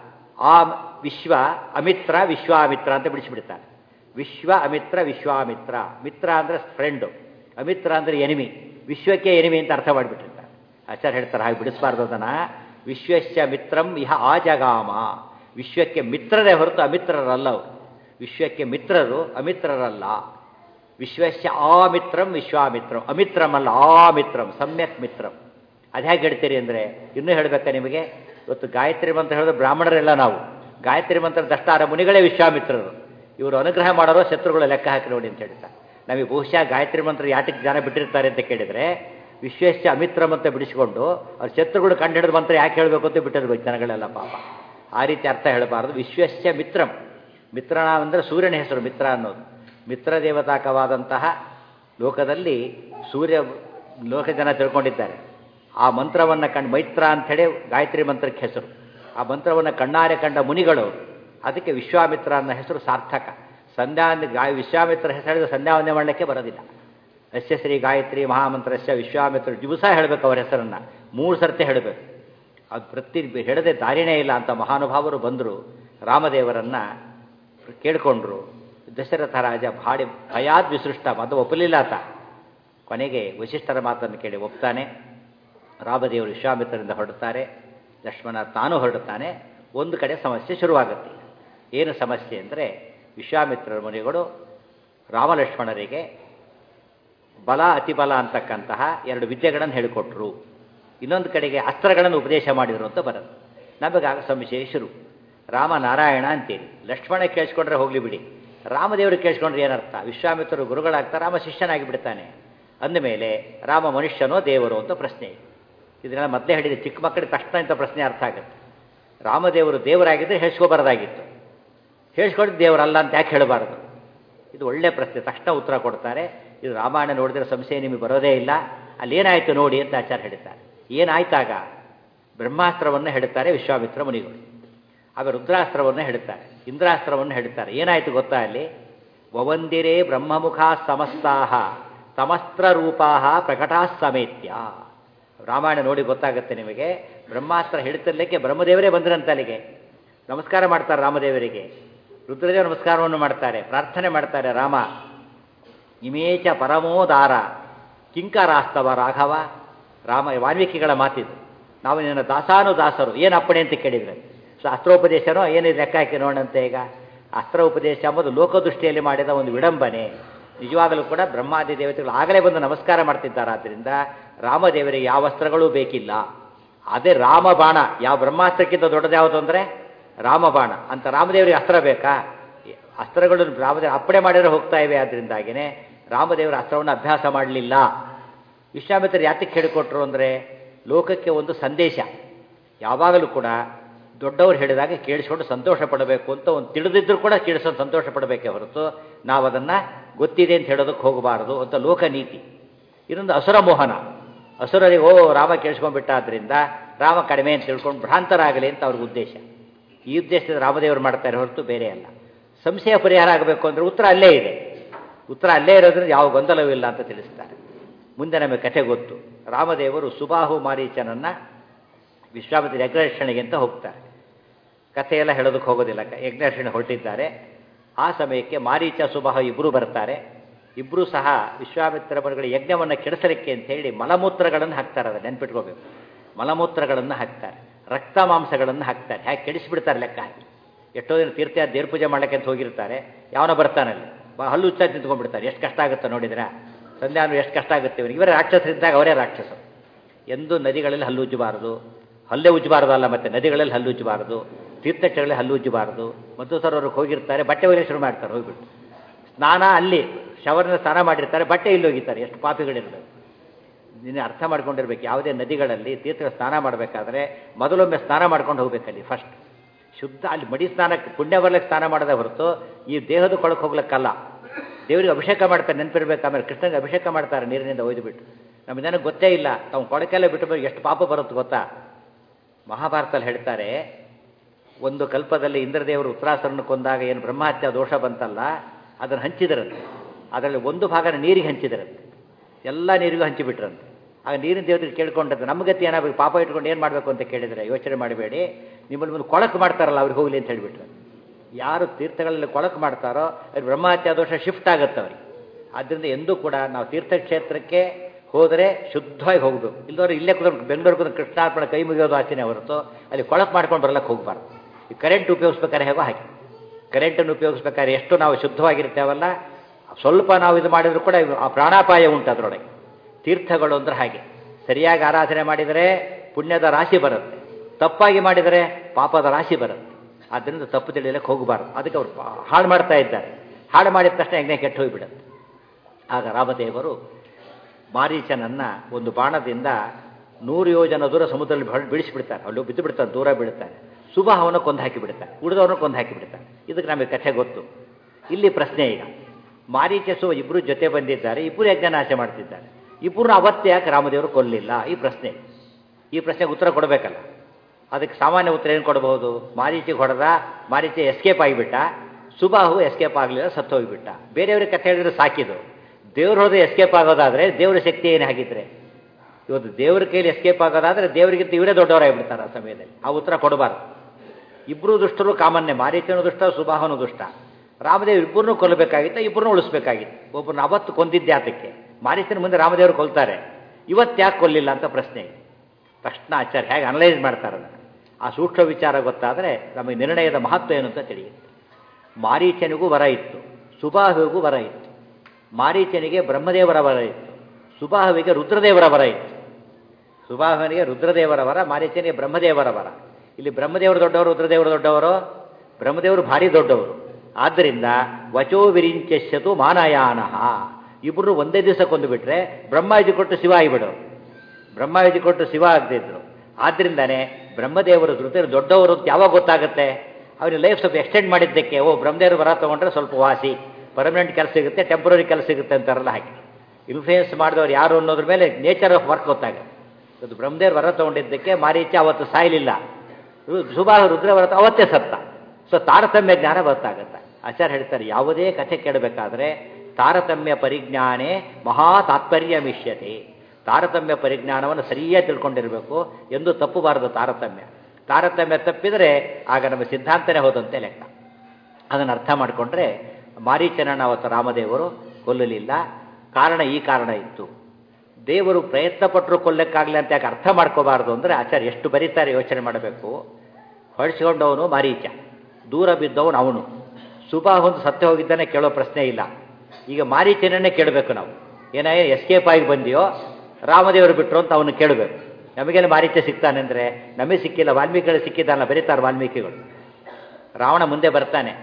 ಅಮಿತ್ರ ವಿಶ್ವಾಮಿತ್ರ ಅಂತ ಬಿಡಿಸಿಬಿಡ್ತಾರೆ. ವಿಶ್ವ ಅಮಿತ್ರ ವಿಶ್ವಾಮಿತ್ರ. ಮಿತ್ರ ಅಂದರೆ ಫ್ರೆಂಡು, ಅಮಿತ್ರ ಅಂದರೆ ಎನಿಮಿ, ವಿಶ್ವಕ್ಕೆ ಎನಿಮಿ ಅಂತ ಅರ್ಥ ಮಾಡಿಬಿಟ್ಟಿರ್ತಾರೆ. ಆಚಾರ್ಯ ಹೇಳ್ತಾರೆ ಹಾಗೆ ಬಿಡಿಸಬಾರ್ದು ಅದನ್ನು. ವಿಶ್ವಸ್ಯ ಮಿತ್ರಂ ಇಹ ಆಜಗಾಮ. ವಿಶ್ವಕ್ಕೆ ಮಿತ್ರರೇ ಹೊರತು ಅಮಿತ್ರರಲ್ಲ ಅವರು. ವಿಶ್ವಕ್ಕೆ ಮಿತ್ರರು ಅಮಿತ್ರರಲ್ಲ. ವಿಶ್ವಸ್ಯ ಆಮಿತ್ರಂ ವಿಶ್ವಾಮಿತ್ರಂ, ಅಮಿತ್ರಮಲ್ಲ ಆಮಿತ್ರಂ, ಸಮ್ಯಕ್ ಮಿತ್ರಂ. ಅದು ಹೇಗೆ ಹೇಳ್ತೀರಿ ಅಂದರೆ, ಇನ್ನೂ ಹೇಳಬೇಕಾ ನಿಮಗೆ? ಇವತ್ತು ಗಾಯತ್ರಿ ಮಂತ್ರ ಹೇಳಿದ್ರೆ ಬ್ರಾಹ್ಮಣರೆಲ್ಲ ನಾವು, ಗಾಯತ್ರಿ ಮಂತ್ರ ದಷ್ಟಾರ ಮುನಿಗಳೇ ವಿಶ್ವಾಮಿತ್ರರು. ಇವರು ಅನುಗ್ರಹ ಮಾಡೋರು ಶತ್ರುಗಳು ಲೆಕ್ಕ ಹಾಕಿ ನೋಡಿ ಅಂತ ಹೇಳ್ತಾರೆ. ನಮಗೆ ಬಹುಶಃ ಗಾಯತ್ರಿ ಮಂತ್ರ ಯಾಟಿಗೆ ಜನ ಬಿಟ್ಟಿರ್ತಾರೆ ಅಂತ ಕೇಳಿದರೆ, ವಿಶ್ವೇಶ್ಯ ಅಮಿತ್ರಂ ಅಂತ ಬಿಡಿಸಿಕೊಂಡು ಅವ್ರ ಶತ್ರುಗಳು ಕಂಡು ಹಿಡಿದು ಮಂತ್ರ ಯಾಕೆ ಹೇಳಬೇಕು ಅಂತ ಬಿಟ್ಟಿರ್ಬೇಕು ಜನಗಳೆಲ್ಲ ಪಾಪ. ಆ ರೀತಿ ಅರ್ಥ ಹೇಳಬಾರ್ದು. ವಿಶ್ವೇಶ್ಯ ಮಿತ್ರಂ, ಮಿತ್ರನ ಅಂದರೆ ಸೂರ್ಯನ ಹೆಸರು ಮಿತ್ರ ಅನ್ನೋದು. ಮಿತ್ರ ದೇವತಾಕವಾದಂತಹ ಲೋಕದಲ್ಲಿ ಸೂರ್ಯ ಲೋಕ ಜನ ತಿಳ್ಕೊಂಡಿದ್ದಾರೆ. ಆ ಮಂತ್ರವನ್ನು ಕಂಡು ಮೈತ್ರ ಅಂಥೇಳಿ ಗಾಯತ್ರಿ ಮಂತ್ರಕ್ಕೆ ಹೆಸರು. ಆ ಮಂತ್ರವನ್ನು ಕಣ್ಣಾರೆ ಕಂಡ ಮುನಿಗಳು, ಅದಕ್ಕೆ ವಿಶ್ವಾಮಿತ್ರ ಅನ್ನೋ ಹೆಸರು ಸಾರ್ಥಕ. ವಿಶ್ವಾಮಿತ್ರ ಹೆಸರಿದ ಸಂಧ್ಯಾವಂದನೆ ಮಾಡಲಿಕ್ಕೆ ಬರೋದಿಲ್ಲ. ಯಸ್ಯ ಶ್ರೀ ಗಾಯತ್ರಿ ಮಹಾಮಂತ್ರಸ್ಯ ವಿಶ್ವಾಮಿತ್ರ ದಿವಸ ಹೇಳಬೇಕು ಅವರ ಹೆಸರನ್ನು, 3 ಸರ್ತಿ ಹೇಳಬೇಕು. ಅದು ಪ್ರತಿ ಹೇಳದೆ ದಾರಿನೇ ಇಲ್ಲ ಅಂತ ಮಹಾನುಭಾವರು ಬಂದರು. ರಾಮದೇವರನ್ನು ಕೇಳಿಕೊಂಡ್ರು. ದಶರಥ ರಾಜ ಭಯಾದ್ ವಿಸೃಷ್ಟ, ಅದು ಒಪ್ಪಲಿಲ್ಲ ಆತ. ಕೊನೆಗೆ ವಶಿಷ್ಠರ ಮಾತನ್ನು ಕೇಳಿ ಒಪ್ತಾನೆ. ರಾಮದೇವರು ವಿಶ್ವಾಮಿತ್ರರಿಂದ ಹೊರಡುತ್ತಾರೆ. ಲಕ್ಷ್ಮಣ ತಾನೂ ಹೊರಡುತ್ತಾನೆ. ಒಂದು ಕಡೆ ಸಮಸ್ಯೆ ಶುರುವಾಗುತ್ತೆ. ಏನು ಸಮಸ್ಯೆ ಅಂದರೆ, ವಿಶ್ವಾಮಿತ್ರರ ಮುನಿಗಳು ರಾಮಲಕ್ಷ್ಮಣರಿಗೆ ಬಲ ಅತಿಬಲ ಅಂತಕ್ಕಂತಹ 2 ವಿದ್ಯೆಗಳನ್ನು ಹೇಳಿಕೊಟ್ರು. ಇನ್ನೊಂದು ಕಡೆಗೆ ಅಸ್ತ್ರಗಳನ್ನು ಉಪದೇಶ ಮಾಡಿದರು ಅಂತ ಬರುತ್ತೆ. ನಮಗಾಗ ಸಂಶಯ ಶುರು. ರಾಮ ನಾರಾಯಣ ಅಂತೇಳಿ ಲಕ್ಷ್ಮಣ ಕೇಳಿಸ್ಕೊಂಡ್ರೆ ಹೋಗಲಿ ಬಿಡಿ, ರಾಮದೇವರು ಕೇಳಿಸ್ಕೊಂಡ್ರೆ ಏನರ್ಥ? ವಿಶ್ವಾಮಿತ್ರರು ಗುರುಗಳಾಗ್ತಾರೆ, ರಾಮ ಶಿಷ್ಯನಾಗಿ ಬಿಡ್ತಾನೆ. ಅಂದಮೇಲೆ ರಾಮ ಮನುಷ್ಯನೋ ದೇವರು ಅಂತ ಪ್ರಶ್ನೆ. ಇದನ್ನೆಲ್ಲ ಮೊದಲೇ ಹೇಳಿದೆ, ಚಿಕ್ಕ ಮಕ್ಕಳಿಗೆ ತಕ್ಷಣ ಇಂಥ ಪ್ರಶ್ನೆ ಅರ್ಥ ಆಗುತ್ತೆ. ರಾಮದೇವರು ದೇವರಾಗಿದ್ದರೆ ಹೇಳಿಸ್ಕೋಬಾರ್ದಾಗಿತ್ತು, ಹೇಳಿಸ್ಕೊಂಡು ದೇವರಲ್ಲ ಅಂತ ಯಾಕೆ ಹೇಳಬಾರ್ದು? ಇದು ಒಳ್ಳೆಯ ಪ್ರಶ್ನೆ. ತಕ್ಷಣ ಉತ್ತರ ಕೊಡ್ತಾರೆ. ಇದು ರಾಮಾಯಣ ನೋಡಿದ್ರೆ ಸಂಶಯ ನಿಮಗೆ ಬರೋದೇ ಇಲ್ಲ. ಅಲ್ಲೇನಾಯಿತು ನೋಡಿ ಅಂತ ಆಚಾರ್ಯ ಹೇಳ್ತಾರೆ. ಏನಾಯ್ತಾಗ? ಬ್ರಹ್ಮಾಸ್ತ್ರವನ್ನು ಹೇಳುತ್ತಾರೆ ವಿಶ್ವಾಮಿತ್ರ ಮುನಿಗಳು. ಆಗ ರುದ್ರಾಸ್ತ್ರವನ್ನು ಹೇಳುತ್ತಾರೆ, ಇಂದ್ರಾಸ್ತ್ರವನ್ನು ಹೇಳುತ್ತಾರೆ. ಏನಾಯಿತು ಗೊತ್ತಾ? ಅಲ್ಲಿ ವವಂದಿರೇ ಬ್ರಹ್ಮಮುಖಾ ಸಮಸ್ತಾಹ ತಮಸ್ತ್ರ ರೂಪಾಹ ಪ್ರಕಟಾ ಸಮೇತ್ಯ. ರಾಮಾಯಣ ನೋಡಿ ಗೊತ್ತಾಗುತ್ತೆ ನಿಮಗೆ. ಬ್ರಹ್ಮಾಸ್ತ್ರ ಹಿಡಿತಿರ್ಲಿಕ್ಕೆ ಬ್ರಹ್ಮದೇವರೇ ಬಂದ್ರಂತ ಅಲ್ಲಿಗೆ ನಮಸ್ಕಾರ ಮಾಡ್ತಾರೆ ರಾಮದೇವರಿಗೆ. ರುದ್ರದೇವ ನಮಸ್ಕಾರವನ್ನು ಮಾಡ್ತಾರೆ, ಪ್ರಾರ್ಥನೆ ಮಾಡ್ತಾರೆ. ರಾಮ ಇಮೇಚ ಪರಮೋದಾರ ಕಿಂಕರಾಸ್ತವ ರಾಘವ. ರಾಮ ವಾಲ್ಮೀಕಿಗಳ ಮಾತಿದು. ನಾವು ನಿನ್ನ ದಾಸಾನುದಾಸರು. ಏನು ಅಪ್ಪಣೆ ಅಂತ ಕೇಳಿದರೆ, ಸೊ ಅಸ್ತ್ರೋಪದೇಶನೋ ಏನಿದೆ ಲೆಕ್ಕ ಹಾಕಿ ನೋಡಂತೆ. ಈಗ ಅಸ್ತ್ರೋಪದೇಶ ಎಂಬುದು ಲೋಕದೃಷ್ಟಿಯಲ್ಲಿ ಮಾಡಿದ ಒಂದು ವಿಡಂಬನೆ. ನಿಜವಾಗಲೂ ಕೂಡ ಬ್ರಹ್ಮಾದಿ ದೇವತೆಗಳು ಆಗಲೇ ಬಂದು ನಮಸ್ಕಾರ ಮಾಡ್ತಿದ್ದಾರೆ. ಆದ್ದರಿಂದ ರಾಮದೇವರಿಗೆ ಯಾವ ಅಸ್ತ್ರಗಳೂ ಬೇಕಿಲ್ಲ. ಅದೇ ರಾಮಬಾಣ. ಯಾವ ಬ್ರಹ್ಮಾಸ್ತ್ರಕ್ಕಿಂತ ದೊಡ್ಡದು ಯಾವುದು ಅಂದರೆ ರಾಮಬಾಣ. ಅಂತ ರಾಮದೇವರಿಗೆ ಅಸ್ತ್ರ ಬೇಕಾ? ಅಸ್ತ್ರಗಳು ರಾಮದೇವ ಅಪ್ಪಣೆ ಮಾಡಿದರೆ ಹೋಗ್ತಾ ಇವೆ. ಆದ್ದರಿಂದಾಗಿಯೇ ರಾಮದೇವರ ಅಸ್ತ್ರವನ್ನು ಅಭ್ಯಾಸ ಮಾಡಲಿಲ್ಲ. ವಿಶ್ವಾಮಿತ್ರರು ಯಾತಕ್ಕೆ ಹೇಳಿಕೊಟ್ರು ಅಂದರೆ, ಲೋಕಕ್ಕೆ ಒಂದು ಸಂದೇಶ. ಯಾವಾಗಲೂ ಕೂಡ ದೊಡ್ಡವರು ಹೇಳಿದಾಗ ಕೇಳಿಸ್ಕೊಂಡು ಸಂತೋಷ ಪಡಬೇಕು ಅಂತ ಒಂದು ತಿಳಿದಿದ್ದರೂ ಕೂಡ ಕೇಳಿಸೋದು ಸಂತೋಷ ಪಡಬೇಕೇ ಹೊರತು ನಾವು ಅದನ್ನು ಗೊತ್ತಿದೆ ಅಂತ ಹೇಳೋದಕ್ಕೆ ಹೋಗಬಾರದು ಅಂತ ಲೋಕನೀತಿ. ಇನ್ನೊಂದು ಅಸುರ ಮೋಹನ. ಅಸುರರಿಗೆ ರಾಮ ಕೇಳಿಸ್ಕೊಂಡ್ಬಿಟ್ಟ, ಆದ್ದರಿಂದ ರಾಮ ಕಡಿಮೆ ಅಂತ ತಿಳ್ಕೊಂಡು ಭ್ರಾಂತರಾಗಲಿ ಅಂತ ಅವ್ರಿಗೆ ಉದ್ದೇಶ. ಈ ಉದ್ದೇಶದಿಂದ ರಾಮದೇವರು ಮಾಡ್ತಾರೆ ಹೊರತು ಬೇರೆ ಅಲ್ಲ. ಸಂಶಯ ಪರಿಹಾರ ಆಗಬೇಕು ಅಂದರೆ ಉತ್ತರ ಅಲ್ಲೇ ಇದೆ. ಉತ್ತರ ಅಲ್ಲೇ ಇರೋದ್ರಿಂದ ಯಾವ ಗೊಂದಲವೂ ಇಲ್ಲ ಅಂತ ತಿಳಿಸ್ತಾರೆ. ಮುಂದೆ ನಮಗೆ ಕಥೆ ಗೊತ್ತು. ರಾಮದೇವರು ಸುಬಾಹು ಮಾರೀಚನನ್ನು ವಿಶ್ವಾಮಿತ್ರ ಯಜ್ಞರಕ್ಷಣೆಗೆ ಅಂತ ಹೋಗ್ತಾರೆ. ಕಥೆಯೆಲ್ಲ ಹೇಳೋದಕ್ಕೆ ಹೋಗೋದಿಲ್ಲ. ಯಜ್ಞರಕ್ಷಣೆ ಹೊರಟಿದ್ದಾರೆ. ಆ ಸಮಯಕ್ಕೆ ಮಾರೀಚ ಸುಬಾಹು ಇಬ್ಬರು ಬರ್ತಾರೆ. ಇಬ್ಬರೂ ಸಹ ವಿಶ್ವಾಮಿತ್ರ ಮುನಿಗಳ ಯಜ್ಞವನ್ನು ಕೆಡಿಸಲಿಕ್ಕೆ ಅಂತೇಳಿ ಮಲಮೂತ್ರಗಳನ್ನು ಹಾಕ್ತಾರೆ. ಅದನ್ನು ನೆನ್ಪಿಟ್ಕೋಬೇಕು. ಮಲಮೂತ್ರಗಳನ್ನು ಹಾಕ್ತಾರೆ, ರಕ್ತ ಮಾಂಸಗಳನ್ನು ಹಾಕ್ತಾರೆ. ಹೇಗೆ ಕೆಡಿಸಿಬಿಡ್ತಾರೆ ಲೆಕ್ಕ ಹಾಕಿ. ಎಷ್ಟೋ ದಿನ ತೀರ್ಥ ದೇವ್ರ ಪೂಜೆ ಮಾಡ್ಲಿಕ್ಕೆ ಅಂತ ಹೋಗಿರ್ತಾರೆ. ಯಾವನೋ ಬರ್ತಾನಲ್ಲಿ ಹಲ್ಲು ಹುಚ್ಚ ನಿಂತ್ಕೊಂಡ್ಬಿಡ್ತಾರೆ. ಎಷ್ಟು ಕಷ್ಟ ಆಗುತ್ತೋ ನೋಡಿದ್ರೆ ಸಂಧ್ಯಾನು ಎಷ್ಟು ಕಷ್ಟ ಆಗುತ್ತೆ ಇವರಿಗೆ. ಇವರೇ ರಾಕ್ಷಸರಿದ್ದಾಗ ಅವರೇ ರಾಕ್ಷಸರು. ಎಂದು ನದಿಗಳಲ್ಲಿ ಹಲ್ಲು ಉಜ್ಜಬಾರದು, ಹಲ್ಲೇ ಉಜ್ಜಬಾರದು ಅಲ್ಲ, ಮತ್ತೆ ನದಿಗಳಲ್ಲಿ ಹಲ್ಲು ಉಜ್ಜಬಾರದು, ತೀರ್ಥಕ್ಷಗಳಲ್ಲಿ ಹಲ್ಲು ಉಜ್ಜಬಾರದು. ಮತ್ತು ಸರೋವರಕ್ಕೆ ಹೋಗಿರ್ತಾರೆ, ಬಟ್ಟೆ ಒಲೆ ಶುರು ಮಾಡ್ತಾರೆ. ಹೋಗ್ಬಿಟ್ಟು ಸ್ನಾನ ಅಲ್ಲಿ ಶವರ್ನ ಸ್ನಾನ ಮಾಡಿರ್ತಾರೆ, ಬಟ್ಟೆ ಇಲ್ಲಿ ಹೋಗಿರ್ತಾರೆ. ಎಷ್ಟು ಪಾಪಿಗಳಿರ್ಬೇಕು. ನೀನು ಅರ್ಥ ಮಾಡ್ಕೊಂಡಿರ್ಬೇಕು. ಯಾವುದೇ ನದಿಗಳಲ್ಲಿ ತೀರ್ಥಗಳ ಸ್ನಾನ ಮಾಡಬೇಕಾದ್ರೆ ಮೊದಲೊಮ್ಮೆ ಸ್ನಾನ ಮಾಡ್ಕೊಂಡು ಹೋಗ್ಬೇಕಲ್ಲಿ ಫಸ್ಟ್. ಶುದ್ಧ ಅಲ್ಲಿ ಮಡಿ ಸ್ನಾನಕ್ಕೆ ಪುಣ್ಯ ಬರ್ಲಿಕ್ಕೆ ಸ್ನಾನ ಮಾಡೋದೇ ಹೊರತು ಈ ದೇಹದ ಕೊಳಕ್ಕೆ ಹೋಗ್ಲಿಕ್ಕಲ್ಲ. ದೇವರಿಗೆ ಅಭಿಷೇಕ ಮಾಡ್ತಾರೆ, ನೆನಪಿರ್ಬೇಕು. ಆಮೇಲೆ ಕೃಷ್ಣನಿಗೆ ಅಭಿಷೇಕ ಮಾಡ್ತಾರೆ ನೀರಿನಿಂದ ಒಯ್ದು ಬಿಟ್ಟು. ನಮಗೆ ನನಗೆ ಗೊತ್ತೇ ಇಲ್ಲ. ತಾವು ಕೊಳಕೆಲ್ಲ ಬಿಟ್ಟು ಎಷ್ಟು ಪಾಪ ಬರುತ್ತೆ ಗೊತ್ತಾ. ಮಹಾಭಾರತದಲ್ಲಿ ಹೇಳ್ತಾರೆ, ಒಂದು ಕಲ್ಪದಲ್ಲಿ ಇಂದ್ರದೇವರು ಉತ್ತರಾಸುರನ ಕೊಂದಾಗ ಏನು ಬ್ರಹ್ಮಹತ್ಯೆ ದೋಷ ಬಂತಲ್ಲ, ಅದನ್ನು ಹಂಚಿದರಂತೆ. ಅದರಲ್ಲಿ ಒಂದು ಭಾಗನ ನೀರಿಗೆ ಹಂಚಿದರಂತೆ, ಎಲ್ಲ ನೀರಿಗೂ ಹಂಚಿಬಿಟ್ರಂತೆ. ಆಗ ನೀರಿನ ದೇವರಿಗೆ ಕೇಳ್ಕೊಂಡದ್ದು, ನಮ್ಮ ಗತಿ ಏನಾಗಬೇಕು, ಪಾಪ ಇಟ್ಕೊಂಡು ಏನು ಮಾಡಬೇಕು ಅಂತ ಕೇಳಿದರೆ, ಯೋಚನೆ ಮಾಡಬೇಡಿ, ನಿಮ್ಮಲ್ಲಿ ಒಂದು ಕೊಳಕು ಮಾಡ್ತಾರಲ್ಲ ಅವ್ರಿಗೆ ಹೋಗಲಿ ಅಂತ ಹೇಳಿಬಿಟ್ರು. ಯಾರು ತೀರ್ಥಗಳಲ್ಲಿ ಕೊಳಕು ಮಾಡ್ತಾರೋ ಅದು ಬ್ರಹ್ಮಹತ್ಯೆ ದೋಷ ಶಿಫ್ಟ್ ಆಗುತ್ತೆ ಅವ್ರಿಗೆ. ಆದ್ದರಿಂದ ಎಂದೂ ಕೂಡ ನಾವು ತೀರ್ಥಕ್ಷೇತ್ರಕ್ಕೆ ಹೋದರೆ ಶುದ್ಧವಾಗಿ ಹೋಗಬೇಕು. ಇಲ್ಲದವ್ರು ಇಲ್ಲೇ ಕೂತ್ಕೊಂಡು ಬೆಂಗಳೂರು ಕೃಷ್ಣಾರ್ಪಣೆ ಕೈ ಮುಗಿಯೋದು ಆಚೆನೇ ಹೊರತು ಅಲ್ಲಿ ಕೊಳಕು ಮಾಡ್ಕೊಂಡು ಬರಲಿಕ್ಕೆ ಹೋಗಬಾರ್ದು. ಈ ಕರೆಂಟ್ ಉಪಯೋಗಿಸ್ಬೇಕಾದ್ರೆ ಹೇಗೋ ಹಾಗೆ ಕರೆಂಟನ್ನು ಉಪಯೋಗಿಸ್ಬೇಕಾದ್ರೆ ಎಷ್ಟು ನಾವು ಶುದ್ಧವಾಗಿರ್ತೇವಲ್ಲ, ಸ್ವಲ್ಪ ನಾವು ಇದು ಮಾಡಿದರೂ ಕೂಡ ಆ ಪ್ರಾಣಾಪಾಯ ಉಂಟು ಅದರೊಳಗೆ. ತೀರ್ಥಗಳು ಅಂದ್ರೆ ಹಾಗೆ. ಸರಿಯಾಗಿ ಆರಾಧನೆ ಮಾಡಿದರೆ ಪುಣ್ಯದ ರಾಶಿ ಬರುತ್ತೆ, ತಪ್ಪಾಗಿ ಮಾಡಿದರೆ ಪಾಪದ ರಾಶಿ ಬರುತ್ತೆ. ಆದ್ದರಿಂದ ತಪ್ಪು ತಿಳಿಯಲಿಕ್ಕೆ ಹೋಗಬಾರ್ದು. ಅದಕ್ಕೆ ಅವರು ಹಾಳು ಮಾಡ್ತಾ ಇದ್ದಾರೆ. ಹಾಳು ಮಾಡಿದ ತಕ್ಷಣ ಯಜ್ಞ ಕೆಟ್ಟು ಹೋಗಿಬಿಡುತ್ತೆ. ಆಗ ರಾಮದೇವರು ಮಾರೀಚನನ್ನು ಒಂದು ಬಾಣದಿಂದ 100 ಯೋಜನ ದೂರ ಸಮುದ್ರದಲ್ಲಿ ಬಿಡಿಸಿಬಿಡ್ತಾರೆ. ಅಲ್ಲಿ ಬಿದ್ದು ಬಿಡ್ತಾರೆ, ದೂರ ಬೀಳುತ್ತಾರೆ. ಸುಬಾಹವನ್ನು ಕೊಂದು ಹಾಕಿಬಿಡ್ತಾರೆ, ಉಳಿದವ್ರನ್ನ ಕೊಂದು ಹಾಕಿಬಿಡ್ತಾರೆ. ಇದಕ್ಕೆ ನಮಗೆ ಕಥೆ ಗೊತ್ತು. ಇಲ್ಲಿ ಪ್ರಶ್ನೆ ಈಗ, ಮಾರೀಚ ಇಬ್ಬರು ಜೊತೆ ಬಂದಿದ್ದಾರೆ, ಇಬ್ಬರು ಯಜ್ಞನಾಶ ಮಾಡ್ತಿದ್ದಾರೆ. ಇಬ್ಬರನ್ನ ಅವತ್ತೇ ಯಾಕೆ ರಾಮದೇವರು ಕೊಲ್ಲಲಿಲ್ಲ? ಈ ಪ್ರಶ್ನೆಗೆ ಉತ್ತರ ಕೊಡಬೇಕಲ್ಲ. ಅದಕ್ಕೆ ಸಾಮಾನ್ಯ ಉತ್ತರ ಏನು ಕೊಡಬಹುದು? ಮಾರೀಚಿಗೆ ಹೊಡೆದ, ಮಾರೀಚ ಎಸ್ಕೇಪ್ ಆಗಿಬಿಟ್ಟ, ಸುಬಾಹು ಎಸ್ಕೇಪ್ ಆಗಲಿಲ್ಲ, ಸತ್ತು ಹೋಗಿಬಿಟ್ಟ. ಬೇರೆಯವ್ರಿಗೆ ಕಥೆ ಹೇಳಿದ್ರೆ ಸಾಕಿದು. ದೇವ್ರು ಹೋದ್ರೆ ಎಸ್ಕೇಪ್ ಆಗೋದಾದರೆ ದೇವ್ರ ಶಕ್ತಿ ಏನು ಹಾಗಿದ್ರೆ? ಇವತ್ತು ದೇವ್ರ ಕೈಲಿ ಎಸ್ಕೇಪ್ ಆಗೋದಾದರೆ ದೇವರಿಗಿಂತ ಇವರೇ ದೊಡ್ಡವರಾಗಿಬಿಡ್ತಾರೆ ಆ ಸಮಯದಲ್ಲಿ. ಆ ಉತ್ತರ ಕೊಡಬಾರ್ದು. ಇಬ್ಬರು ದುಷ್ಟರು ಕಾಮನ್ನೇ, ಮಾರೀಚನು ದುಷ್ಟ, ಸುಬಾಹನು ದುಷ್ಟ. ರಾಮದೇವ್ ಇಬ್ಬರನ್ನೂ ಕೊಲ್ಲಬೇಕಾಗಿತ್ತು, ಇಬ್ಬರನ್ನೂ ಉಳಿಸ್ಬೇಕಾಗಿತ್ತು. ಒಬ್ಬರನ್ನ ಅವತ್ತು ಕೊಂದಿದ್ದೆ ಆತಕ್ಕೆ. ಮಾರೀಚನ ಮುಂದೆ ರಾಮದೇವರು ಕೊಲ್ತಾರೆ, ಇವತ್ತು ಯಾಕೆ ಕೊಲ್ಲಿಲ್ಲ ಅಂತ ಪ್ರಶ್ನೆ. ತಕ್ಷಣ ಆಚಾರ್ಯ ಹೇಗೆ ಅನಲೈಸ್ ಮಾಡ್ತಾರೆ ಅದನ್ನು. ಆ ಸೂಕ್ಷ್ಮ ವಿಚಾರ ಗೊತ್ತಾದರೆ ನಮಗೆ ನಿರ್ಣಯದ ಮಹತ್ವ ಏನು ಅಂತ ತಿಳಿಯುತ್ತೆ. ಮಾರೀಚನಿಗೂ ವರ ಇತ್ತು, ಸುಬಾಹುವಿಗೂ ವರ ಇತ್ತು. ಮಾರೀಚನಿಗೆ ಬ್ರಹ್ಮದೇವರ ವರ ಇತ್ತು, ಸುಬಾಹುವಿಗೆ ರುದ್ರದೇವರ ವರ ಇತ್ತು. ಸುಬಾಹುವಿನಿಗೆ ರುದ್ರದೇವರ ವರ, ಮಾರೀಚನಿಗೆ ಬ್ರಹ್ಮದೇವರ ವರ. ಇಲ್ಲಿ ಬ್ರಹ್ಮದೇವರು ದೊಡ್ಡವರು, ರುದ್ರದೇವರು ದೊಡ್ಡವರು. ಬ್ರಹ್ಮದೇವರು ಭಾರಿ ದೊಡ್ಡವರು. ಆದ್ದರಿಂದ ವಚೋ ವಿರಿಂಚಸ್ಯತು ಮಾನಯಾನಃ. ಇಬ್ಬರು ಒಂದೇ ದಿವಸ ಕೊಂದು ಬಿಟ್ರೆ ಬ್ರಹ್ಮಾಜಿ ಕೊಟ್ಟು ಶಿವ ಆಗಿಬಿಡೋರು, ಬ್ರಹ್ಮಾಜಿ ಕೊಟ್ಟು ಶಿವ ಆಗದಿದ್ರು. ಆದ್ದರಿಂದಾನೇ ಬ್ರಹ್ಮದೇವರು ರುದ್ರ ದೊಡ್ಡವರು ಅಂತ ಯಾವಾಗ ಗೊತ್ತಾಗುತ್ತೆ? ಅವನಿಗೆ ಲೈಫ್ ಸ್ವಲ್ಪ ಎಕ್ಸ್ಟೆಂಡ್ ಮಾಡಿದ್ದಕ್ಕೆ. ಬ್ರಹ್ಮದೇವರು ವರ ತೊಗೊಂಡ್ರೆ ಸ್ವಲ್ಪ ವಾಸಿ, ಪರ್ಮನೆಂಟ್ ಕೆಲಸ ಸಿಗುತ್ತೆ, ಟೆಂಪ್ರರಿ ಕೆಲಸ ಸಿಗುತ್ತೆ ಅಂತಾರಲ್ಲ ಹಾಗೆ. ಇನ್ಫ್ಲೂಯೆನ್ಸ್ ಮಾಡಿದವ್ರು ಯಾರು ಅನ್ನೋದ್ರ ಮೇಲೆ ನೇಚರ್ ಆಫ್ ವರ್ಕ್ ಗೊತ್ತಾಗುತ್ತೆ. ಅದು ಬ್ರಹ್ಮದೇವರು ವರ ತೊಗೊಂಡಿದ್ದಕ್ಕೆ ಮಾರೀಚ ಅವತ್ತು ಸಾಯಲಿಲ್ಲ, ಸುಬಾಹು ರುದ್ರ ವರ ಅವತ್ತೇ ಸತ್ತ. ಸೊ ತಾರತಮ್ಯ ಜ್ಞಾನ ಗೊತ್ತಾಗುತ್ತೆ. ಆಚಾರ್ಯ ಹೇಳ್ತಾರೆ, ಯಾವುದೇ ಕಥೆ ಕೇಳಬೇಕಾದ್ರೆ ತಾರತಮ್ಯ ಪರಿಜ್ಞಾನೇ ಮಹಾ ತಾತ್ಪರ್ಯ ಮಿಷ್ಯತೆ. ತಾರತಮ್ಯ ಪರಿಜ್ಞಾನವನ್ನು ಸರಿಯಾಗಿ ತಿಳ್ಕೊಂಡಿರಬೇಕು, ಎಂದು ತಪ್ಪಬಾರದು. ತಾರತಮ್ಯ ತಪ್ಪಿದರೆ ಆಗ ನಮ್ಮ ಸಿದ್ಧಾಂತನೇ ಹೋದಂತೆ ಲೆಕ್ಕ. ಅದನ್ನು ಅರ್ಥ ಮಾಡಿಕೊಂಡ್ರೆ ಮಾರೀಚನನ್ನು ಅವತ್ತು ರಾಮದೇವರು ಕೊಲ್ಲಲಿಲ್ಲ. ಕಾರಣ ಈ ಕಾರಣ ಇತ್ತು. ದೇವರು ಪ್ರಯತ್ನ ಪಟ್ಟರು ಕೊಲ್ಲಕ್ಕಾಗಲಿ ಅಂತ ಯಾಕೆ ಅರ್ಥ ಮಾಡ್ಕೋಬಾರ್ದು ಅಂದರೆ ಆಚಾರ್ಯ ಎಷ್ಟು ಬರೀತಾರೆ ಯೋಚನೆ ಮಾಡಬೇಕು. ಹೊಡಿಸಿಕೊಂಡವನು ಮಾರೀಚ, ದೂರ ಬಿದ್ದವನು ಅವನು. ಸುಬಾಹು ಸತ್ಯ ಹೋಗಿದ್ದಾನೆ, ಕೇಳೋ ಪ್ರಶ್ನೆ ಇಲ್ಲ. ಈಗ ಮಾರೀಚನನ್ನೇ ಕೇಳಬೇಕು ನಾವು. ಏನೇ ಎಸ್ಕೇಪ್ ಆಗಿ ಬಂದಿಯೋ, ರಾಮದೇವರು ಬಿಟ್ಟರು ಅಂತ ಅವನು ಕೇಳಬೇಕು. ನಮಗೇನು ಮಾರೀಚ ಸಿಗ್ತಾನೆ ಅಂದರೆ ನಮಗೆ ಸಿಕ್ಕಿಲ್ಲ, ವಾಲ್ಮೀಕಿಗಳು ಸಿಕ್ಕಿದ್ದಾನಲ್ಲ, ಬರೀತಾರೆ ವಾಲ್ಮೀಕಿಗಳು. ರಾವಣ ಮುಂದೆ ಬರ್ತಾನೆ,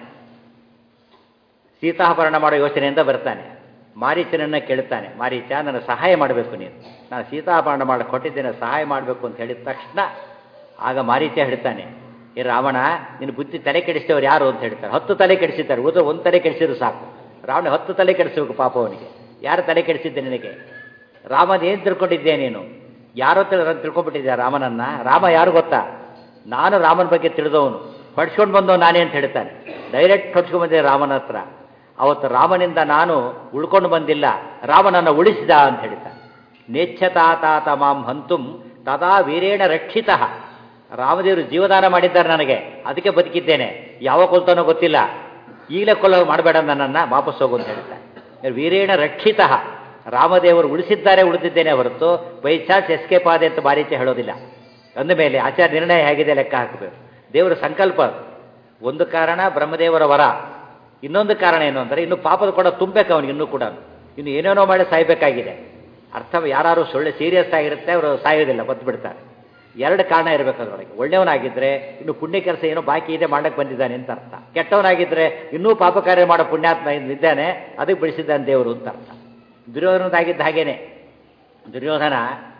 ಸೀತಾಪಹರಣ ಮಾಡೋ ಯೋಚನೆಯಿಂದ ಬರ್ತಾನೆ. ಮಾರೀಚನನ್ನು ಕೇಳ್ತಾನೆ, ಮಾರೀಚ ನನ್ನ ಸಹಾಯ ಮಾಡಬೇಕು, ನೀನು ನಾನು ಸೀತಾಪಹರಣ ಮಾಡಿ ಕೊಟ್ಟಿದ್ದೇನೆ, ಸಹಾಯ ಮಾಡಬೇಕು ಅಂತ ಹೇಳಿದ ತಕ್ಷಣ ಆಗ ಮಾರೀಚ ಹೇಳ್ತಾನೆ, ಏ ರಾವಣ, ನಿನ್ನ ಬುದ್ಧಿ ತಲೆ ಕೆಡಿಸಿದವ್ರು ಯಾರು ಅಂತ ಹೇಳ್ತಾರೆ. 10 ತಲೆ ಕೆಡಿಸಿದ್ದಾರೆ, ಉಳಿದ್ರೆ 1 ತಲೆ ಕೆಡಿಸಿದ್ರು ಸಾಕು. ರಾವಣ 10 ತಲೆ ಕೆಡಿಸಬೇಕು ಪಾಪ ಅವನಿಗೆ. ಯಾರು ತಲೆ ಕೆಡಿಸಿದ್ದೆ ನಿನಗೆ? ರಾಮನ ಏನು ತಿಳ್ಕೊಂಡಿದ್ದೆ ನೀನು? ಯಾರೋ ತಿಳ್ಕೊಂಡ್ಬಿಟ್ಟಿದ್ದೆ ರಾಮನನ್ನ. ರಾಮ ಯಾರು ಗೊತ್ತಾ? ನಾನು ರಾಮನ ಬಗ್ಗೆ ತಿಳಿದವನು, ಹೊಡ್ಸ್ಕೊಂಡು ಬಂದೋ ನಾನೇ ಅಂತ ಹೇಳ್ತಾನೆ. ಡೈರೆಕ್ಟ್ ಹೊಡ್ಸ್ಕೊಂಡು ಬಂದೆ ರಾಮನ ಹತ್ರ. ಅವತ್ತು ರಾಮನಿಂದ ನಾನು ಉಳ್ಕೊಂಡು ಬಂದಿಲ್ಲ, ರಾಮನನ್ನು ಉಳಿಸಿದ ಅಂತ ಹೇಳ್ತಾನೆ. ನೇಚ್ಛತಾತಾತ ಮಾಂ ಹಂತುಂ ತದಾ ವೀರೇಣ ರಕ್ಷಿತ. ರಾಮದೇವರು ಜೀವದಾನ ಮಾಡಿದ್ದಾರೆ ನನಗೆ, ಅದಕ್ಕೆ ಬದುಕಿದ್ದೇನೆ. ಯಾವ ಕೊಲ್ತಾನೋ ಗೊತ್ತಿಲ್ಲ, ಈಗಲೇ ಕೊಲ್ಲ ಮಾಡಬೇಡ ನನ್ನನ್ನು, ವಾಪಸ್ ಹೋಗು ಅಂತ ಹೇಳ್ತಾನೆ. ವೀರೇಣ ರಕ್ಷಿತ, ರಾಮದೇವರು ಉಳಿದಿದ್ದೇನೆ ಹೊರತು ಬೈ ಚಾನ್ಸ್ ಎಸ್ಕೇಪ್ ಆದೆ ಅಂತ ಬಾರೀಚೆ ಹೇಳೋದಿಲ್ಲ. ಅಂದಮೇಲೆ ಆಚಾರ್ಯ ನಿರ್ಣಯ ಹೇಗಿದೆ ಲೆಕ್ಕ ಹಾಕಬೇಕು. ದೇವರ ಸಂಕಲ್ಪ. ಒಂದು ಕಾರಣ ಬ್ರಹ್ಮದೇವರ ವರ, ಇನ್ನೊಂದು ಕಾರಣ ಏನು ಅಂದರೆ ಇನ್ನು ಪಾಪದ ಕೂಡ ತುಂಬಬೇಕು ಅವನಿಗೆ, ಇನ್ನೂ ಕೂಡ ಇನ್ನು ಏನೇನೋ ಮಾಡಿ ಸಾಯಬೇಕಾಗಿದೆ. ಅರ್ಥ ಯಾರು ಸುಳ್ಳು ಸೀರಿಯಸ್ ಆಗಿರುತ್ತೆ, ಅವರು ಸಾಯೋದಿಲ್ಲ, ಬದ್ದು ಬಿಡ್ತಾರೆ. ಎರಡು ಕಾರಣ ಇರಬೇಕು ಅದರೊಳಗೆ. ಒಳ್ಳೆಯವನಾಗಿದ್ದರೆ ಇನ್ನು ಪುಣ್ಯ ಕೆಲಸ ಏನೋ ಬಾಕಿ ಇದೆ ಮಾಡಕ್ಕೆ ಬಂದಿದ್ದಾನೆ ಅಂತ ಅರ್ಥ. ಕೆಟ್ಟವನಾಗಿದ್ದರೆ ಇನ್ನೂ ಪಾಪ ಕಾರ್ಯ ಮಾಡೋ ಪುಣ್ಯಾತ್ಮ ಇದ್ದಾನೆ, ಅದಕ್ಕೆ ಬಿಡಿಸಿದ್ದಾನೆ ದೇವರು ಅಂತ ಅರ್ಥ. ದುರ್ಯೋಧನದಾಗಿದ್ದ ಹಾಗೇನೆ. ದುರ್ಯೋಧನ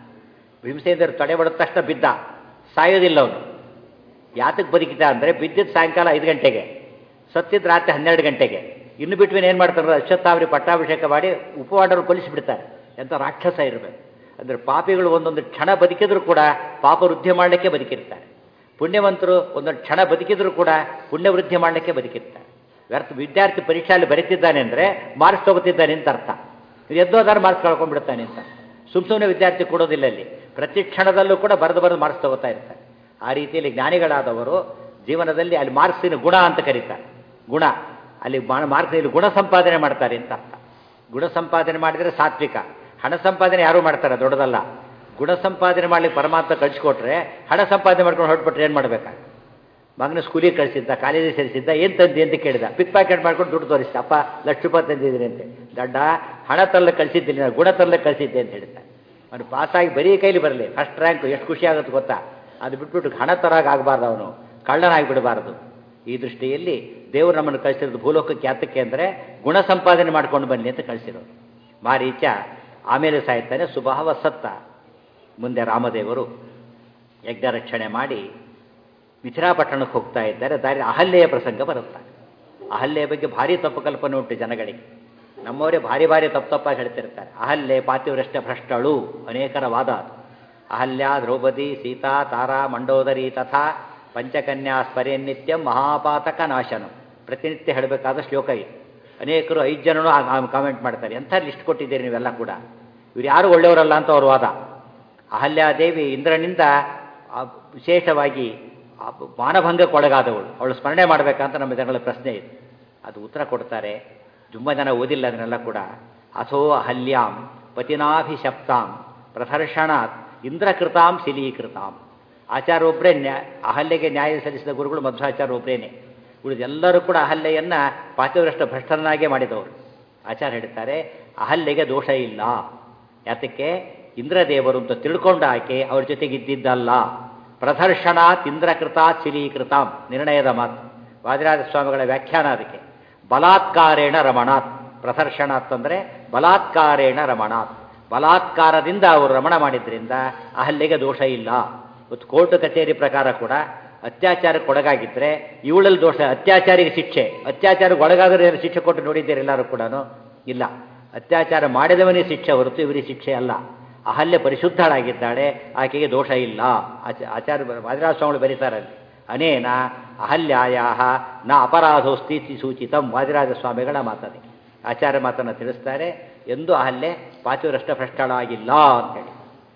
ಭೀಮಸೇನರು ತಡೆಬಡಿದ ತಕ್ಷಣ ಬಿದ್ದ, ಸಾಯೋದಿಲ್ಲ ಅವನು. ಯಾತಕ್ಕೆ ಬದುಕಿದ ಅಂದರೆ ಬಿದ್ದಿದ್ದು ಸಾಯಂಕಾಲ 5 ಗಂಟೆಗೆ, ಸತ್ತಿದ್ದು ರಾತ್ರಿ 12 ಗಂಟೆಗೆ. ಇನ್ನು ಬಿಟ್ವೀನ್ ಏನು ಮಾಡ್ತಾರೆ, ಅಶ್ವತ್ಥಾವರಿ ಪಟ್ಟಾಭಿಷೇಕ ಮಾಡಿ ಉಪವಾಡರು ಕೊಲಿಸಿಬಿಡ್ತಾರೆ. ಎಂಥ ರಾಕ್ಷಸ ಇರಬೇಕು ಅಂದರೆ ಪಾಪಿಗಳು ಒಂದೊಂದು ಕ್ಷಣ ಬದುಕಿದ್ರು ಕೂಡ ಪಾಪ ವೃದ್ಧಿ ಮಾಡಲಿಕ್ಕೆ ಬದುಕಿರ್ತಾರೆ. ಪುಣ್ಯವಂತರು ಒಂದೊಂದು ಕ್ಷಣ ಬದುಕಿದ್ರು ಕೂಡ ಪುಣ್ಯ ವೃದ್ಧಿ ಮಾಡಲಿಕ್ಕೆ ಬದುಕಿರ್ತಾರೆ. ವ್ಯರ್ಥ ವಿದ್ಯಾರ್ಥಿ ಪರೀಕ್ಷೆಯಲ್ಲಿ ಬರೀತಿದ್ದಾನೆ ಅಂದರೆ ಮಾರ್ಕ್ಸ್ ತಗೋತಿದ್ದಾನೆ ಅಂತ ಅರ್ಥ. ಎದ್ದೋದಾರು ಮಾರ್ಕ್ಸ್ ಕಳ್ಕೊಂಡ್ಬಿಡ್ತಾನೆ ಅಂತ. ಸುಮ್ಮನೆ ವಿದ್ಯಾರ್ಥಿ ಕೊಡೋದಿಲ್ಲ, ಅಲ್ಲಿ ಪ್ರತಿ ಕ್ಷಣದಲ್ಲೂ ಕೂಡ ಬರೆದು ಮಾರ್ಕ್ಸ್ ತಗೋತಾ ಇರ್ತಾರೆ. ಆ ರೀತಿಯಲ್ಲಿ ಜ್ಞಾನಿಗಳಾದವರು ಜೀವನದಲ್ಲಿ ಅಲ್ಲಿ ಮಾರ್ಕ್ಸಿನ ಗುಣ ಅಂತ ಕರೀತಾರೆ. ಗುಣ ಅಲ್ಲಿ ಮಾರ್ಕ್ಸ್ ಗುಣ ಸಂಪಾದನೆ ಮಾಡ್ತಾರೆ ಅಂತ ಅರ್ಥ. ಗುಣ ಸಂಪಾದನೆ ಮಾಡಿದರೆ ಸಾತ್ವಿಕ. ಹಣ ಸಂಪಾದನೆ ಯಾರೂ ಮಾಡ್ತಾರೆ, ದೊಡ್ಡದಲ್ಲ. ಗುಣ ಸಂಪಾದನೆ ಮಾಡಲಿಕ್ಕೆ ಪರಮಾತ್ಮ ಕಳಿಸ್ಕೊಟ್ರೆ ಹಣ ಸಂಪಾದನೆ ಮಾಡ್ಕೊಂಡು ಹೊರಟ್ಬಿಟ್ರೆ ಏನು ಮಾಡಬೇಕಾ? ಮಗನ ಸ್ಕೂಲಿಗೆ ಕಳಿಸಿದ್ದ, ಕಾಲೇಜಿಗೆ ಸೇರಿಸಿದ್ದ, ಏನು ತಂದಿ ಅಂತ ಕೇಳಿದ, ಪಿಕ್ ಪ್ಯಾಕೆಟ್ ಮಾಡ್ಕೊಂಡು ದುಡ್ಡು ತೋರಿಸಿದ, ಅಪ್ಪ ₹1,00,000 ತಂದಿದ್ದೀನಿ ಅಂತೆ. ದಡ್ಡ, ಹಣ ತರಲಿಕ್ಕೆ ಕಳಿಸಿದ್ದಿಲ್ಲ, ಗುಣ ತರಲಿಕ್ಕೆ ಕಳಿಸಿದ್ದೆ ಅಂತ ಹೇಳ್ತಾರೆ. ಅವನು ಪಾಸಾಗಿ ಬರೀ ಕೈಲಿ ಬರಲಿ, ಫಸ್ಟ್ ರ್ಯಾಂಕ್, ಎಷ್ಟು ಖುಷಿ ಆಗುತ್ತೆ ಗೊತ್ತಾ? ಅದು ಬಿಟ್ಬಿಟ್ಟು ಹಣ ತರಾಗಬಾರ್ದು, ಅವನು ಕಳ್ಳನಾಗಿ ಬಿಡಬಾರ್ದು. ಈ ದೃಷ್ಟಿಯಲ್ಲಿ ದೇವರು ನಮ್ಮನ್ನು ಕಳಿಸಿರೋದು ಭೂಲೋಕಕ್ಕೆ ಯಾತಕ್ಕೆ ಅಂದರೆ ಗುಣ ಸಂಪಾದನೆ ಮಾಡ್ಕೊಂಡು ಬನ್ನಿ ಅಂತ ಕಳಿಸಿರೋದು. ಮಾರೀಚ ಆಮೇಲೆ ಸಾಯ್ತಾನೆ, ಸುಭಾವ ಸತ್ತ. ಮುಂದೆ ರಾಮದೇವರು ಯಜ್ಞ ರಕ್ಷಣೆ ಮಾಡಿ ಮಿಥಿಲಾಪಟ್ಟಣಕ್ಕೆ ಹೋಗ್ತಾ ಇದ್ದಾರೆ. ದಾರಿ ಅಹಲ್ಯೆಯ ಪ್ರಸಂಗ ಬರುತ್ತೆ. ಅಹಲ್ಯೆಯ ಬಗ್ಗೆ ಭಾರಿ ತಪ್ಪು ಕಲ್ಪನೆ ಉಂಟು ಜನಗಳಿಗೆ. ನಮ್ಮವರೇ ಭಾರಿ ತಪ್ಪಾಗಿ ಹೇಳ್ತಿರ್ತಾರೆ. ಅಹಲ್ಯೆ ಪಾತಿವ್ರಷ್ಟ ಭ್ರಷ್ಟಳು, ಅನೇಕರ ವಾದ ಅದು. ಅಹಲ್ಯ, ದ್ರೌಪದಿ, ಸೀತಾ, ತಾರಾ, ಮಂಡೋದರಿ ತಥಾ ಪಂಚಕನ್ಯಾ ಸ್ಮರೇನ್ನಿತ್ಯಂ ಮಹಾಪಾತಕ ನಾಶನ, ಪ್ರತಿನಿತ್ಯ ಹೇಳಬೇಕಾದ ಶ್ಲೋಕ ಇದು. ಅನೇಕರು 5 ಜನರು ಕಾಮೆಂಟ್ ಮಾಡ್ತಾರೆ, ಎಂಥ ಲಿಸ್ಟ್ ಕೊಟ್ಟಿದ್ದೀರಿ ನೀವೆಲ್ಲ ಕೂಡ, ಇವ್ರು ಯಾರು ಒಳ್ಳೆಯವರಲ್ಲ ಅಂತ ಅವ್ರ ವಾದ. ಅಹಲ್ಯಾದೇವಿ ಇಂದ್ರನಿಂದ ವಿಶೇಷವಾಗಿ ಮಾನಭಂಗಕ್ಕೊಳಗಾದವಳು, ಅವಳು ಸ್ಮರಣೆ ಮಾಡಬೇಕಂತ ನಮ್ಮ ಜನಗಳ ಪ್ರಶ್ನೆ ಇದೆ. ಅದು ಉತ್ತರ ಕೊಡ್ತಾರೆ. ತುಂಬ ಜನ ಓದಿಲ್ಲ ಅದನ್ನೆಲ್ಲ ಕೂಡ. ಅಥೋ ಅಹಲ್ಯಾಂ ಪತಿನಾಭಿಶಪ್ತಾಂ ಪ್ರದರ್ಶನಾತ್ ಇಂದ್ರಕೃತಾಂ ಶಿಲೀಕೃತಾಂ. ಆಚಾರ್ಯ ಒಬ್ಬರೇ ಅಹಲ್ಯೆಗೆ ನ್ಯಾಯ ಸಲ್ಲಿಸಿದ ಗುರುಗಳು ಮಧ್ವಾಚಾರ್ಯ ಒಬ್ಬರೇನೆ. ಉಳಿದೆಲ್ಲರೂ ಕೂಡ ಅಹಲ್ಯೆಯನ್ನು ಪಾತಿವ್ರಷ್ಟ ಭ್ರಷ್ಟರನ್ನಾಗೇ ಮಾಡಿದವರು. ಆಚಾರ್ಯ ಹೇಳ್ತಾರೆ ಅಹಲ್ಯೆಗೆ ದೋಷ ಇಲ್ಲ. ಯಾತಕ್ಕೆ? ಇಂದ್ರದೇವರು ಅಂತ ತಿಳ್ಕೊಂಡ ಆಕೆ ಅವ್ರ ಜೊತೆಗಿದ್ದಿದ್ದಲ್ಲ. ಪ್ರದರ್ಶನಾತ್ ಇಂದ್ರಕೃತಾತ್ ಶಿಲೀಕೃತಾಂ, ನಿರ್ಣಯದ ಮಾತು. ವಾದಿರಾಜ ಸ್ವಾಮಿಗಳ ವ್ಯಾಖ್ಯಾನ ಅದಕ್ಕೆ. ಬಲಾತ್ಕಾರೇಣ ರಮಣಾತ್. ಪ್ರದರ್ಶನಾತ್ ಅಂದರೆ ಬಲಾತ್ಕಾರೇಣ ರಮಣಾತ್, ಬಲಾತ್ಕಾರದಿಂದ ಅವರು ರಮಣ ಮಾಡಿದ್ರಿಂದ ಅಹಲ್ಯೆಗೆ ದೋಷ ಇಲ್ಲ. ಇವತ್ತು ಕೋರ್ಟ್ ಕಚೇರಿ ಪ್ರಕಾರ ಕೂಡ ಅತ್ಯಾಚಾರಕ್ಕೆ ಒಳಗಾಗಿದ್ದರೆ ಇವಳಲ್ಲಿ ದೋಷ, ಅತ್ಯಾಚಾರಿಗೆ ಶಿಕ್ಷೆ. ಅತ್ಯಾಚಾರಕ್ಕೆ ಒಳಗಾದರೆ ಶಿಕ್ಷೆ ಕೊಟ್ಟು ನೋಡಿದ್ದೀರಿ ಎಲ್ಲರೂ ಕೂಡ? ಇಲ್ಲ. ಅತ್ಯಾಚಾರ ಮಾಡಿದವನಿಗೆ ಶಿಕ್ಷೆ ಹೊರತು ಇವರಿಗೆ ಶಿಕ್ಷೆ ಅಲ್ಲ. ಅಹಲ್ಯೆ ಪರಿಶುದ್ಧಳಾಗಿದ್ದಾಳೆ, ಆಕೆಗೆ ದೋಷ ಇಲ್ಲ. ಆಚಾರ್ಯ ವಾದಿರಾಜ ಸ್ವಾಮಿಗಳು ಬರೀತಾರಲ್ಲಿ ಅನೇನ ಅಹಲ್ಯಾಯಾಹ ನ ಅಪರಾಧೋಸ್ತಿ ಸೂಚಿತಂ. ವಾದಿರಾಜ ಸ್ವಾಮಿಗಳ ಮಾತದೆ, ಆಚಾರ್ಯ ಮಾತನ್ನು ತಿಳಿಸ್ತಾರೆ. ಎಂದು ಅಹಲ್ಯೆ ಪಾತಿವ್ರಷ್ಟ ಭ್ರಷ್ಟಳಾಗಿಲ್ಲ ಅಂತೇಳಿ.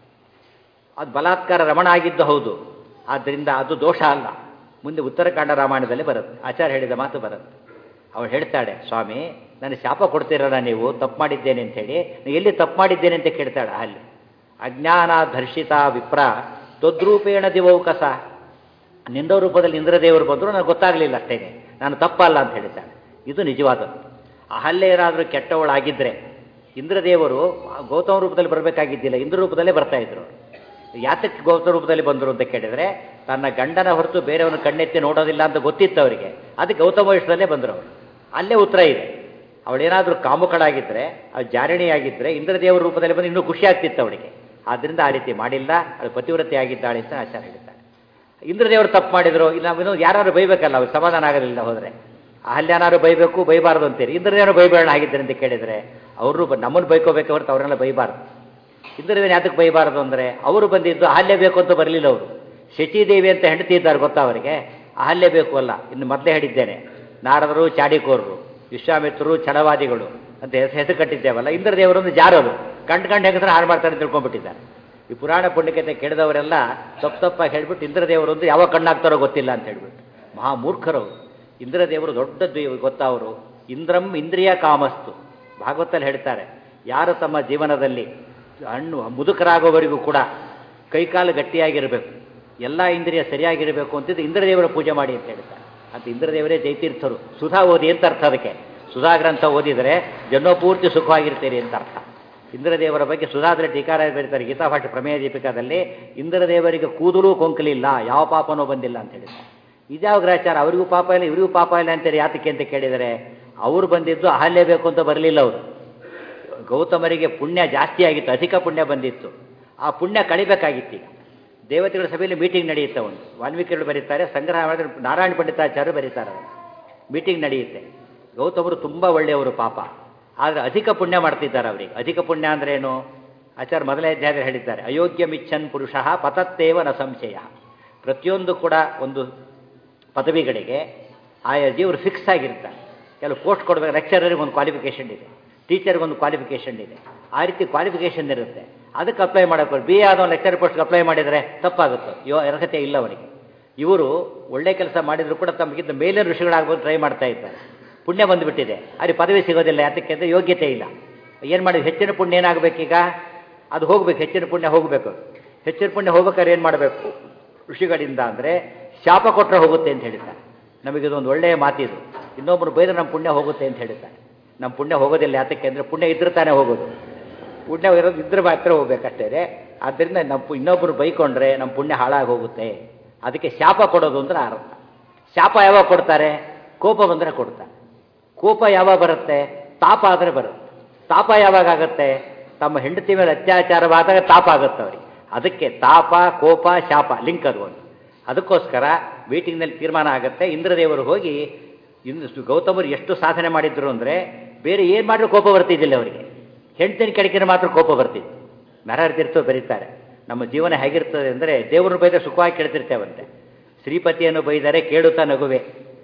ಅದು ಬಲಾತ್ಕಾರ ರಮಣ ಆಗಿದ್ದು ಹೌದು, ಆದ್ದರಿಂದ ಅದು ದೋಷ ಅಲ್ಲ. ಮುಂದೆ ಉತ್ತರಕಾಂಡ ರಾಮಾಯಣದಲ್ಲಿ ಬರುತ್ತೆ, ಆಚಾರ್ಯ ಹೇಳಿದ ಮಾತು ಬರುತ್ತೆ. ಅವಳು ಹೇಳ್ತಾಳೆ, ಸ್ವಾಮಿ ನನಗೆ ಶಾಪ ಕೊಡ್ತೀರಲ್ಲ ನೀವು, ತಪ್ಪು ಮಾಡಿದ್ದೇನೆ ಅಂಥೇಳಿ. ಎಲ್ಲಿ ತಪ್ಪು ಮಾಡಿದ್ದೇನೆ ಅಂತ ಕೇಳ್ತಾಳೆ ಅಹಲ್ಯೆ. ಅಜ್ಞಾನ ಧರ್ಷಿತ ವಿಪ್ರ ತ್ವದ್ರೂಪೇಣ ದಿವೌಕಸ. ನಿಂದ ರೂಪದಲ್ಲಿ ಇಂದ್ರದೇವರು ಬಂದರು, ನನಗೆ ಗೊತ್ತಾಗಲಿಲ್ಲ ಅಷ್ಟೇ, ನಾನು ತಪ್ಪಲ್ಲ ಅಂತ ಹೇಳ್ತಾಳೆ. ಇದು ನಿಜವಾದದ್ದು. ಅಹಲ್ಯೆ ಏನಾದರೂ ಕೆಟ್ಟವಳಾಗಿದ್ದರೆ ಇಂದ್ರದೇವರು ಗೌತಮ ರೂಪದಲ್ಲಿ ಬರಬೇಕಾಗಿದ್ದಿಲ್ಲ, ಇಂದ್ರ ರೂಪದಲ್ಲೇ ಬರ್ತಾಯಿದ್ರು. ಯಾತಕ್ಕೆ ಗೌತಮ ರೂಪದಲ್ಲಿ ಬಂದರು ಅಂತ ಕೇಳಿದರೆ, ತನ್ನ ಗಂಡನ ಹೊರತು ಬೇರೆಯವನು ಕಣ್ಣೆತ್ತಿ ನೋಡೋದಿಲ್ಲ ಅಂತ ಗೊತ್ತಿತ್ತು ಅವರಿಗೆ. ಅದಕ್ಕೆ ಗೌತಮ ವಯಸ್ಸಲ್ಲೇ ಬಂದರು ಅವರು. ಅಲ್ಲೇ ಉತ್ತರ ಇದೆ. ಅವಳೇನಾದರೂ ಕಾಮುಕಳಾಗಿದ್ದರೆ, ಅವಳು ಜಾರಿಣಿಯಾಗಿದ್ದರೆ ಇಂದ್ರದೇವರ ರೂಪದಲ್ಲಿ ಬಂದು ಇನ್ನೂ ಖುಷಿ ಆಗ್ತಿತ್ತು ಅವಳಿಗೆ. ಆದ್ದರಿಂದ ಆ ರೀತಿ ಮಾಡಿಲ್ಲ, ಅದು ಪತಿವ್ರತೆ ಆಗಿದ್ದಾಳೆ ಅಂತ ಆಚಾರ್ಯ ಹೇಳ್ತಾರೆ. ಇಂದ್ರದೇವರು ತಪ್ಪು ಮಾಡಿದ್ರು, ಇಲ್ಲ ನಾವೇನು ಯಾರು ಬೈಬೇಕಲ್ಲ, ಅವ್ರಿಗೆ ಸಮಾಧಾನ ಆಗೋದಿಲ್ಲ ಹೋದರೆ. ಅಹಲ್ಯನಾರು ಬೈಬೇಕು, ಬೈಬಾರ್ದು ಅಂತೀರಿ. ಇಂದ್ರದೇವರು ಬೈಬೇಡ ಆಗಿದ್ದಾರೆ ಅಂತ ಕೇಳಿದರೆ, ಅವರು ನಮ್ಮನ್ನು ಬೈಕೋಬೇಕು ಹೊರತು ಅವ್ರನ್ನೆಲ್ಲ ಬೈಬಾರ್ದು. ಇಂದ್ರದೇವನ ಯಾತಕ್ಕೆ ಬೈಬಾರ್ದು ಅಂದರೆ, ಅವರು ಬಂದಿದ್ದು ಅಹಲ್ಯ ಬೇಕು ಅಂತ ಬರಲಿಲ್ಲ. ಅವರು ಶಚಿದೇವಿ ಅಂತ ಹೆಂಡತಿ ಇದ್ದಾರೆ ಗೊತ್ತಾ ಅವರಿಗೆ, ಅಹಲ್ಯೆ ಬೇಕು ಅಲ್ಲ. ಇನ್ನು ಮೊದಲೇ ಹೇಳಿದ್ದೇನೆ, ನಾರದರು ಚಾಡಿಕೋರರು, ವಿಶ್ವಾಮಿತ್ರರು ಛಲವಾದಿಗಳು ಅಂತ ಹೆಸರು ಕಟ್ಟಿದ್ದೇವಲ್ಲ. ಇಂದ್ರದೇವರೊಂದು ಜಾರರು ಕಂಡು ಹೆಂಗಸರು ಹಾಳು ಮಾಡ್ತಾರೆ ತಿಳ್ಕೊಂಡ್ಬಿಟ್ಟಿದ್ದಾರೆ. ಈ ಪುರಾಣ ಪುಣ್ಯಕತೆ ಕೇಳಿದವರೆಲ್ಲ ತಪ್ಪಾಗಿ ಹೇಳ್ಬಿಟ್ಟು ಇಂದ್ರದೇವರೊಂದು ಯಾವ ಕಣ್ಣಾಗ್ತಾರೋ ಗೊತ್ತಿಲ್ಲ ಅಂತ ಹೇಳ್ಬಿಟ್ಟು ಮಹಾ ಮೂರ್ಖರು. ಇಂದ್ರದೇವರು ದೊಡ್ಡದ್ದು ಗೊತ್ತಾ ಅವರು. ಇಂದ್ರಂ ಇಂದ್ರಿಯ ಕಾಮಸ್ತು ಭಾಗವತಲ್ಲಿ ಹೇಳ್ತಾರೆ. ಯಾರು ತಮ್ಮ ಜೀವನದಲ್ಲಿ ಹಣ್ಣು ಮುದುಕರಾಗೋವರೆಗೂ ಕೂಡ ಕೈಕಾಲು ಗಟ್ಟಿಯಾಗಿರಬೇಕು, ಎಲ್ಲ ಇಂದ್ರಿಯ ಸರಿಯಾಗಿರಬೇಕು ಅಂತಿದ್ದು ಇಂದ್ರದೇವರ ಪೂಜೆ ಮಾಡಿ ಅಂತ ಹೇಳ್ತಾರೆ. ಅಂತ ಇಂದ್ರದೇವರೇ ಜೈತೀರ್ಥರು. ಸುಧಾ ಓದಿ ಅಂತ ಅರ್ಥ ಅದಕ್ಕೆ. ಸುಧಾ ಗ್ರಂಥ ಓದಿದರೆ ಜನ್ಮಪೂರ್ತಿ ಸುಖವಾಗಿರ್ತೀರಿ ಅಂತ ಅರ್ಥ. ಇಂದ್ರದೇವರ ಬಗ್ಗೆ ಸುಧಾದ್ರ ಟೀಕಾರ ಬರೀತಾರೆ ಗೀತಾಭಾಷೆ ಪ್ರಮೇಯ ದೀಪಿಕಾದಲ್ಲಿ. ಇಂದ್ರದೇವರಿಗೆ ಕೂದಲು ಕೊಂಕಲಿಲ್ಲ, ಯಾವ ಪಾಪನೂ ಬಂದಿಲ್ಲ ಅಂತ ಹೇಳಿದ್ದಾರೆ. ಇದ್ಯಾವ ಗ್ರಾಚಾರ, ಅವರಿಗೂ ಪಾಪ ಇಲ್ಲ ಇವರಿಗೂ ಪಾಪ ಇಲ್ಲ ಅಂತೇಳಿ ಯಾತಕ್ಕೆ ಅಂತ ಕೇಳಿದರೆ, ಅವರು ಬಂದಿದ್ದು ಅಹಲ್ಯ ಬೇಕು ಅಂತ ಬರಲಿಲ್ಲ. ಅವರು ಗೌತಮರಿಗೆ ಪುಣ್ಯ ಜಾಸ್ತಿ ಆಗಿತ್ತು, ಅಧಿಕ ಪುಣ್ಯ ಬಂದಿತ್ತು. ಆ ಪುಣ್ಯ ಕಳಿಬೇಕಾಗಿತ್ತು. ಈಗ ದೇವತೆಗಳ ಸಭೆಯಲ್ಲಿ ಮೀಟಿಂಗ್ ನಡೆಯುತ್ತೆ. ಒಂದು ವಾಲ್ಮೀಕಿಗಳು ಬರೀತಾರೆ, ಸಂಗ್ರಹ ಮಾಡಿದ್ರೆ ನಾರಾಯಣ ಪಂಡಿತಾಚಾರ್ಯರು ಬರೀತಾರೆ. ಮೀಟಿಂಗ್ ನಡೆಯುತ್ತೆ. ಗೌತಮರು ತುಂಬ ಒಳ್ಳೆಯವರು ಪಾಪ, ಆದರೆ ಅಧಿಕ ಪುಣ್ಯ ಮಾಡ್ತಿದ್ದಾರೆ ಅವರಿಗೆ. ಅಧಿಕ ಪುಣ್ಯ ಅಂದ್ರೆ ಏನು? ಆಚಾರ್ಯ ಮೊದಲನೇ ಅಧ್ಯಾಯದಲ್ಲಿ ಹೇಳಿದ್ದಾರೆ, ಅಯೋಗ್ಯ ಮಿಚ್ಚನ್ ಪುರುಷ ಪತತ್ತೇವ ನ ಸಂಶಯ. ಪ್ರತಿಯೊಂದು ಕೂಡ ಒಂದು ಪದವಿಗಳಿಗೆ ಆಯಾ ಜೀವರು ಫಿಕ್ಸ್ ಆಗಿರ್ತಾರೆ. ಕೆಲವು ಪೋಸ್ಟ್ ಕೊಡಬೇಕು. ಲೆಕ್ಚರರಿಗೆ ಒಂದು ಕ್ವಾಲಿಫಿಕೇಷನ್ ಇದೆ, ಟೀಚರ್ಗೊಂದು ಕ್ವಾಲಿಫಿಕೇಷನ್ ಇದೆ. ಆ ರೀತಿ ಕ್ವಾಲಿಫಿಕೇಷನ್ ಇರುತ್ತೆ. ಅದಕ್ಕೆ ಅಪ್ಲೈ ಮಾಡೋಕೆ ಬಿ ಎ ಆದವನು ಲೆಕ್ಚರ್ ಪೋಸ್ಟ್ಗೆ ಅಪ್ಲೈ ಮಾಡಿದರೆ ತಪ್ಪಾಗುತ್ತೆ, ಅರ್ಹತೆ ಇಲ್ಲ ಅವನಿಗೆ. ಇವರು ಒಳ್ಳೆ ಕೆಲಸ ಮಾಡಿದ್ರು ಕೂಡ ತಮಗಿಂತ ಮೇಲೆ ಋಷಿಗಳಾಗ್ಬೋದು ಟ್ರೈ ಮಾಡ್ತಾ ಇದ್ದಾರೆ. ಪುಣ್ಯ ಬಂದುಬಿಟ್ಟಿದೆ, ಅಲ್ಲಿ ಪದವಿ ಸಿಗೋದಿಲ್ಲ. ಯಾತಕ್ಕೆ ಅಂದರೆ ಯೋಗ್ಯತೆ ಇಲ್ಲ. ಏನು ಮಾಡಿದ್ರು? ಹೆಚ್ಚಿನ ಪುಣ್ಯ ಏನಾಗಬೇಕೀಗ? ಅದು ಹೋಗ್ಬೇಕು, ಹೆಚ್ಚಿನ ಪುಣ್ಯ ಹೋಗಬೇಕು. ಹೆಚ್ಚಿನ ಪುಣ್ಯ ಹೋಗ್ಬೇಕಾದ್ರೆ ಏನು ಮಾಡಬೇಕು ಋಷಿಗಳಿಂದ ಅಂದರೆ? ಶಾಪ ಕೊಟ್ಟರೆ ಹೋಗುತ್ತೆ ಅಂತ ಹೇಳ್ತಾರೆ. ನಮಗಿದೊಂದು ಒಳ್ಳೆಯ ಮಾತಿದು. ಇನ್ನೊಬ್ಬರು ಬೈದ್ರೆ ನಮ್ಮ ಪುಣ್ಯ ಹೋಗುತ್ತೆ ಅಂತ ಹೇಳ್ತಾರೆ. ನಮ್ಮ ಪುಣ್ಯ ಹೋಗೋದಿಲ್ಲ. ಯಾತಕ್ಕೆ ಅಂದರೆ ಪುಣ್ಯ ಇದ್ರೆ ತಾನೇ ಹೋಗೋದು. ಪುಣ್ಯ ಇರೋದು ಇದ್ರೆ ಮಾತ್ರ ಹೋಗ್ಬೇಕಷ್ಟೇ. ಆದ್ದರಿಂದ ನಮ್ಮ ಇನ್ನೊಬ್ಬರು ಬೈಕೊಂಡ್ರೆ ನಮ್ಮ ಪುಣ್ಯ ಹಾಳಾಗಿ ಹೋಗುತ್ತೆ. ಅದಕ್ಕೆ ಶಾಪ ಕೊಡೋದು ಅಂದ್ರೆ ಅರ್ಥ. ಶಾಪ ಯಾವಾಗ ಕೊಡ್ತಾರೆ? ಕೋಪ ಬಂದರೆ ಕೊಡ್ತಾರೆ. ಕೋಪ ಯಾವಾಗ ಬರುತ್ತೆ? ತಾಪ ಆದರೆ ಬರುತ್ತೆ. ತಾಪ ಯಾವಾಗ ಆಗುತ್ತೆ? ತಮ್ಮ ಹೆಂಡತಿ ಮೇಲೆ ಅತ್ಯಾಚಾರವಾದಾಗ ತಾಪ ಆಗುತ್ತೆ ಅವರಿಗೆ. ಅದಕ್ಕೆ ತಾಪ, ಕೋಪ, ಶಾಪ ಲಿಂಕ್ ಅದು ಒಂದು. ಅದಕ್ಕೋಸ್ಕರ ಮೀಟಿಂಗ್ನಲ್ಲಿ ತೀರ್ಮಾನ ಆಗುತ್ತೆ. ಇಂದ್ರದೇವರು ಹೋಗಿ ಗೌತಮರು ಎಷ್ಟು ಸಾಧನೆ ಮಾಡಿದ್ರು ಅಂದರೆ, ಬೇರೆ ಏನು ಮಾಡಿದ್ರು ಕೋಪ ಬರ್ತಿದ್ದಿಲ್ಲ ಅವರಿಗೆ. ಹೆಂಡತಿನ ಕೆಳಗಿನ ಮಾತ್ರ ಕೋಪ ಬರ್ತಿತ್ತು. ನರಹರಿತೀರ್ಥರು ಬರೀತಾರೆ, ನಮ್ಮ ಜೀವನ ಹೇಗಿರ್ತದೆ ಅಂದರೆ, ದೇವ್ರನ್ನ ಬೈದರೆ ಸುಖವಾಗಿ ಕೇಳ್ತಿರ್ತೇವಂತೆ. ಶ್ರೀಪತಿಯನ್ನು ಬೈದರೆ ಕೇಳುತ್ತಾ ನಗುವೆ,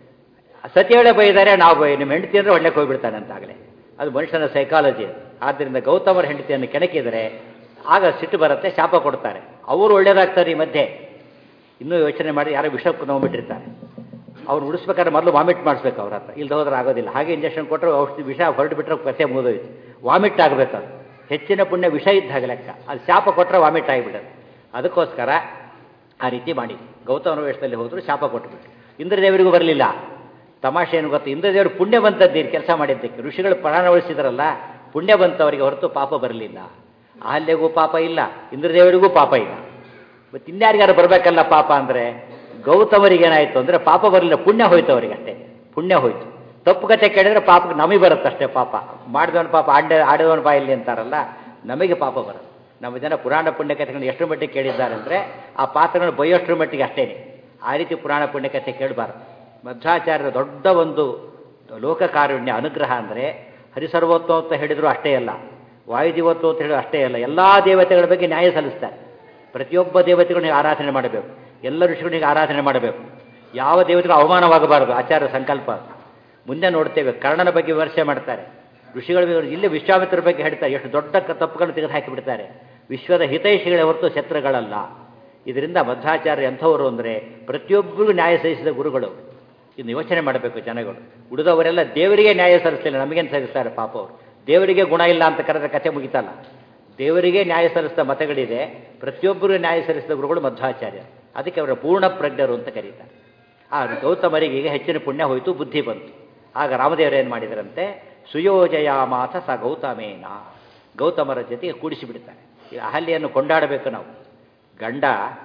ಸತಿಯೊಳೆ ಬೈದರೆ ನಾವು ನಿಮ್ಮ ಹೆಂಡತಿ ಅಂದರೆ ಒಳ್ಳೆ ಹೋಗ್ಬಿಡ್ತಾನೆ ಅಂತಾಗಲೇ. ಅದು ಮನುಷ್ಯನ ಸೈಕಾಲಜಿ. ಆದ್ದರಿಂದ ಗೌತಮರ ಹೆಂಡತಿಯನ್ನು ಕೆಣಕಿದರೆ ಆಗ ಸಿಟ್ಟು ಬರುತ್ತೆ, ಶಾಪ ಕೊಡ್ತಾರೆ. ಅವರು ಒಳ್ಳೇದಾಗ್ತಾರೆ. ಈ ಮಧ್ಯೆ ಇನ್ನೂ ಯೋಚನೆ ಮಾಡಿ ಯಾರೋ ವಿಷಕ್ಕೆ ನೋಡ್ಬಿಟ್ಟಿರ್ತಾರೆ. ಅವ್ರು ಉಳಿಸ್ಬೇಕಾದ್ರೆ ಮೊದಲು ವಾಮಿಟ್ ಮಾಡಿಸ್ಬೇಕು ಅವ್ರ ಹತ್ರ, ಇಲ್ಲದೆ ಹೋದ್ರೆ ಆಗೋದಿಲ್ಲ. ಹಾಗೆ ಇಂಜೆಕ್ಷನ್ ಕೊಟ್ಟರು ಔಷಧಿ ವಿಷ ಹೊರಟು ಬಿಟ್ಟರೆ ಕಥೆ ಮುಗಿದೋಯ್ತು. ವಾಮಿಟ್ ಆಗಬೇಕು. ಅದು ಹೆಚ್ಚಿನ ಪುಣ್ಯ ವಿಷ ಇದ್ದಾಗ ಲೆಕ್ಕ. ಅದು ಶಾಪ ಕೊಟ್ಟರೆ ವಾಮಿಟ್ ಆಗಿಬಿಡೋದು. ಅದಕ್ಕೋಸ್ಕರ ಆ ರೀತಿ ಮಾಡಿ ಗೌತಮನ ವೇಷದಲ್ಲಿ ಹೋದ್ರು, ಶಾಪ ಕೊಟ್ಟುಬಿಟ್ಟು. ಇಂದ್ರದೇವರಿಗೂ ಬರಲಿಲ್ಲ. ತಮಾಷೆ ಏನು ಗೊತ್ತು? ಇಂದ್ರದೇವರು ಪುಣ್ಯ ಬಂತದ್ದೀರಿ ಕೆಲಸ ಮಾಡಿದ್ದಕ್ಕೆ. ಋಷಿಗಳು ಪ್ರಾಣ ಉಳಿಸಿದ್ರಲ್ಲ, ಪುಣ್ಯ ಬಂತವರಿಗೆ ಹೊರತು ಪಾಪ ಬರಲಿಲ್ಲ. ಅಹಲ್ಯೆಗೂ ಪಾಪ ಇಲ್ಲ, ಇಂದ್ರದೇವರಿಗೂ ಪಾಪ ಇಲ್ಲ. ಮತ್ತು ಇನ್ಯಾರಿಗಾರು ಬರಬೇಕಲ್ಲ ಪಾಪ ಅಂದರೆ, ಗೌತಮರಿಗೇನಾಯಿತು ಅಂದರೆ ಪಾಪ ಬರಲಿಲ್ಲ, ಪುಣ್ಯ ಹೋಯ್ತು ಅವರಿಗೆ ಅಷ್ಟೇ. ಪುಣ್ಯ ಹೋಯ್ತು. ತಪ್ಪು ಕಥೆ ಕೇಳಿದ್ರೆ ಪಾಪಕ್ಕೆ ನಮಗೆ ಬರುತ್ತಷ್ಟೇ. ಪಾಪ ಮಾಡಿದವನ ಪಾಪ ಆಡಿದವನ ಬಾಯಲ್ಲಿ ಅಂತಾರಲ್ಲ, ನಮಗೆ ಪಾಪ ಬರುತ್ತೆ. ನಮ್ಮ ಜನ ಪುರಾಣ ಪುಣ್ಯಕಥೆಗಳನ್ನು ಎಷ್ಟು ಮಟ್ಟಿಗೆ ಕೇಳಿದ್ದಾರೆ ಅಂದರೆ, ಆ ಪಾತ್ರಗಳನ್ನು ಬೈಯೋಷ್ಟರ ಮಟ್ಟಿಗೆ ಅಷ್ಟೇ. ಆ ರೀತಿ ಪುರಾಣ ಪುಣ್ಯಕಥೆ ಕೇಳಬಾರ್ದು. ಮಧ್ವಾಚಾರ್ಯರ ದೊಡ್ಡ ಒಂದು ಲೋಕಕಾರುಣ್ಯ ಅನುಗ್ರಹ ಅಂದರೆ, ಹರಿಸರ್ವೋತ್ತಮ ಅಂತ ಹೇಳಿದ್ರು ಅಷ್ಟೇ ಅಲ್ಲ, ವಾಯುದೇವತ್ವ ಅಂತ ಹೇಳಿದ್ರು ಅಷ್ಟೇ ಅಲ್ಲ, ಎಲ್ಲ ದೇವತೆಗಳ ಬಗ್ಗೆ ನ್ಯಾಯ ಸಲ್ಲಿಸ್ತಾರೆ. ಪ್ರತಿಯೊಬ್ಬ ದೇವತೆಗಳನ್ನ ಆರಾಧನೆ ಮಾಡಬೇಕು, ಎಲ್ಲ ಋಷಿಗಳಿಗೆ ಆರಾಧನೆ ಮಾಡಬೇಕು. ಯಾವ ದೇವತೆಗೂ ಅವಮಾನವಾಗಬಾರದು, ಆಚಾರ್ಯ ಸಂಕಲ್ಪ. ಮುಂದೆ ನೋಡ್ತೇವೆ, ಕರ್ಣನ ಬಗ್ಗೆ ವಿಮರ್ಶೆ ಮಾಡ್ತಾರೆ ಋಷಿಗಳ. ಇಲ್ಲಿ ವಿಶ್ವಾಮಿತ್ರರ ಬಗ್ಗೆ ಹೇಳ್ತಾರೆ, ಎಷ್ಟು ದೊಡ್ಡ ತಪ್ಪುಗಳನ್ನು ತೆಗೆದು ಹಾಕಿಬಿಡ್ತಾರೆ. ವಿಶ್ವದ ಹಿತೈಷಿಗಳೇ ಹೊರತು ಶತ್ರುಗಳಲ್ಲ. ಇದರಿಂದ ಮಧ್ವಾಚಾರ್ಯ ಎಂಥವರು ಅಂದರೆ ಪ್ರತಿಯೊಬ್ಬರಿಗೂ ನ್ಯಾಯ ಸಲ್ಲಿಸಿದ ಗುರುಗಳು. ಇನ್ನು ಯೋಚನೆ ಮಾಡಬೇಕು ಜನಗಳು. ಉಳಿದವರೆಲ್ಲ ದೇವರಿಗೆ ನ್ಯಾಯ ಸಲ್ಲಿಸಲಿಲ್ಲ, ನಮಗೇನು ಸಲ್ಲಿಸ್ತಾರೆ ಪಾಪ ಅವರು. ದೇವರಿಗೆ ಗುಣ ಇಲ್ಲ ಅಂತ ಕರೆದ್ರೆ ಕಥೆ ಮುಗಿತಲ್ಲ. ದೇವರಿಗೆ ನ್ಯಾಯ ಸಲ್ಲಿಸಿದ ಮತಗಳಿದೆ, ಪ್ರತಿಯೊಬ್ಬರಿಗೂ ನ್ಯಾಯ ಸಲ್ಲಿಸಿದ ಗುರುಗಳು ಮಧ್ವಾಚಾರ್ಯ. ಅದಕ್ಕೆ ಅವರ ಪೂರ್ಣ ಪ್ರಜ್ಞರು ಅಂತ ಕರೀತಾರೆ. ಆ ಗೌತಮರಿಗೆ ಈಗ ಹೆಚ್ಚಿನ ಪುಣ್ಯ ಹೋಯಿತು, ಬುದ್ಧಿ ಬಂತು. ಆಗ ರಾಮದೇವರು ಏನು ಮಾಡಿದರಂತೆ, ಸುಯೋಜಯಾಮಾಥ ಸ ಗೌತಮೇನ, ಗೌತಮರ ಜೊತೆಗೆ ಕೂಡಿಸಿಬಿಡ್ತಾರೆ. ಈ ಅಹಲ್ಯೆಯನ್ನು ಕೊಂಡಾಡಬೇಕು ನಾವು. ಗಂಡ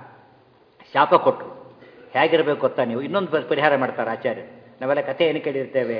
ಶಾಪ ಕೊಟ್ಟರು, ಹೇಗಿರಬೇಕು ಗೊತ್ತಾ ನೀವು? ಇನ್ನೊಂದು ಪರಿಹಾರ ಮಾಡ್ತಾರೆ ಆಚಾರ್ಯರು. ನಾವೆಲ್ಲ ಕಥೆ ಏನು ಕೇಳಿರ್ತೇವೆ,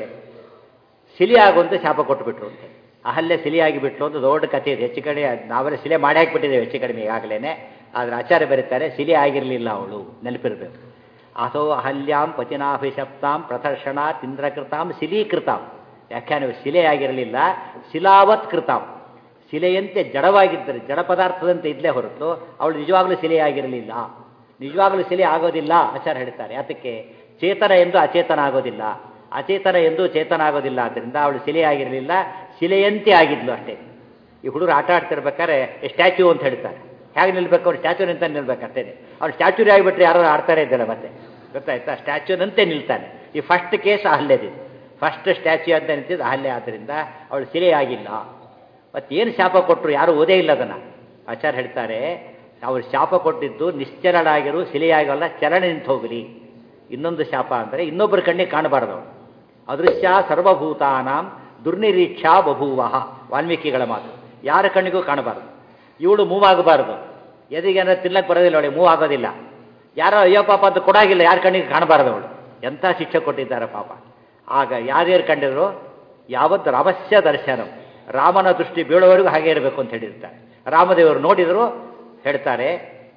ಸಿಲಿ ಆಗುವಂತ ಶಾಪ ಕೊಟ್ಟುಬಿಟ್ರು ಅಂತ. ಅಹಲ್ಯೆ ಸಿಲಿಯಾಗಿ ಬಿಟ್ಲು ಅಂತ ದೊಡ್ಡ ಕಥೆ ಇದೆ. ಹೆಚ್ಚು ಕಡೆ ನಾವೆಲ್ಲ ಸಿಲೆ ಮಾಡಿ ಹಾಕಿಬಿಟ್ಟಿದ್ದೇವೆ ಹೆಚ್ಚು ಕಡಿಮೆ ಈಗಾಗಲೇ. ಆದರೆ ಆಚಾರ್ಯ ಬರೀತಾರೆ, ಸಿಲಿ ಆಗಿರಲಿಲ್ಲ ಅವಳು, ನೆನಪಿರಬೇಕು. ಅಥೋ ಅಹಲ್ಯಾಂ ಪತಿನಾಭಿಶಪ್ತಾಂ ಪ್ರದರ್ಶನಾತ್ ಇಂದ್ರಕೃತಾಂ ಶಿಲೀಕೃತಾಂ. ವ್ಯಾಖ್ಯಾನ ಶಿಲೆ ಆಗಿರಲಿಲ್ಲ, ಶಿಲಾವತ್ ಕೃತಾಂ. ಶಿಲೆಯಂತೆ ಜಡವಾಗಿದ್ದರೆ, ಜಡ ಪದಾರ್ಥದಂತೆ ಇದ್ಲೇ ಹೊರತು ಅವಳು ನಿಜವಾಗಲೂ ಶಿಲೆಯಾಗಿರಲಿಲ್ಲ. ನಿಜವಾಗಲೂ ಶಿಲೆ ಆಗೋದಿಲ್ಲ ಆಚಾರ್ಯ ಹೇಳ್ತಾರೆ. ಯಾತಕ್ಕೆ? ಚೇತನ ಎಂದು ಅಚೇತನ ಆಗೋದಿಲ್ಲ, ಅಚೇತನ ಎಂದು ಚೇತನ ಆಗೋದಿಲ್ಲ. ಆದ್ದರಿಂದ ಅವಳು ಶಿಲೆಯಾಗಿರಲಿಲ್ಲ, ಶಿಲೆಯಂತೆ ಆಗಿದ್ಲು ಅಷ್ಟೇ. ಈ ಹುಡುಗರು ಆಟ ಆಡ್ತಿರ್ಬೇಕಾದ್ರೆ ಸ್ಟ್ಯಾಚ್ಯೂ ಅಂತ ಹೇಳ್ತಾರೆ. ಹೇಗೆ ನಿಲ್ಬೇಕು? ಅವ್ರು ಸ್ಟ್ಯಾಚ್ಯೂನಂತ ನಿಲ್ಬೇಕು ಅಷ್ಟೇ. ಅವ್ರು ಸ್ಟ್ಯಾಚ್ಯೂ ಆಗಿಬಿಟ್ರೆ ಯಾರು ಆಡ್ತಾರೆ ಇದ್ದಾರೆ ಮತ್ತೆ, ಗೊತ್ತಾಯ್ತಾ? ಸ್ಟ್ಯಾಚ್ಯೂನಂತೆ ನಿಲ್ತಾನೆ. ಈ ಫಸ್ಟ್ ಕೇಸ್ ಅಹಲ್ಯದಿದ್ದು, ಫಸ್ಟ್ ಸ್ಟ್ಯಾಚ್ಯೂ ಅಂತ ನಿಂತಿದ್ದು ಅಹಲ್ಯ. ಆದ್ದರಿಂದ ಅವಳು ಶಿಲೆಯಾಗಿಲ್ಲ. ಮತ್ತೇನು ಶಾಪ ಕೊಟ್ಟರು? ಯಾರು ಓದೇ ಇಲ್ಲ ಅದನ್ನು. ಆಚಾರ್ಯ ಹೇಳ್ತಾರೆ, ಅವರು ಶಾಪ ಕೊಟ್ಟಿದ್ದು ನಿಶ್ಚಲಳಾಗಿರು, ಶಿಲೆಯಾಗಲ್ಲ, ಚಲನೆ ನಿಂತು ಹೋಗಲಿ. ಇನ್ನೊಂದು ಶಾಪ ಅಂದರೆ ಇನ್ನೊಬ್ಬರ ಕಣ್ಣಿಗೆ ಕಾಣಬಾರ್ದು. ಅದೃಶ್ಯ ಸರ್ವಭೂತಾನಾಂ ದುರ್ನಿರೀಕ್ಷಾ ಬಭೂವಃ, ವಾಲ್ಮೀಕಿಗಳ ಮಾತು. ಯಾರ ಕಣ್ಣಿಗೂ ಕಾಣಬಾರ್ದು. ಇವಳು ಮೂವ್ ಆಗಬಾರ್ದು. ಎದಿಗೆ ಅಂದರೆ ತಿನ್ನಕ್ಕೆ ಬರೋದಿಲ್ಲ, ಅವಳಿಗೆ ಮೂವ್ ಆಗೋದಿಲ್ಲ. ಯಾರೋ ಅಯ್ಯೋ ಪಾಪ ಅಂತ ಕೊಡಾಗಿಲ್ಲ, ಯಾರ ಕಣ್ಣಿಗೆ ಕಾಣಬಾರ್ದು ಅವಳು. ಎಂಥ ಶಿಕ್ಷೆ ಕೊಟ್ಟಿದ್ದಾರೆ ಪಾಪ. ಆಗ ಯಾರ್ಯಾರು ಕಂಡಿದ್ರು, ಯಾವತ್ತು ರಾಮಸ್ಯ ದರ್ಶನ, ರಾಮನ ದೃಷ್ಟಿ ಬೀಳೋವರೆಗೂ ಹಾಗೆ ಇರಬೇಕು ಅಂತ ಹೇಳಿರ್ತಾರೆ. ರಾಮದೇವರು ನೋಡಿದರು, ಹೇಳ್ತಾರೆ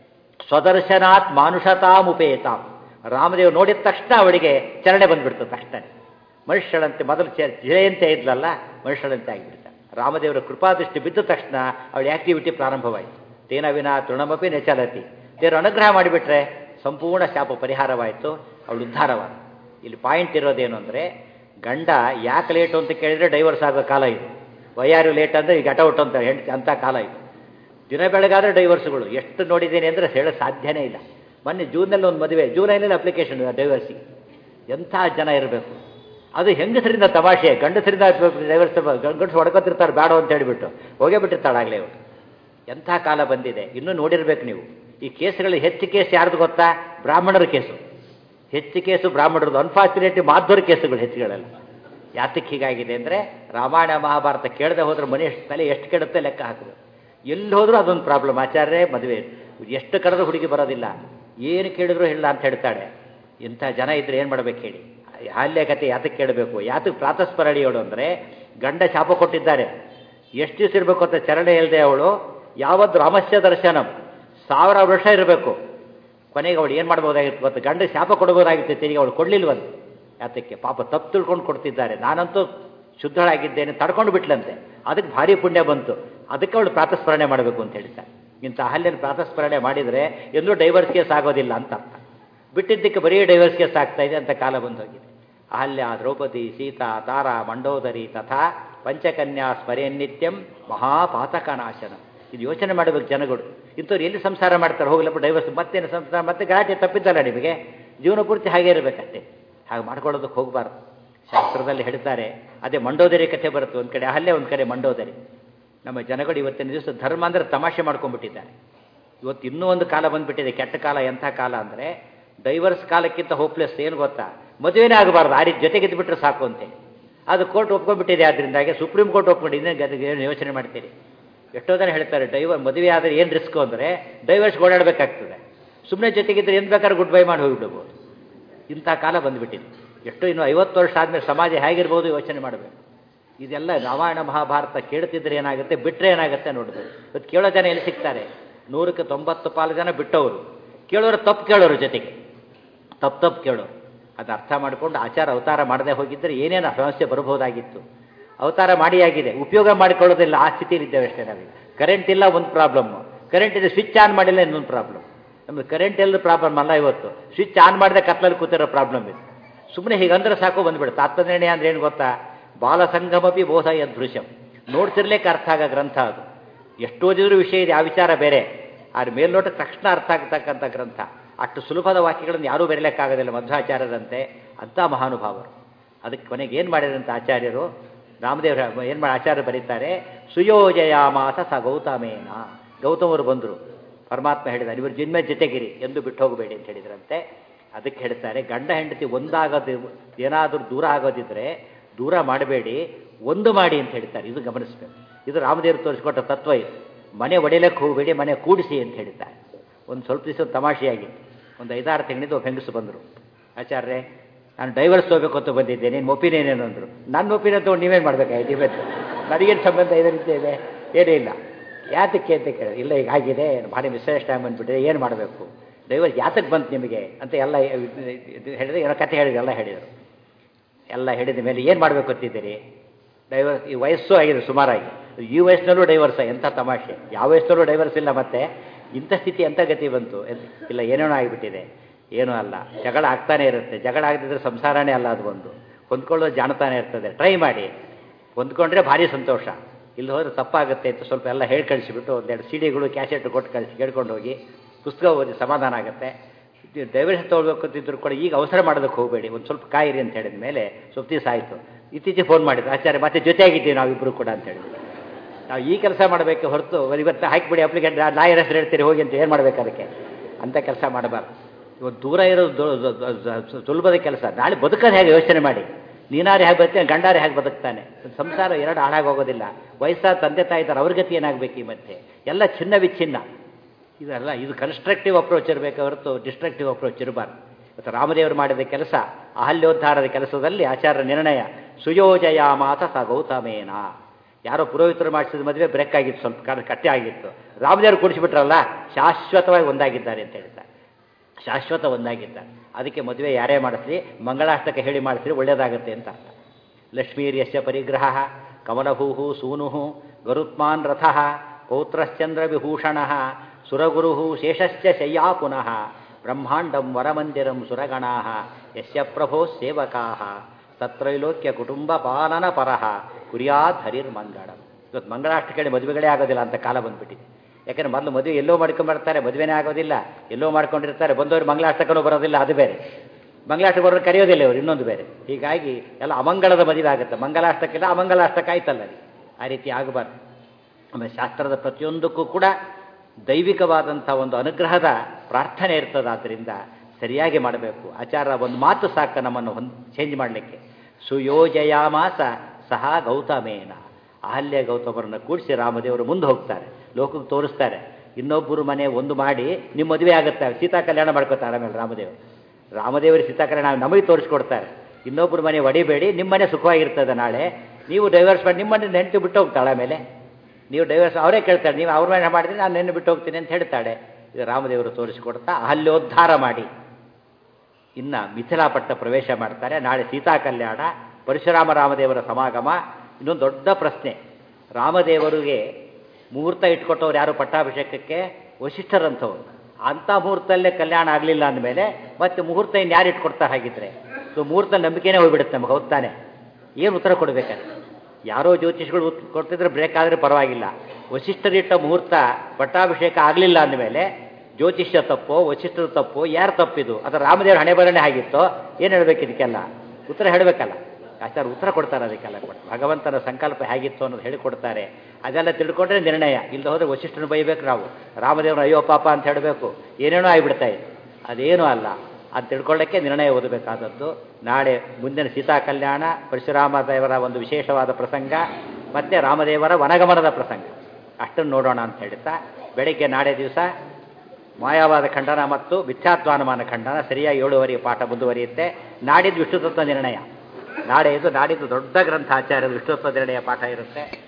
ಸ್ವದರ್ಶನಾತ್ ಮಾನುಷತಾಮುಪೇತಾಂ. ರಾಮದೇವರು ನೋಡಿದ ತಕ್ಷಣ ಅವಳಿಗೆ ಚಲನೆ ಬಂದುಬಿಡ್ತು. ತಕ್ಷಣ ಮನುಷ್ಯಳಂತೆ, ಮೊದಲು ಜಯಂತೆ ಇದ್ಲಲ್ಲ, ಮನುಷ್ಯಳಂತೆ ಆಗಿಬಿಡ್ತಾರೆ. ರಾಮದೇವರ ಕೃಪಾದೃಷ್ಟಿ ಬಿದ್ದ ತಕ್ಷಣ ಅವಳ ಆ್ಯಕ್ಟಿವಿಟಿ ಪ್ರಾರಂಭವಾಯಿತು. ತೇನ ವಿನಾ ತೃಣಮಪಿ ನೆಚಲತಿ. ದೇವರು ಅನುಗ್ರಹ ಮಾಡಿಬಿಟ್ರೆ ಸಂಪೂರ್ಣ ಶಾಪ ಪರಿಹಾರವಾಯಿತು, ಅವಳು ಉದ್ಧಾರವಾದ. ಇಲ್ಲಿ ಪಾಯಿಂಟ್ ಇರೋದೇನು ಅಂದರೆ, ಗಂಡ ಯಾಕೆ ಲೇಟು ಅಂತ ಕೇಳಿದರೆ ಡೈವರ್ಸ್ ಆಗೋ ಕಾಲ ಇದು. ವೈಯಾರು ಲೇಟ್ ಅಂದರೆ ಈಗ ಔಟ್ ಅಂತ ಅಂಥ ಕಾಲ ಇದು. ದಿನ ಬೆಳಗಾದರೆ ಡೈವರ್ಸ್ಗಳು ಎಷ್ಟು ನೋಡಿದ್ದೀನಿ ಅಂದರೆ ಹೇಳೋಕ್ಕೆ ಸಾಧ್ಯನೇ ಇಲ್ಲ. ಮೊನ್ನೆ ಜೂನಲ್ಲಿ ಒಂದು ಮದುವೆ, ಜೂಲೈನಲ್ಲಿ ಅಪ್ಲಿಕೇಶನ್ ಡೈವರ್ಸಿಗೆ. ಎಂಥ ಜನ ಇರಬೇಕು. ಅದು ಹೆಂಗಸರಿಂದ ತಮಾಷೆ, ಗಂಡಸರಿಂದ ಡೈವರ್ಸ್, ಗಂಡಸು ಹೊಡ್ಕೊತಿರ್ತಾರೆ ಬೇಡ ಅಂತ ಹೇಳಿಬಿಟ್ಟು ಹೋಗೇ ಬಿಟ್ಟಿರ್ತಾಳಾಗಲೇ ಅವಳು. ಎಂಥ ಕಾಲ ಬಂದಿದೆ, ಇನ್ನೂ ನೋಡಿರ್ಬೇಕು ನೀವು. ಈ ಕೇಸ್ಗಳು ಹೆಚ್ಚು ಕೇಸ್ ಯಾರ್ದು ಗೊತ್ತಾ? ಬ್ರಾಹ್ಮಣರ ಕೇಸು ಹೆಚ್ಚು ಕೇಸು, ಬ್ರಾಹ್ಮಣರದು. ಅನ್ಫಾರ್ಚುನೇಟ್ಲಿ ಮಾಧ್ವರ ಕೇಸುಗಳು ಹೆಚ್ಚುಗಳೆಲ್ಲ. ಯಾತಕ್ಕೆ ಹೀಗಾಗಿದೆ ಅಂದರೆ, ರಾಮಾಯಣ ಮಹಾಭಾರತ ಕೇಳದೆ ಹೋದ್ರೆ ಮನೆ ತಲೆ ಎಷ್ಟು ಕೆಡುತ್ತೆ ಲೆಕ್ಕ ಹಾಕೋದು. ಎಲ್ಲಿ ಹೋದರೂ ಅದೊಂದು ಪ್ರಾಬ್ಲಮ್. ಆಚಾರ್ಯ ಮದುವೆ ಎಷ್ಟು ಕರೆದ್ರೂ ಹುಡುಗಿ ಬರೋದಿಲ್ಲ, ಏನು ಕೇಳಿದ್ರು ಇಲ್ಲ ಅಂತ ಹೇಳ್ತಾಳೆ. ಇಂಥ ಜನ ಇದ್ರೆ ಏನು ಮಾಡ್ಬೇಕು ಹೇಳಿ? ಅಹಲ್ಯ ಕತೆ ಯಾತಕ್ಕೆ ಕೇಳಬೇಕು? ಯಾತಕ್ಕೆ ಪ್ರಾತಸ್ಮರಣೀಯಳು ಅಂದರೆ, ಗಂಡ ಶಾಪ ಕೊಟ್ಟಿದ್ದಾರೆ, ಎಷ್ಟು ದಿವಸ ಇರಬೇಕು ಅಂತ ಚರಣೆ ಇಲ್ಲದೆ ಅವಳು ಯಾವತ್ತು ರಾಮಸ್ಯ ದರ್ಶನಂ 1000 ವರ್ಷ ಇರಬೇಕು. ಕೊನೆಗೆ ಅವಳು ಏನು ಮಾಡ್ಬೋದಾಗಿತ್ತು ಗೊತ್ತು? ಗಂಡ ಶಾಪ ಕೊಡ್ಬೋದಾಗಿತ್ತು, ತಿರುಗಿ ಅವಳು ಕೊಡಲಿಲ್ವಂತೆ. ಯಾತಕ್ಕೆ? ಪಾಪ ತಪ್ಪು ತಿಳ್ಕೊಂಡು ಕೊಡ್ತಿದ್ದಾರೆ. ನಾನಂತೂ ಶುದ್ಧಳಾಗಿದ್ದೇನೆ, ತಡ್ಕೊಂಡು ಬಿಟ್ಲಂತೆ. ಅದಕ್ಕೆ ಭಾರಿ ಪುಣ್ಯ ಬಂತು. ಅದಕ್ಕೆ ಅವಳು ಪ್ರಾತಸ್ಮರಣೆ ಮಾಡಬೇಕು ಅಂತ ಹೇಳ್ತಾರೆ. ಇಂಥ ಅಹಲ್ಯನ ಪ್ರಾತಸ್ಮರಣೆ ಮಾಡಿದರೆ ಎಂದೂ ಡೈವರ್ಸ್ ಕೇಸ್ ಆಗೋದಿಲ್ಲ ಅಂತ ಅರ್ಥ. ಬಿಟ್ಟಿದ್ದಕ್ಕೆ ಬರೀ ಡೈವರ್ಸ್ ಕೇಸ್ ಆಗ್ತಾ ಇದೆ ಅಂತ ಕಾಲ ಬಂದು ಹೋಗಿದೆ. ಅಹಲ್ಯ, ದ್ರೌಪದಿ, ಸೀತಾ, ತಾರಾ, ಮಂಡೋದರಿ ತಥಾ ಪಂಚಕನ್ಯಾ ಸ್ಮರೆಯನ್ನಿತ್ಯಂ ಮಹಾಪಾತಕ ನಾಶನ. ಇದು ಯೋಚನೆ ಮಾಡಬೇಕು ಜನಗಳು. ಇಂಥವ್ರು ಎಲ್ಲಿ ಸಂಸಾರ ಮಾಡ್ತಾರೆ? ಹೋಗ್ಲಪ್ಪ ಡೈವರ್ಸ್, ಮತ್ತೇನು ಸಂಸಾರ, ಮತ್ತೆ ಗಲಾಟೆ ತಪ್ಪಿದ್ದಲ್ಲ ನಿಮಗೆ. ಜೀವನ ಪೂರ್ತಿ ಹಾಗೆ ಇರಬೇಕಷ್ಟೇ. ಹಾಗೆ ಮಾಡ್ಕೊಳ್ಳೋದಕ್ಕೆ ಹೋಗಬಾರ್ದು. ಶಾಸ್ತ್ರದಲ್ಲಿ ಹೇಳ್ತಾರೆ, ಅದೇ ಮಂಡೋದರಿ ಕಥೆ ಬರುತ್ತೆ. ಒಂದು ಕಡೆ ಅಹಲ್ಯ, ಒಂದು ಕಡೆ ಮಂಡೋದರಿ. ನಮ್ಮ ಜನಗಳು ಇವತ್ತಿನ ದಿವಸ ಧರ್ಮ ಅಂದರೆ ತಮಾಷೆ ಮಾಡ್ಕೊಂಡ್ಬಿಟ್ಟಿದ್ದಾರೆ. ಇವತ್ತು ಇನ್ನೂ ಒಂದು ಕಾಲ ಬಂದುಬಿಟ್ಟಿದೆ, ಕೆಟ್ಟ ಕಾಲ. ಎಂಥ ಕಾಲ ಅಂದರೆ, ಡೈವರ್ಸ್ ಕಾಲಕ್ಕಿಂತ ಹೋಪ್ಲೆಸ್ ಏನು ಗೊತ್ತಾ? ಮದುವೆನೇ ಆಗಬಾರ್ದು, ಆ ರೀತಿ ಜೊತೆಗಿದ್ದು ಬಿಟ್ಟರೆ ಸಾಕು ಅಂತೇಳಿ ಅದು ಕೋರ್ಟ್ ಒಪ್ಕೊಂಡ್ಬಿಟ್ಟಿದೆ. ಆದ್ದರಿಂದಾಗಿ ಸುಪ್ರೀಂ ಕೋರ್ಟ್ ಒಪ್ಕೊಂಡಿದ್ದೆ. ಅದಕ್ಕೆ ಏನು ಯೋಚನೆ ಮಾಡ್ತೀರಿ? ಎಷ್ಟೋ ಜನ ಹೇಳ್ತಾರೆ, ಮದುವೆ ಆದರೆ ಏನು ರಿಸ್ಕು ಅಂದರೆ ಡೈವರ್ಸ್ ಓಡಾಡಬೇಕಾಗ್ತದೆ. ಸುಮ್ಮನೆ ಜೊತೆಗಿದ್ದರೆ ಏನು ಬೇಕಾದ್ರೂ ಗುಡ್ ಬೈ ಮಾಡಿ ಹೋಗಿಬಿಡ್ಬೋದು. ಇಂಥ ಕಾಲ ಬಂದುಬಿಟ್ಟಿದೆ. ಎಷ್ಟೋ ಇನ್ನು 50 ವರ್ಷ ಆದಮೇಲೆ ಸಮಾಜ ಹೇಗಿರ್ಬೋದು ಯೋಚನೆ ಮಾಡಬೇಕು. ಇದೆಲ್ಲ ರಾಮಾಯಣ ಮಹಾಭಾರತ ಕೇಳ್ತಿದ್ರೆ ಏನಾಗುತ್ತೆ, ಬಿಟ್ಟರೆ ಏನಾಗುತ್ತೆ ನೋಡಬೇಕು. ಇವತ್ತು ಕೇಳೋ ಜನ ಎಲ್ಲಿ ಸಿಗ್ತಾರೆ? 100ಕ್ಕೆ 90 ಪಾಲು ಜನ ಬಿಟ್ಟವರು. ಕೇಳೋರು ತಪ್ಪು ಕೇಳೋರು, ಜೊತೆಗೆ ತಪ್ಪು ಕೇಳೋರು. ಅದು ಅರ್ಥ ಮಾಡಿಕೊಂಡು ಆಚಾರ ಅವತಾರ ಮಾಡದೆ ಹೋಗಿದ್ದರೆ ಏನೇನು ಸಮಸ್ಯೆ ಬರಬಹುದಾಗಿತ್ತು. ಅವತಾರ ಮಾಡಿ ಆಗಿದೆ, ಉಪಯೋಗ ಮಾಡಿಕೊಳ್ಳೋದಿಲ್ಲ. ಆ ಸ್ಥಿತಿಯಲ್ಲಿದ್ದೇವೆ ಅಷ್ಟೇ ನಾವೀಗ. ಕರೆಂಟ್ ಇಲ್ಲ, ಒಂದು ಪ್ರಾಬ್ಲಮ್ಮು. ಕರೆಂಟ್ ಇದೆ, ಸ್ವಿಚ್ ಆನ್ ಮಾಡಿಲ್ಲ, ಇನ್ನೊಂದು ಪ್ರಾಬ್ಲಮ್. ನಮಗೆ ಕರೆಂಟ್ ಎಲ್ಲೂ ಪ್ರಾಬ್ಲಮ್ ಅಲ್ಲ ಇವತ್ತು. ಸ್ವಿಚ್ ಆನ್ ಮಾಡಿದೆ ಕತ್ಲಲ್ಲಿ ಕೂತಿರೋ ಪ್ರಾಬ್ಲಮ್ ಇದೆ. ಸುಮ್ಮನೆ ಹೀಗಂದ್ರೆ ಸಾಕು ಬಂದುಬಿಡುತ್ತೆ. ಆತ್ಮನಿರ್ಣಯ ಅಂದರೆ ಏನು ಗೊತ್ತಾ? ಬಾಲಸಂಗಮಪಿ ಬೋಧ ಯದೃಶ್ಯಂ. ನೋಡ್ತಿರ್ಲಿಕ್ಕೆ ಅರ್ಥ ಆಗೋ ಗ್ರಂಥ ಅದು. ಎಷ್ಟೋ ಓದಿದ್ರೂ ವಿಷಯ ಇದೆ, ಆ ವಿಚಾರ ಬೇರೆ. ಆದ್ರೆ ಮೇಲ್ನೋಟಕ್ಕೆ ತಕ್ಷಣ ಅರ್ಥ ಆಗ್ತಕ್ಕಂಥ ಗ್ರಂಥ. ಅಷ್ಟು ಸುಲಭದ ವಾಕ್ಯಗಳನ್ನು ಯಾರೂ ಬರೀಲಿಕ್ಕಾಗೋದಿಲ್ಲ ಮಧ್ವಾಚಾರ್ಯರಂತೆ. ಅಂಥ ಮಹಾನುಭಾವರು. ಅದಕ್ಕೆ ಕೊನೆಗೆ ಏನು ಮಾಡಿದಂಥ ಆಚಾರ್ಯರು, ರಾಮದೇವರ ಏನು ಮಾಡಿ ಆಚಾರ್ಯರು ಬರೀತಾರೆ, ಸುಯೋಜಯಾಮಾಸ ಸ ಗೌತಮೇನ. ಗೌತಮರು ಬಂದರು, ಪರಮಾತ್ಮ ಹೇಳಿದ್ದಾರೆ, ಇವರು ಜನ್ಮ ಜೊತೆಗಿರಿ, ಎಂದು ಬಿಟ್ಟು ಹೋಗಬೇಡಿ ಅಂತ ಹೇಳಿದ್ರಂತೆ. ಅದಕ್ಕೆ ಹೇಳ್ತಾರೆ, ಗಂಡ ಹೆಂಡತಿ ಒಂದಾಗೋದು, ಏನಾದರೂ ದೂರ ಆಗೋದಿದ್ರೆ ದೂರ ಮಾಡಬೇಡಿ, ಒಂದು ಮಾಡಿ ಅಂತ ಹೇಳ್ತಾರೆ. ಇದು ಗಮನಿಸಬೇಕು. ಇದು ರಾಮದೇವರು ತೋರಿಸ್ಕೊಟ್ಟ ತತ್ವ ಇದು. ಮನೆ ಒಡೆಯಲಿಕ್ಕೆ ಹೋಗಬೇಡಿ, ಮನೆ ಕೂಡಿಸಿ ಅಂತ ಹೇಳಿದ್ದಾರೆ. ಒಂದು ಸ್ವಲ್ಪ ದಿವಸ ತಮಾಷೆಯಾಗಿತ್ತು. ಒಂದು 5-6 ತಿಂಗಳಿಂದ ಒಬ್ಬ ಹೆಂಗಸು ಬಂದರು, ಆಚಾರ್ಯರೇ ನಾನು ಡೈವರ್ಸ್ ಹೋಗ್ಬೇಕು ಅಂತ ಬಂದಿದ್ದೆ, ನಿಮ್ಮ ಒಪಿನಿಯನ್ ಏನು ಅಂದರು. ನನ್ನ ಒಪಿನಿಯನ್ ತೊಗೊಂಡು ನೀವೇನು ಮಾಡಬೇಕಾಯ್ತು? ಇವತ್ತು ನನಗೇನು ಸಂಬಂಧ ಇದೆ ರೀತಿ ಇದೆ? ಏನೂ ಇಲ್ಲ. ಯಾತಕ್ಕೆ ಅಂತ ಕೇಳಿದೆ. ಇಲ್ಲ ಈಗ ಆಗಿದೆ, ಭಾರಿ ಮಿಸ್ಟೇಕ್ ಟೈಮ್ ಬಂದುಬಿಟ್ಟಿದೆ, ಏನು ಮಾಡಬೇಕು? ಡೈವರ್ಸ್ ಯಾತಕ್ಕೆ ಬಂತು ನಿಮಗೆ ಅಂತ ಎಲ್ಲ ಹೇಳಿದ್ರೆ, ಏನೋ ಕತೆ ಹೇಳಿದ್ರು, ಎಲ್ಲ ಹೇಳಿದರು. ಎಲ್ಲ ಹೇಳಿದ ಮೇಲೆ ಏನು ಮಾಡಬೇಕು ಅಂತಿದ್ದೀರಿ? ಡೈವರ್ಸ್, ಈ ವಯಸ್ಸು ಆಗಿದೆ ಸುಮಾರಾಗಿ, ಈ ವಯಸ್ಸಿನಲ್ಲೂ ಡೈವರ್ಸ, ಎಂಥ ತಮಾಷೆ. ಯಾವ ವಯಸ್ಸಿನಲ್ಲೂ ಡೈವರ್ಸ್ ಇಲ್ಲ. ಮತ್ತೆ ಇಂಥ ಸ್ಥಿತಿ ಎಂಥ ಗತಿ ಬಂತು? ಇಲ್ಲ, ಏನೇನೋ ಆಗಿಬಿಟ್ಟಿದೆ. ಏನೂ ಅಲ್ಲ. ಜಗಳ ಆಗ್ತಾನೆ ಇರುತ್ತೆ. ಜಗಳ ಆಗದಿದ್ರೆ ಸಂಸಾರನೇ ಅಲ್ಲ ಅದು ಒಂದು. ಹೊಂದ್ಕೊಳ್ಳೋದು ಜಾಣತಾನೆ ಇರ್ತದೆ. ಟ್ರೈ ಮಾಡಿ, ಹೊಂದ್ಕೊಂಡ್ರೆ ಭಾರಿ ಸಂತೋಷ. ಇಲ್ಲಿ ಹೋದ್ರೆ ತಪ್ಪಾಗುತ್ತೆ ಅಂತ ಸ್ವಲ್ಪ ಎಲ್ಲ ಹೇಳಿ ಕಳಿಸಿಬಿಟ್ಟು ಒಂದೆರಡು ಸಿಡಿಗಳು ಕ್ಯಾಸೆಟ್ ಕೊಟ್ಟು ಕಳಿಸಿ ಕೇಳ್ಕೊಂಡು ಹೋಗಿ ಪುಸ್ತಕ ಓದಿ ಸಮಾಧಾನ ಆಗುತ್ತೆ. ಡೈವರ್ಸ್ ತೊಗೊಳ್ಬೇಕು ಅಂತಿದ್ರು ಕೂಡ ಈಗ ಅವಸರ ಮಾಡೋದಕ್ಕೆ ಹೋಗಬೇಡಿ, ಒಂದು ಸ್ವಲ್ಪ ಕಾಯಿರಿ ಅಂತ ಹೇಳಿದ ಮೇಲೆ ಸ್ವಲ್ಪ ದಿವಸ ಆಯಿತು. ಇತ್ತೀಚೆಗೆ ಫೋನ್ ಮಾಡಿದ್ರು, ಆಚಾರ್ಯ ಮತ್ತೆ ಜೊತೆಯಾಗಿದ್ದೀವಿ ನಾವಿಬ್ಬರು ಕೂಡ ಅಂತ ಹೇಳಿದ್ರು. ನಾವು ಈ ಕೆಲಸ ಮಾಡಬೇಕು ಹೊರತು ಇವತ್ತು ಹಾಕಿಬಿಡಿ ಅಪ್ಲಿಕೇಶನ್ ಲಾಯರ್ ಹೆಸರು ಹೇಳ್ತೀರಿ ಹೋಗಿ ಅಂತ ಏನು ಮಾಡಬೇಕು ಅದಕ್ಕೆ ಅಂಥ ಕೆಲಸ ಮಾಡಬಾರ್ದು. ಇವತ್ತು ದೂರ ಇರೋದು ಸುಲಭದ ಕೆಲಸ. ನಾಳೆ ಬದುಕೋದು ಹೇಗೆ ಯೋಚನೆ ಮಾಡಿ. ನೀನಾರು ಹೇಗೆ ಬದುಕ್ತಾನೆ, ಗಂಡಾರು ಹೇಗೆ ಬದುಕ್ತಾನೆ. ಸಂಸಾರ ಎರಡು ಹಾಳಾಗೋಗೋದಿಲ್ಲ. ವಯಸ್ಸಾದ ತಂದೆ ತಾಯಿ ಇದ್ದಾರೆ, ಅವ್ರ ಗತಿ ಏನಾಗಬೇಕು ಈ ಮಧ್ಯೆ. ಎಲ್ಲ ಚಿನ್ನ ವಿಚ್ಛಿನ್ನ. ಇದಲ್ಲ, ಇದು ಕನ್ಸ್ಟ್ರಕ್ಟಿವ್ ಅಪ್ರೋಚ್ ಇರಬೇಕು ಹೊರತು ಡಿಸ್ಟ್ರಕ್ಟಿವ್ ಅಪ್ರೋಚ್ ಇರಬಾರ್ದು. ಮತ್ತು ರಾಮದೇವರು ಮಾಡಿದ ಕೆಲಸ, ಅಹಲ್ಯೋದ್ಧಾರದ ಕೆಲಸದಲ್ಲಿ ಆಚಾರ್ಯ ನಿರ್ಣಯ ಸುಯೋಜಯಾಮಾತ ಸ ಗೌತಮೇನ. ಯಾರೋ ಪುರೋಹಿತರು ಮಾಡಿಸಿದ ಮದುವೆ ಬ್ರೇಕ್ ಆಗಿತ್ತು, ಸ್ವಲ್ಪ ಕಟ್ಟೆ ಆಗಿತ್ತು. ರಾಮದೇವರು ಕೂಡಿಸಿಬಿಟ್ರಲ್ಲ, ಶಾಶ್ವತವಾಗಿ ಒಂದಾಗಿದ್ದಾರೆ ಅಂತ ಹೇಳ್ತಾರೆ. ಶಾಶ್ವತ ಒಂದಾಗಿದ್ದಾರೆ. ಅದಕ್ಕೆ ಮದುವೆ ಯಾರೇ ಮಾಡಿಸ್ಲಿ ಮಂಗಳಾಷ್ಟಕ ಹೇಳಿ ಮಾಡಿಸ್ರಿ, ಒಳ್ಳೆಯದಾಗುತ್ತೆ ಅಂತ ಅರ್ಥ. ಲಕ್ಷ್ಮೀರ್ಯಸ್ಯ ಪರಿಗ್ರಹ ಕಮಲಭೂ ಸೂನು ಗರುತ್ಮಾನ್ ರಥ ಪೌತ್ರಶ್ಚಂದ್ರ ವಿಭೂಷಣ ಸುರಗುರು ಶೇಷಶ್ಚ ಶಯ್ಯಾ ಪುನಃ ಬ್ರಹ್ಮಾಂಡಂ ವರಮಂದಿರಂ ಸುರಗಣಾ ಯಸ್ಯ ಪ್ರಭೋ ಸೇವಕಾ ತತ್ರೈಲೋಕ್ಯ ಕುಟುಂಬ ಪಾಲನ ಪರಃ ಕುರ್ಯಾತ್ ಹರಿರ್ಮಂಗಳಂ. ಇವತ್ತು ಮಂಗಳಾಷ್ಟಕೇಳಿ ಮದುವೆಗಳೇ ಆಗೋದಿಲ್ಲ ಅಂತ ಕಾಲ ಬಂದುಬಿಟ್ಟಿದೆ. ಯಾಕೆಂದರೆ ಮೊದಲು ಮದುವೆ ಎಲ್ಲೋ ಮಾಡ್ಕೊಂಡ್ಬರ್ತಾರೆ, ಮದುವೆನೇ ಆಗೋದಿಲ್ಲ. ಎಲ್ಲೋ ಮಾಡ್ಕೊಂಡಿರ್ತಾರೆ, ಬಂದವರು ಮಂಗಳಾಷ್ಟಕನೂ ಬರೋದಿಲ್ಲ, ಅದು ಬೇರೆ. ಮಂಗಳಾಷ್ಟಕ ಬರೋರು ಕರೆಯೋದಿಲ್ಲ ಅವರು, ಇನ್ನೊಂದು ಬೇರೆ. ಹೀಗಾಗಿ ಎಲ್ಲ ಅಮಂಗಳದ ಮದುವೆ ಆಗುತ್ತೆ. ಮಂಗಲಾಷ್ಟಕ್ಕಿಲ್ಲ ಅಮಂಗಲಾಷ್ಟಕ ಆಯ್ತಲ್ಲ ಅಲ್ಲಿ. ಆ ರೀತಿ ಆಗಬಾರ್ದು. ಆಮೇಲೆ ಶಾಸ್ತ್ರದ ಪ್ರತಿಯೊಂದಕ್ಕೂ ಕೂಡ ದೈವಿಕವಾದಂಥ ಒಂದು ಅನುಗ್ರಹದ ಪ್ರಾರ್ಥನೆ ಇರ್ತದೆ. ಆದ್ದರಿಂದ ಸರಿಯಾಗಿ ಮಾಡಬೇಕು. ಆಚಾರ ಒಂದು ಮಾತು ಸಾಕು ನಮ್ಮನ್ನು ಚೇಂಜ್ ಮಾಡಲಿಕ್ಕೆ. ಸುಯೋಜಯಾಮಾಸ ಸಹ ಗೌತಮೇನ. ಅಹಲ್ಯ ಗೌತಮರನ್ನು ಕೂಡಿಸಿ ರಾಮದೇವರು ಮುಂದೆ ಹೋಗ್ತಾರೆ, ಲೋಕಕ್ಕೆ ತೋರಿಸ್ತಾರೆ. ಇನ್ನೊಬ್ಬರು ಮನೆ ಒಂದು ಮಾಡಿ ನಿಮ್ಮ ಮದುವೆ ಆಗುತ್ತೆ, ಸೀತಾ ಕಲ್ಯಾಣ ಮಾಡ್ಕೋತಾರೆ. ಆಮೇಲೆ ರಾಮದೇವರು ಸೀತಾ ಕಲ್ಯಾಣ ನಮಗೆ ತೋರಿಸ್ಕೊಡ್ತಾರೆ. ಇನ್ನೊಬ್ಬರು ಮನೆ ಒಡಿಬೇಡಿ, ನಿಮ್ಮ ಮನೆ ಸುಖವಾಗಿರ್ತದೆ. ನಾಳೆ ನೀವು ಡೈವರ್ಸ್ ಮಾಡಿ ನಿಮ್ಮ ಮನೆ ನೆಂಟು ಬಿಟ್ಟು ಹೋಗ್ತಾಳೆ. ಆಮೇಲೆ ನೀವು ಡೈವರ್ಸ್ ಅವರೇ ಕೇಳ್ತಾರೆ, ನೀವು ಅವ್ರ ಮನೆ ಮಾಡಿದ್ರೆ ನಾನು ನೆನ್ನೆ ಬಿಟ್ಟು ಹೋಗ್ತೀನಿ ಅಂತ ಹೇಳ್ತಾಳೆ. ಇದು ರಾಮದೇವರು ತೋರಿಸಿಕೊಡ್ತಾ ಅಹಲ್ಯೋದ್ಧಾರ ಮಾಡಿ ಇನ್ನು ಮಿಥಿಲಾಪಟ್ಟ ಪ್ರವೇಶ ಮಾಡ್ತಾರೆ. ನಾಳೆ ಸೀತಾ ಕಲ್ಯಾಣ, ಪರಶುರಾಮ ರಾಮದೇವರ ಸಮಾಗಮ. ಇನ್ನೊಂದು ದೊಡ್ಡ ಪ್ರಶ್ನೆ, ರಾಮದೇವರಿಗೆ ಮುಹೂರ್ತ ಇಟ್ಕೊಟ್ಟವ್ರು ಯಾರು ಪಟ್ಟಾಭಿಷೇಕಕ್ಕೆ? ವಶಿಷ್ಠರಂಥವ್ರು. ಅಂಥ ಮುಹೂರ್ತಲ್ಲೇ ಕಲ್ಯಾಣ ಆಗಲಿಲ್ಲ ಅಂದಮೇಲೆ ಮತ್ತೆ ಮುಹೂರ್ತ ಇನ್ನು ಯಾರು ಇಟ್ಕೊಡ್ತಾರೆ? ಹಾಗಿದ್ರೆ ಸೊ ಮುಹೂರ್ತ ನಂಬಿಕೆನೇ ಹೋಗ್ಬಿಡುತ್ತೆ ನಮಗೆ. ಹೌದಾನೆ? ಏನು ಉತ್ತರ ಕೊಡಬೇಕಾದ್ರೆ? ಯಾರೋ ಜ್ಯೋತಿಷಿಗಳು ಕೊಡ್ತಿದ್ರೆ ಬ್ರೇಕ್ ಆದರೆ ಪರವಾಗಿಲ್ಲ. ವಶಿಷ್ಠರಿಟ್ಟ ಮುಹೂರ್ತ ಪಟ್ಟಾಭಿಷೇಕ ಆಗಲಿಲ್ಲ ಅಂದಮೇಲೆ ಜ್ಯೋತಿಷ್ಯ ತಪ್ಪೋ ವಶಿಷ್ಠರ ತಪ್ಪೋ, ಯಾರು ತಪ್ಪಿದು? ಅಥವಾ ರಾಮದೇವ್ರ ಹಣೆ ಬರಣೆ ಆಗಿತ್ತೋ? ಏನು ಹೇಳಬೇಕು ಇದಕ್ಕೆಲ್ಲ? ಉತ್ತರ ಹೇಳಬೇಕಲ್ಲ. ಆಚಾರ್ಯ ಉತ್ತರ ಕೊಡ್ತಾರೆ ಅದಕ್ಕೆಲ್ಲ. ಭಗವಂತನ ಸಂಕಲ್ಪ ಹೇಗಿತ್ತು ಅನ್ನೋದು ಹೇಳಿಕೊಡ್ತಾರೆ. ಅದೆಲ್ಲ ತಿಳ್ಕೊಂಡ್ರೆ ನಿರ್ಣಯ. ಇಲ್ಲದೆ ಹೋದರೆ ವಶಿಷ್ಠನ ಬೈಬೇಕು ನಾವು, ರಾಮದೇವ್ರ ಅಯ್ಯೋ ಪಾಪ ಅಂತ ಹೇಳಬೇಕು, ಏನೇನೋ ಆಗಿಬಿಡ್ತಾ ಇದೆ. ಅದೇನೂ ಅಲ್ಲ. ಅದು ತಿಳ್ಕೊಳ್ಳೋಕ್ಕೆ ನಿರ್ಣಯ ಓದಬೇಕಾದದ್ದು. ನಾಳೆ ಮುಂದಿನ ಸೀತಾ ಕಲ್ಯಾಣ, ಪರಶುರಾಮ ದೇವರ ಒಂದು ವಿಶೇಷವಾದ ಪ್ರಸಂಗ, ಮತ್ತು ರಾಮದೇವರ ವನಗಮನದ ಪ್ರಸಂಗ, ಅಷ್ಟನ್ನು ನೋಡೋಣ ಅಂತ ಹೇಳ್ತಾ ಬೆಳಗ್ಗೆ ನಾಳೆ ದಿವಸ ಮಾಯಾವಾದ ಖಂಡನ ಮತ್ತು ಮಿಥ್ಯಾತ್ವಾನುಮಾನ ಖಂಡನ ಸರಿಯಾಗಿ 7:15 ಪಾಠ ಮುಂದುವರಿಯುತ್ತೆ. ನಾಡಿದ್ದು ವಿಷ್ಣುತತ್ವ ನಿರ್ಣಯ. ನಾಡಿದ್ದು ದೊಡ್ಡ ಗ್ರಂಥ ಆಚಾರ್ಯರು ವಿಷ್ಣುತತ್ವ ನಿರ್ಣಯ ಪಾಠ ಇರುತ್ತೆ.